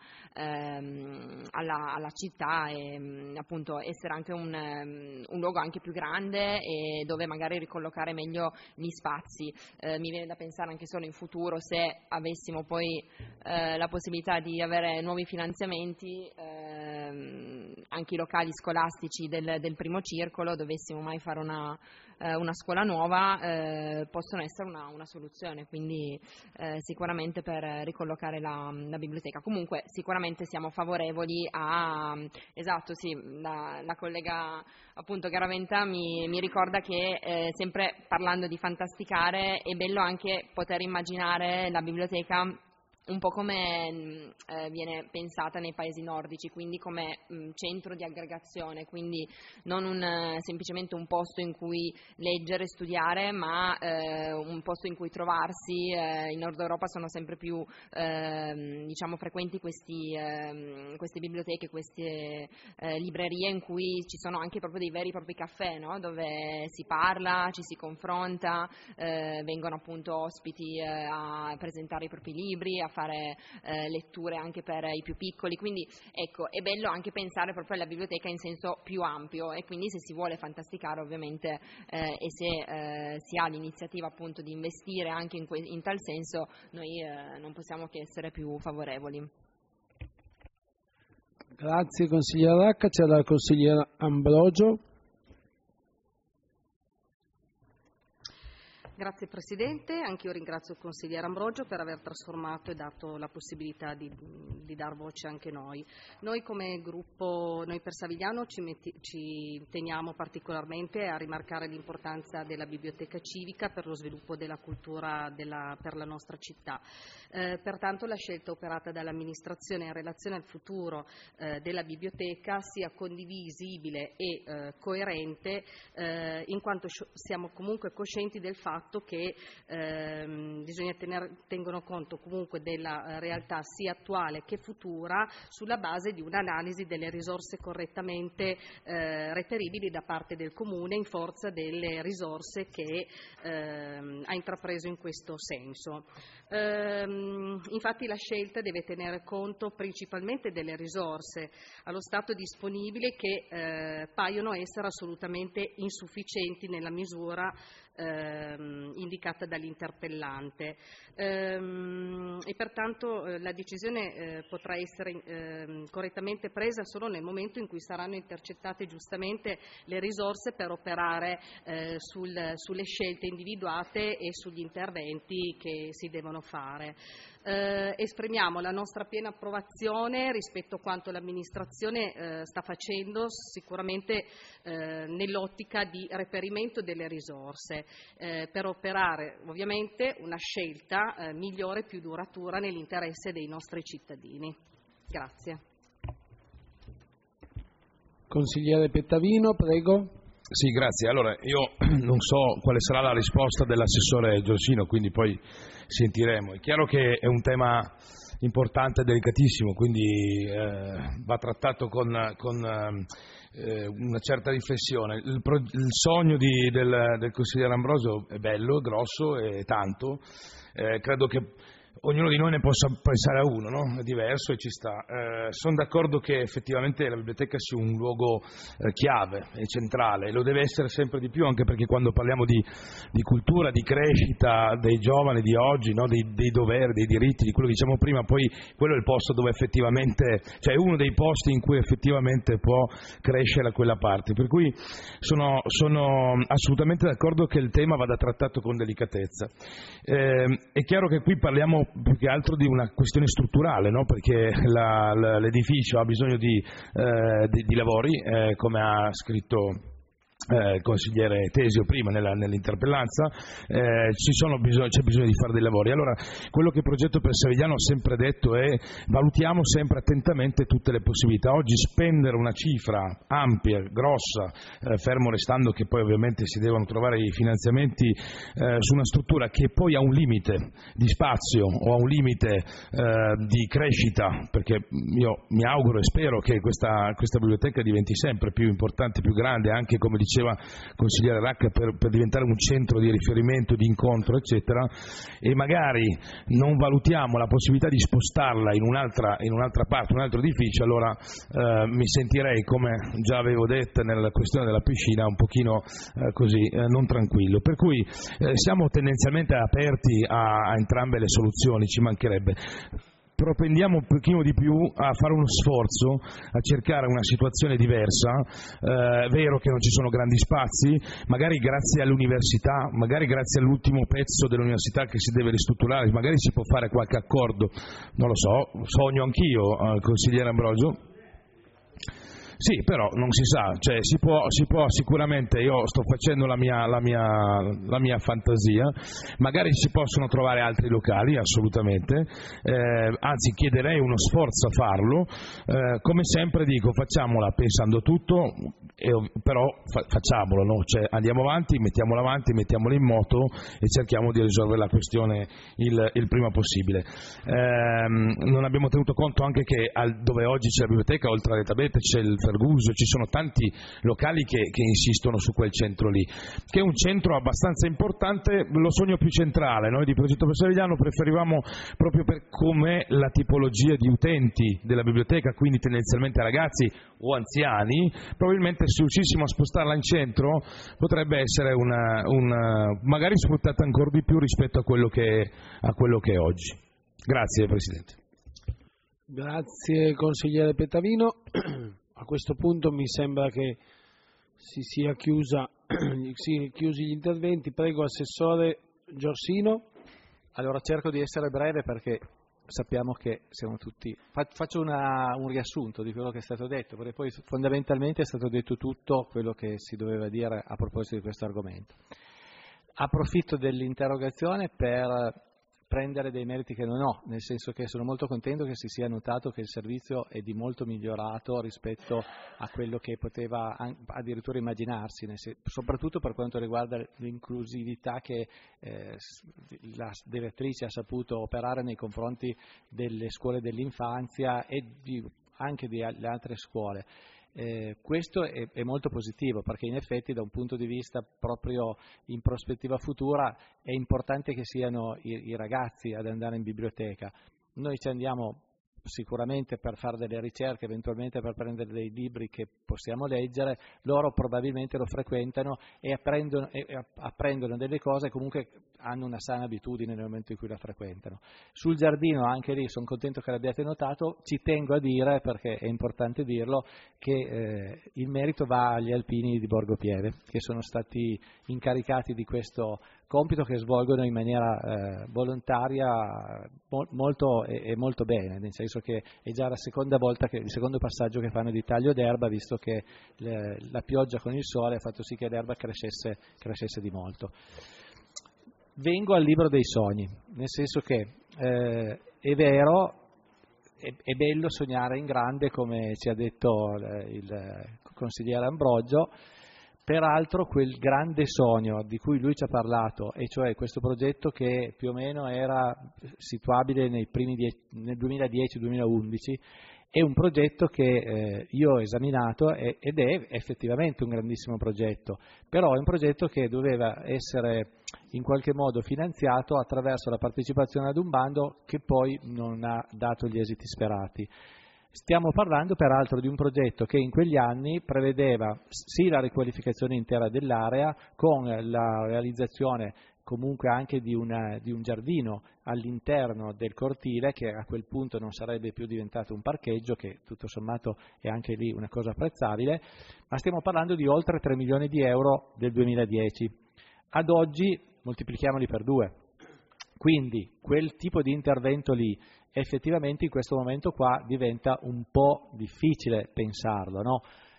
città, e appunto essere anche un luogo anche più grande e dove magari ricollocare meglio gli spazi. Mi viene da pensare anche solo in futuro, se avessimo poi la possibilità di avere nuovi finanziamenti, anche i locali scolastici del primo circolo, dovessimo mai fare una scuola nuova, possono essere una soluzione, quindi sicuramente per ricollocare la biblioteca. Comunque sicuramente siamo favorevoli esatto, sì, la collega appunto Garaventa mi ricorda che sempre parlando di fantasticare è bello anche poter immaginare la biblioteca un po' come viene pensata nei paesi nordici, quindi come centro di aggregazione, quindi non semplicemente un posto in cui leggere, studiare, ma un posto in cui trovarsi. In Nord Europa sono sempre più diciamo frequenti queste biblioteche, queste librerie in cui ci sono anche proprio dei veri e propri caffè, no? Dove si parla, ci si confronta, vengono appunto ospiti a presentare i propri libri, a fare letture anche per i più piccoli, quindi ecco, è bello anche pensare proprio alla biblioteca in senso più ampio, e quindi se si vuole fantasticare ovviamente e se si ha l'iniziativa appunto di investire anche in tal senso, noi non possiamo che essere più favorevoli. Grazie consigliera Racca, c'è la consigliera Ambrogio. Grazie Presidente, anch'io ringrazio il consigliere Ambrogio per aver trasformato e dato la possibilità di dar voce anche noi. Noi come gruppo, noi per Savigliano ci teniamo particolarmente a rimarcare l'importanza della biblioteca civica per lo sviluppo della cultura per la nostra città. Pertanto la scelta operata dall'amministrazione in relazione al futuro della biblioteca sia condivisibile e coerente, in quanto siamo comunque coscienti del fatto fatto che bisogna tengono conto comunque della realtà sia attuale che futura sulla base di un'analisi delle risorse correttamente reperibili da parte del Comune in forza delle risorse che ha intrapreso in questo senso. Infatti la scelta deve tenere conto principalmente delle risorse allo stato disponibili che paiono essere assolutamente insufficienti nella misura indicata dall'interpellante e pertanto la decisione potrà essere correttamente presa solo nel momento in cui saranno intercettate giustamente le risorse per operare sulle scelte individuate e sugli interventi che si devono fare. Esprimiamo la nostra piena approvazione rispetto a quanto l'amministrazione sta facendo, sicuramente nell'ottica di reperimento delle risorse, per operare ovviamente una scelta migliore e più duratura nell'interesse dei nostri cittadini. Grazie. Consigliere Pettavino, prego. Sì, grazie. Allora, io non so quale sarà la risposta dell'assessore Giorgino, quindi poi sentiremo. È chiaro che è un tema importante e delicatissimo, quindi va trattato con una certa riflessione. Il sogno del consigliere Ambrosio è bello, è grosso, è tanto. Credo che ognuno di noi ne possa pensare a uno, no? È diverso e ci sta. Sono d'accordo che effettivamente la biblioteca sia un luogo chiave e centrale, lo deve essere sempre di più, anche perché quando parliamo di cultura, di crescita dei giovani di oggi, no? dei doveri, dei diritti, di quello che diciamo prima, poi quello è il posto dove effettivamente, cioè uno dei posti in cui effettivamente può crescere quella parte. Per cui sono assolutamente d'accordo che il tema vada trattato con delicatezza. È chiaro che qui parliamo più che altro di una questione strutturale, no? Perché l'edificio ha bisogno di lavori, come ha scritto il consigliere Tesio prima nell'interpellanza, c'è bisogno di fare dei lavori. Allora, quello che il progetto per Savigliano ha sempre detto è: valutiamo sempre attentamente tutte le possibilità. Oggi spendere una cifra ampia, grossa, fermo restando che poi ovviamente si devono trovare i finanziamenti su una struttura che poi ha un limite di spazio o ha un limite di crescita, perché io mi auguro e spero che questa biblioteca diventi sempre più importante, più grande, anche come diceva consigliere Racca, per diventare un centro di riferimento, di incontro, eccetera, e magari non valutiamo la possibilità di spostarla in un'altra parte, un altro edificio, allora mi sentirei, come già avevo detto nella questione della piscina, un pochino così non tranquillo. Per cui siamo tendenzialmente aperti a entrambe le soluzioni, ci mancherebbe. Propendiamo un pochino di più a fare uno sforzo, a cercare una situazione diversa. È vero che non ci sono grandi spazi, magari grazie all'università, magari grazie all'ultimo pezzo dell'università che si deve ristrutturare, magari si può fare qualche accordo, non lo so, sogno anch'io, consigliere Ambrosio. Sì, però non si sa, cioè si può sicuramente, io sto facendo la mia fantasia, magari si possono trovare altri locali, assolutamente, anzi chiederei uno sforzo a farlo, come sempre dico, facciamola pensando tutto, però facciamolo, no? Cioè, andiamo avanti, mettiamola in moto e cerchiamo di risolvere la questione il prima possibile. Non abbiamo tenuto conto anche che dove oggi c'è la biblioteca, oltre alle tablette c'è il Ferguso, ci sono tanti locali che insistono su quel centro lì, che è un centro abbastanza importante, lo sogno più centrale. Noi di Progetto per Savigliano preferivamo, proprio per com'è la tipologia di utenti della biblioteca, quindi tendenzialmente ragazzi o anziani, probabilmente se riuscissimo a spostarla in centro potrebbe essere magari sfruttata ancora di più rispetto a quello che è oggi. Grazie Presidente. Grazie consigliere Pettavino. A questo punto mi sembra che siano chiusi gli interventi. Prego Assessore Giorgino. Allora cerco di essere breve perché sappiamo che siamo tutti... Faccio un riassunto di quello che è stato detto, perché poi fondamentalmente è stato detto tutto quello che si doveva dire a proposito di questo argomento. Approfitto dell'interrogazione per prendere dei meriti che non ho, nel senso che sono molto contento che si sia notato che il servizio è di molto migliorato rispetto a quello che poteva addirittura immaginarsi, soprattutto per quanto riguarda l'inclusività che la direttrice ha saputo operare nei confronti delle scuole dell'infanzia e anche di altre scuole. Questo è molto positivo, perché in effetti da un punto di vista proprio in prospettiva futura è importante che siano i ragazzi ad andare in biblioteca. Noi ci andiamo sicuramente per fare delle ricerche, eventualmente per prendere dei libri che possiamo leggere, loro probabilmente lo frequentano e apprendono delle cose e comunque hanno una sana abitudine nel momento in cui la frequentano. Sul giardino, anche lì, sono contento che l'abbiate notato, ci tengo a dire, perché è importante dirlo, che il merito va agli alpini di Borgo Pieve, che sono stati incaricati di questo compito che svolgono in maniera volontaria molto bene, nel senso che è già la seconda volta, il secondo passaggio che fanno di taglio d'erba, visto che la pioggia con il sole ha fatto sì che l'erba crescesse di molto. Vengo al libro dei sogni, nel senso che è vero, è bello sognare in grande, come ci ha detto il consigliere Ambrogio. Peraltro quel grande sogno di cui lui ci ha parlato, e cioè questo progetto che più o meno era situabile nel 2010-2011, è un progetto che io ho esaminato ed è effettivamente un grandissimo progetto, però è un progetto che doveva essere in qualche modo finanziato attraverso la partecipazione ad un bando che poi non ha dato gli esiti sperati. Stiamo parlando peraltro di un progetto che in quegli anni prevedeva sì la riqualificazione intera dell'area con la realizzazione comunque anche di un giardino all'interno del cortile, che a quel punto non sarebbe più diventato un parcheggio, che tutto sommato è anche lì una cosa apprezzabile, ma stiamo parlando di oltre 3 milioni di euro del 2010. Ad oggi moltiplichiamoli per 2. Quindi quel tipo di intervento lì effettivamente in questo momento qua diventa un po' difficile pensarlo, no?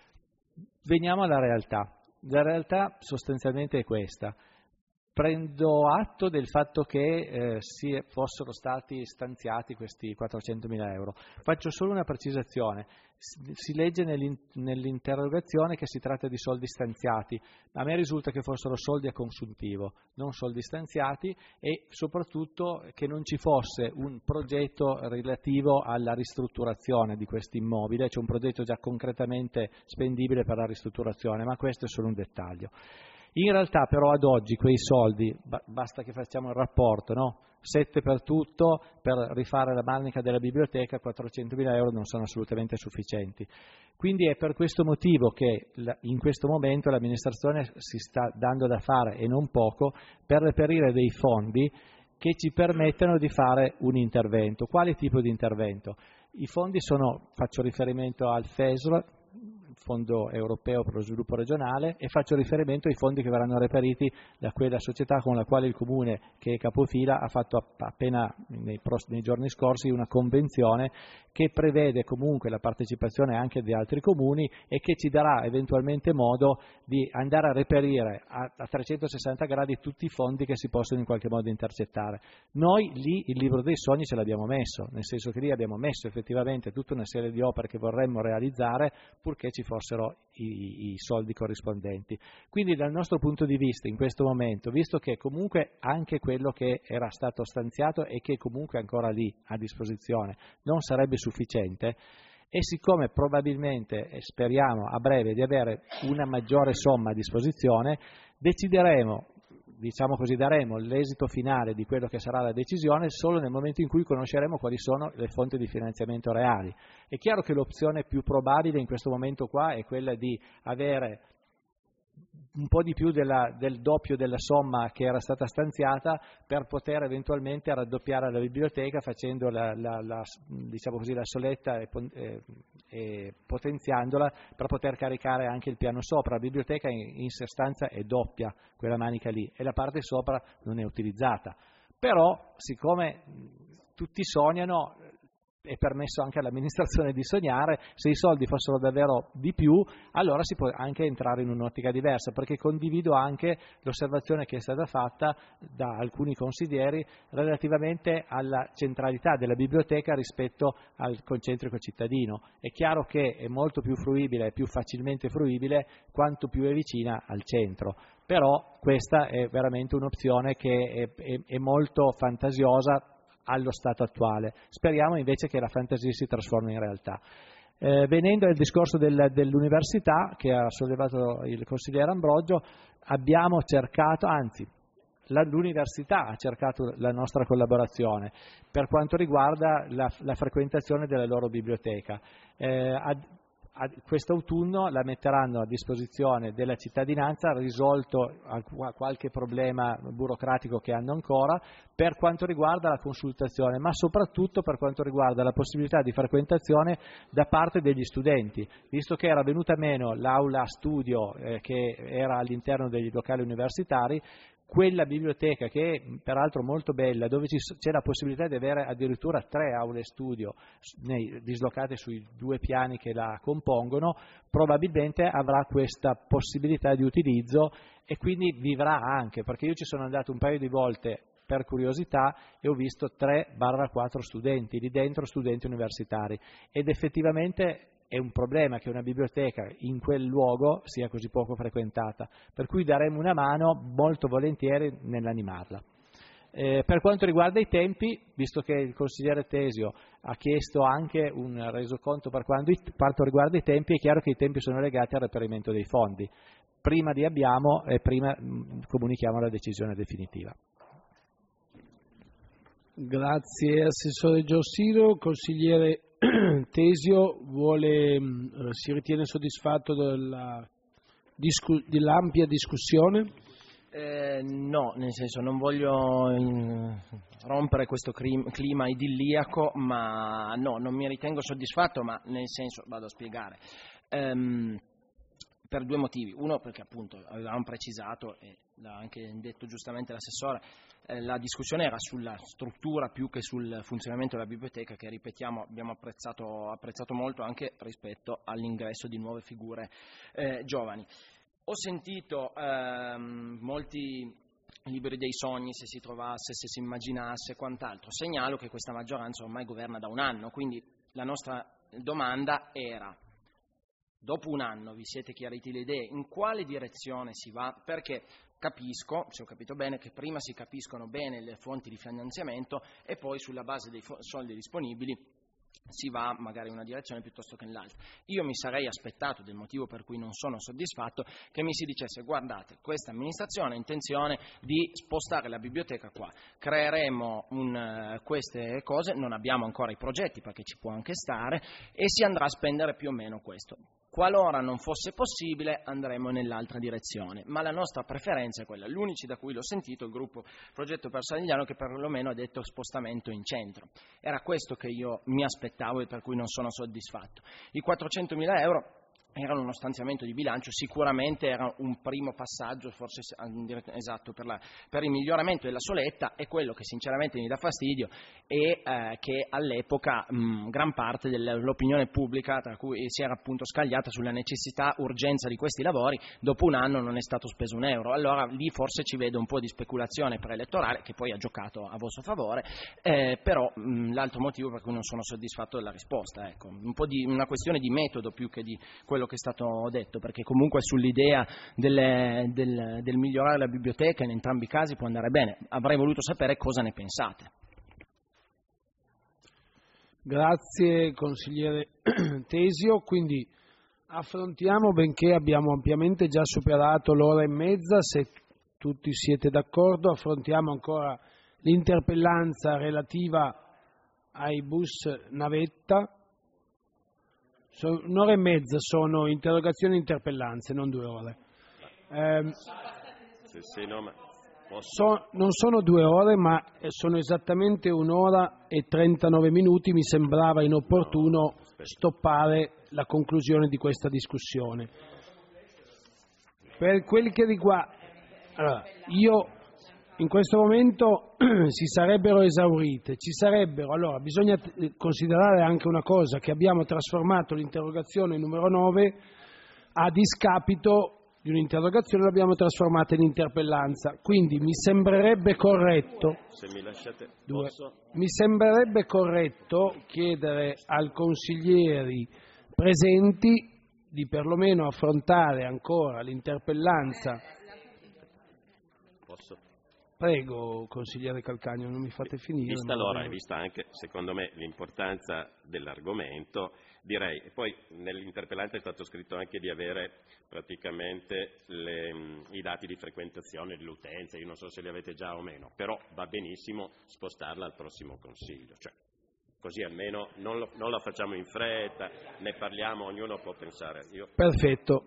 Veniamo alla realtà. La realtà sostanzialmente è questa. Prendo atto del fatto che fossero stati stanziati questi 400.000 euro. Faccio solo una precisazione. Si legge nell'interrogazione che si tratta di soldi stanziati. A me risulta che fossero soldi a consuntivo, non soldi stanziati, e soprattutto che non ci fosse un progetto relativo alla ristrutturazione di questo immobile, cioè un progetto già concretamente spendibile per la ristrutturazione, ma questo è solo un dettaglio. In realtà però ad oggi quei soldi, basta che facciamo il rapporto, no? 7 per tutto, per rifare la manica della biblioteca, 400.000 euro non sono assolutamente sufficienti. Quindi è per questo motivo che in questo momento l'amministrazione si sta dando da fare, e non poco, per reperire dei fondi che ci permettano di fare un intervento. Quale tipo di intervento? I fondi sono, faccio riferimento al FESR, Fondo Europeo per lo Sviluppo Regionale, e faccio riferimento ai fondi che verranno reperiti da quella società con la quale il Comune, che è capofila, ha fatto appena nei giorni scorsi una convenzione che prevede comunque la partecipazione anche di altri comuni e che ci darà eventualmente modo di andare a reperire a 360 gradi tutti i fondi che si possono in qualche modo intercettare. Noi lì il libro dei sogni ce l'abbiamo messo, nel senso che lì abbiamo messo effettivamente tutta una serie di opere che vorremmo realizzare, purché ci fossero i soldi corrispondenti. Quindi dal nostro punto di vista in questo momento, visto che comunque anche quello che era stato stanziato e che comunque è ancora lì a disposizione non sarebbe sufficiente, e siccome probabilmente speriamo a breve di avere una maggiore somma a disposizione, decideremo, diciamo così, daremo l'esito finale di quello che sarà la decisione solo nel momento in cui conosceremo quali sono le fonti di finanziamento reali. È chiaro che l'opzione più probabile in questo momento qua è quella di avere un po' di più del doppio della somma che era stata stanziata per poter eventualmente raddoppiare la biblioteca facendo diciamo così, la soletta e potenziandola per poter caricare anche il piano sopra. La biblioteca in sostanza è doppia, quella manica lì, e la parte sopra non è utilizzata. Però siccome tutti sognano, è permesso anche all'amministrazione di sognare. Se i soldi fossero davvero di più, allora si può anche entrare in un'ottica diversa, perché condivido anche l'osservazione che è stata fatta da alcuni consiglieri relativamente alla centralità della biblioteca rispetto al concentrico cittadino. È chiaro che è molto più fruibile, più facilmente fruibile quanto più è vicina al centro, però questa è veramente un'opzione che è molto fantasiosa allo stato attuale. Speriamo invece che la fantasia si trasformi in realtà. Venendo al discorso dell'università che ha sollevato il consigliere Ambrogio, abbiamo cercato, anzi l'università ha cercato la nostra collaborazione per quanto riguarda la frequentazione della loro biblioteca. Quest'autunno la metteranno a disposizione della cittadinanza, risolto qualche problema burocratico che hanno ancora, per quanto riguarda la consultazione, ma soprattutto per quanto riguarda la possibilità di frequentazione da parte degli studenti, visto che era venuta meno l'aula studio che era all'interno degli locali universitari. Quella biblioteca, che è peraltro molto bella, dove c'è la possibilità di avere addirittura 3 aule studio dislocate sui 2 piani che la compongono, probabilmente avrà questa possibilità di utilizzo e quindi vivrà anche, perché io ci sono andato un paio di volte per curiosità e ho visto 3-4 studenti, lì dentro studenti universitari, ed effettivamente è un problema che una biblioteca in quel luogo sia così poco frequentata, per cui daremo una mano molto volentieri nell'animarla. Per quanto riguarda i tempi, visto che il consigliere Tesio ha chiesto anche un resoconto per quanto riguarda i tempi, è chiaro che i tempi sono legati al reperimento dei fondi. Prima li abbiamo e prima comunichiamo la decisione definitiva. Grazie Assessore Giosiro. Consigliere Tesio, si ritiene soddisfatto dell'ampia discussione? No, nel senso, non voglio rompere questo clima idilliaco, ma no, non mi ritengo soddisfatto, ma nel senso, vado a spiegare. Per 2 motivi. Uno, perché appunto avevamo precisato, e l'ha anche detto giustamente l'assessore, la discussione era sulla struttura più che sul funzionamento della biblioteca, che ripetiamo abbiamo apprezzato molto anche rispetto all'ingresso di nuove figure giovani. Ho sentito molti liberi dei sogni, se si trovasse, se si immaginasse, quant'altro. Segnalo che questa maggioranza ormai governa da un anno, quindi la nostra domanda era: dopo un anno vi siete chiariti le idee, in quale direzione si va? Perché capisco, se ho capito bene, che prima si capiscono bene le fonti di finanziamento e poi sulla base dei soldi disponibili si va magari in una direzione piuttosto che nell'altra. Io mi sarei aspettato, del motivo per cui non sono soddisfatto, che mi si dicesse: guardate, questa amministrazione ha intenzione di spostare la biblioteca qua, creeremo queste cose, non abbiamo ancora i progetti perché ci può anche stare, e si andrà a spendere più o meno questo. Qualora non fosse possibile andremo nell'altra direzione, ma la nostra preferenza è quella. L'unici da cui l'ho sentito, il gruppo Progetto Persanigliano, che perlomeno ha detto spostamento in centro. Era questo che io mi aspettavo e per cui non sono soddisfatto. I 400.000 euro erano uno stanziamento di bilancio, sicuramente era un primo passaggio, forse esatto, per il miglioramento della soletta, e quello che sinceramente mi dà fastidio è che all'epoca gran parte dell'opinione pubblica, tra cui si era appunto scagliata sulla necessità, urgenza di questi lavori, dopo un anno non è stato speso un euro. Allora lì forse ci vedo un po' di speculazione preelettorale, che poi ha giocato a vostro favore, però l'altro motivo per cui non sono soddisfatto della risposta, ecco, una questione di metodo più che di quello che è stato detto, perché comunque sull'idea del migliorare la biblioteca in entrambi i casi può andare bene. Avrei voluto sapere cosa ne pensate. Grazie consigliere Tesio. Quindi affrontiamo, benché abbiamo ampiamente già superato l'ora e mezza, se tutti siete d'accordo, affrontiamo ancora l'interpellanza relativa ai bus navetta. Un'ora e mezza sono interrogazioni e interpellanze, non 2 ore. Non sono 2 ore, ma sono esattamente 1 ora e 39 minuti. Mi sembrava inopportuno stoppare la conclusione di questa discussione. Per quel che riguarda... Allora, io in questo momento si sarebbero esaurite. Allora, bisogna considerare anche una cosa, che abbiamo trasformato l'interrogazione numero 9 a discapito di un'interrogazione, l'abbiamo trasformata in interpellanza. Quindi mi sembrerebbe corretto, se mi lasciate, mi sembrerebbe corretto chiedere ai consiglieri presenti di perlomeno affrontare ancora l'interpellanza. Posso? Prego, consigliere Calcagno, non mi fate finire. Vista l'ora e vista anche, secondo me, l'importanza dell'argomento, direi, e poi nell'interpellanza è stato scritto anche di avere praticamente i dati di frequentazione dell'utenza, io non so se li avete già o meno, però va benissimo spostarla al prossimo Consiglio, cioè, così almeno non la facciamo in fretta, ne parliamo, ognuno può pensare. Perfetto.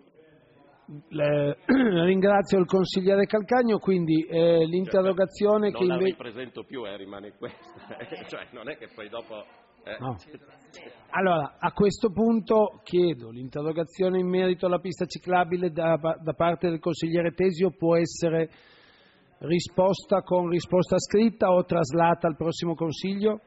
Ringrazio il consigliere Calcagno, quindi l'interrogazione non che la ripresento più, rimane questa, cioè non è che poi dopo... No. Allora, a questo punto chiedo l'interrogazione in merito alla pista ciclabile da parte del consigliere Tesio può essere risposta con risposta scritta o traslata al prossimo Consiglio?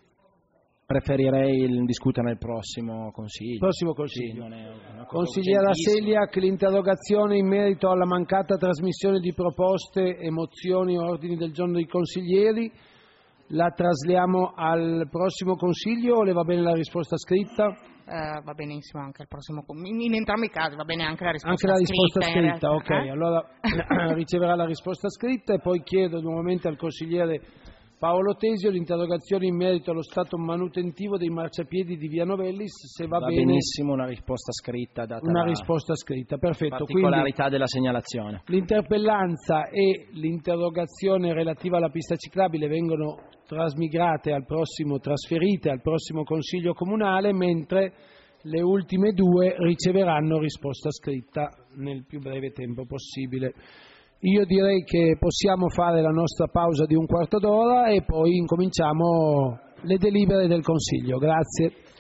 Preferirei discutere nel prossimo Consiglio. Prossimo Consiglio. Sì, non è una cosa Consigliera Seliak, l'interrogazione in merito alla mancata trasmissione di proposte, mozioni o ordini del giorno dei consiglieri, la trasliamo al prossimo Consiglio o le va bene la risposta scritta? Va benissimo anche il prossimo, in entrambi i casi va bene anche la risposta scritta. Anche la risposta scritta, ok, allora riceverà la risposta scritta e poi chiedo nuovamente al consigliere Paolo Tesio l'interrogazione in merito allo stato manutentivo dei marciapiedi di Via Novellis, se va bene. Benissimo una risposta scritta, data una la risposta scritta, perfetto. Particolarità della segnalazione. L'interpellanza e l'interrogazione relativa alla pista ciclabile vengono trasferite al prossimo Consiglio Comunale, mentre le ultime due riceveranno risposta scritta nel più breve tempo possibile. Io direi che possiamo fare la nostra pausa di un quarto d'ora e poi incominciamo le delibere del Consiglio. Grazie.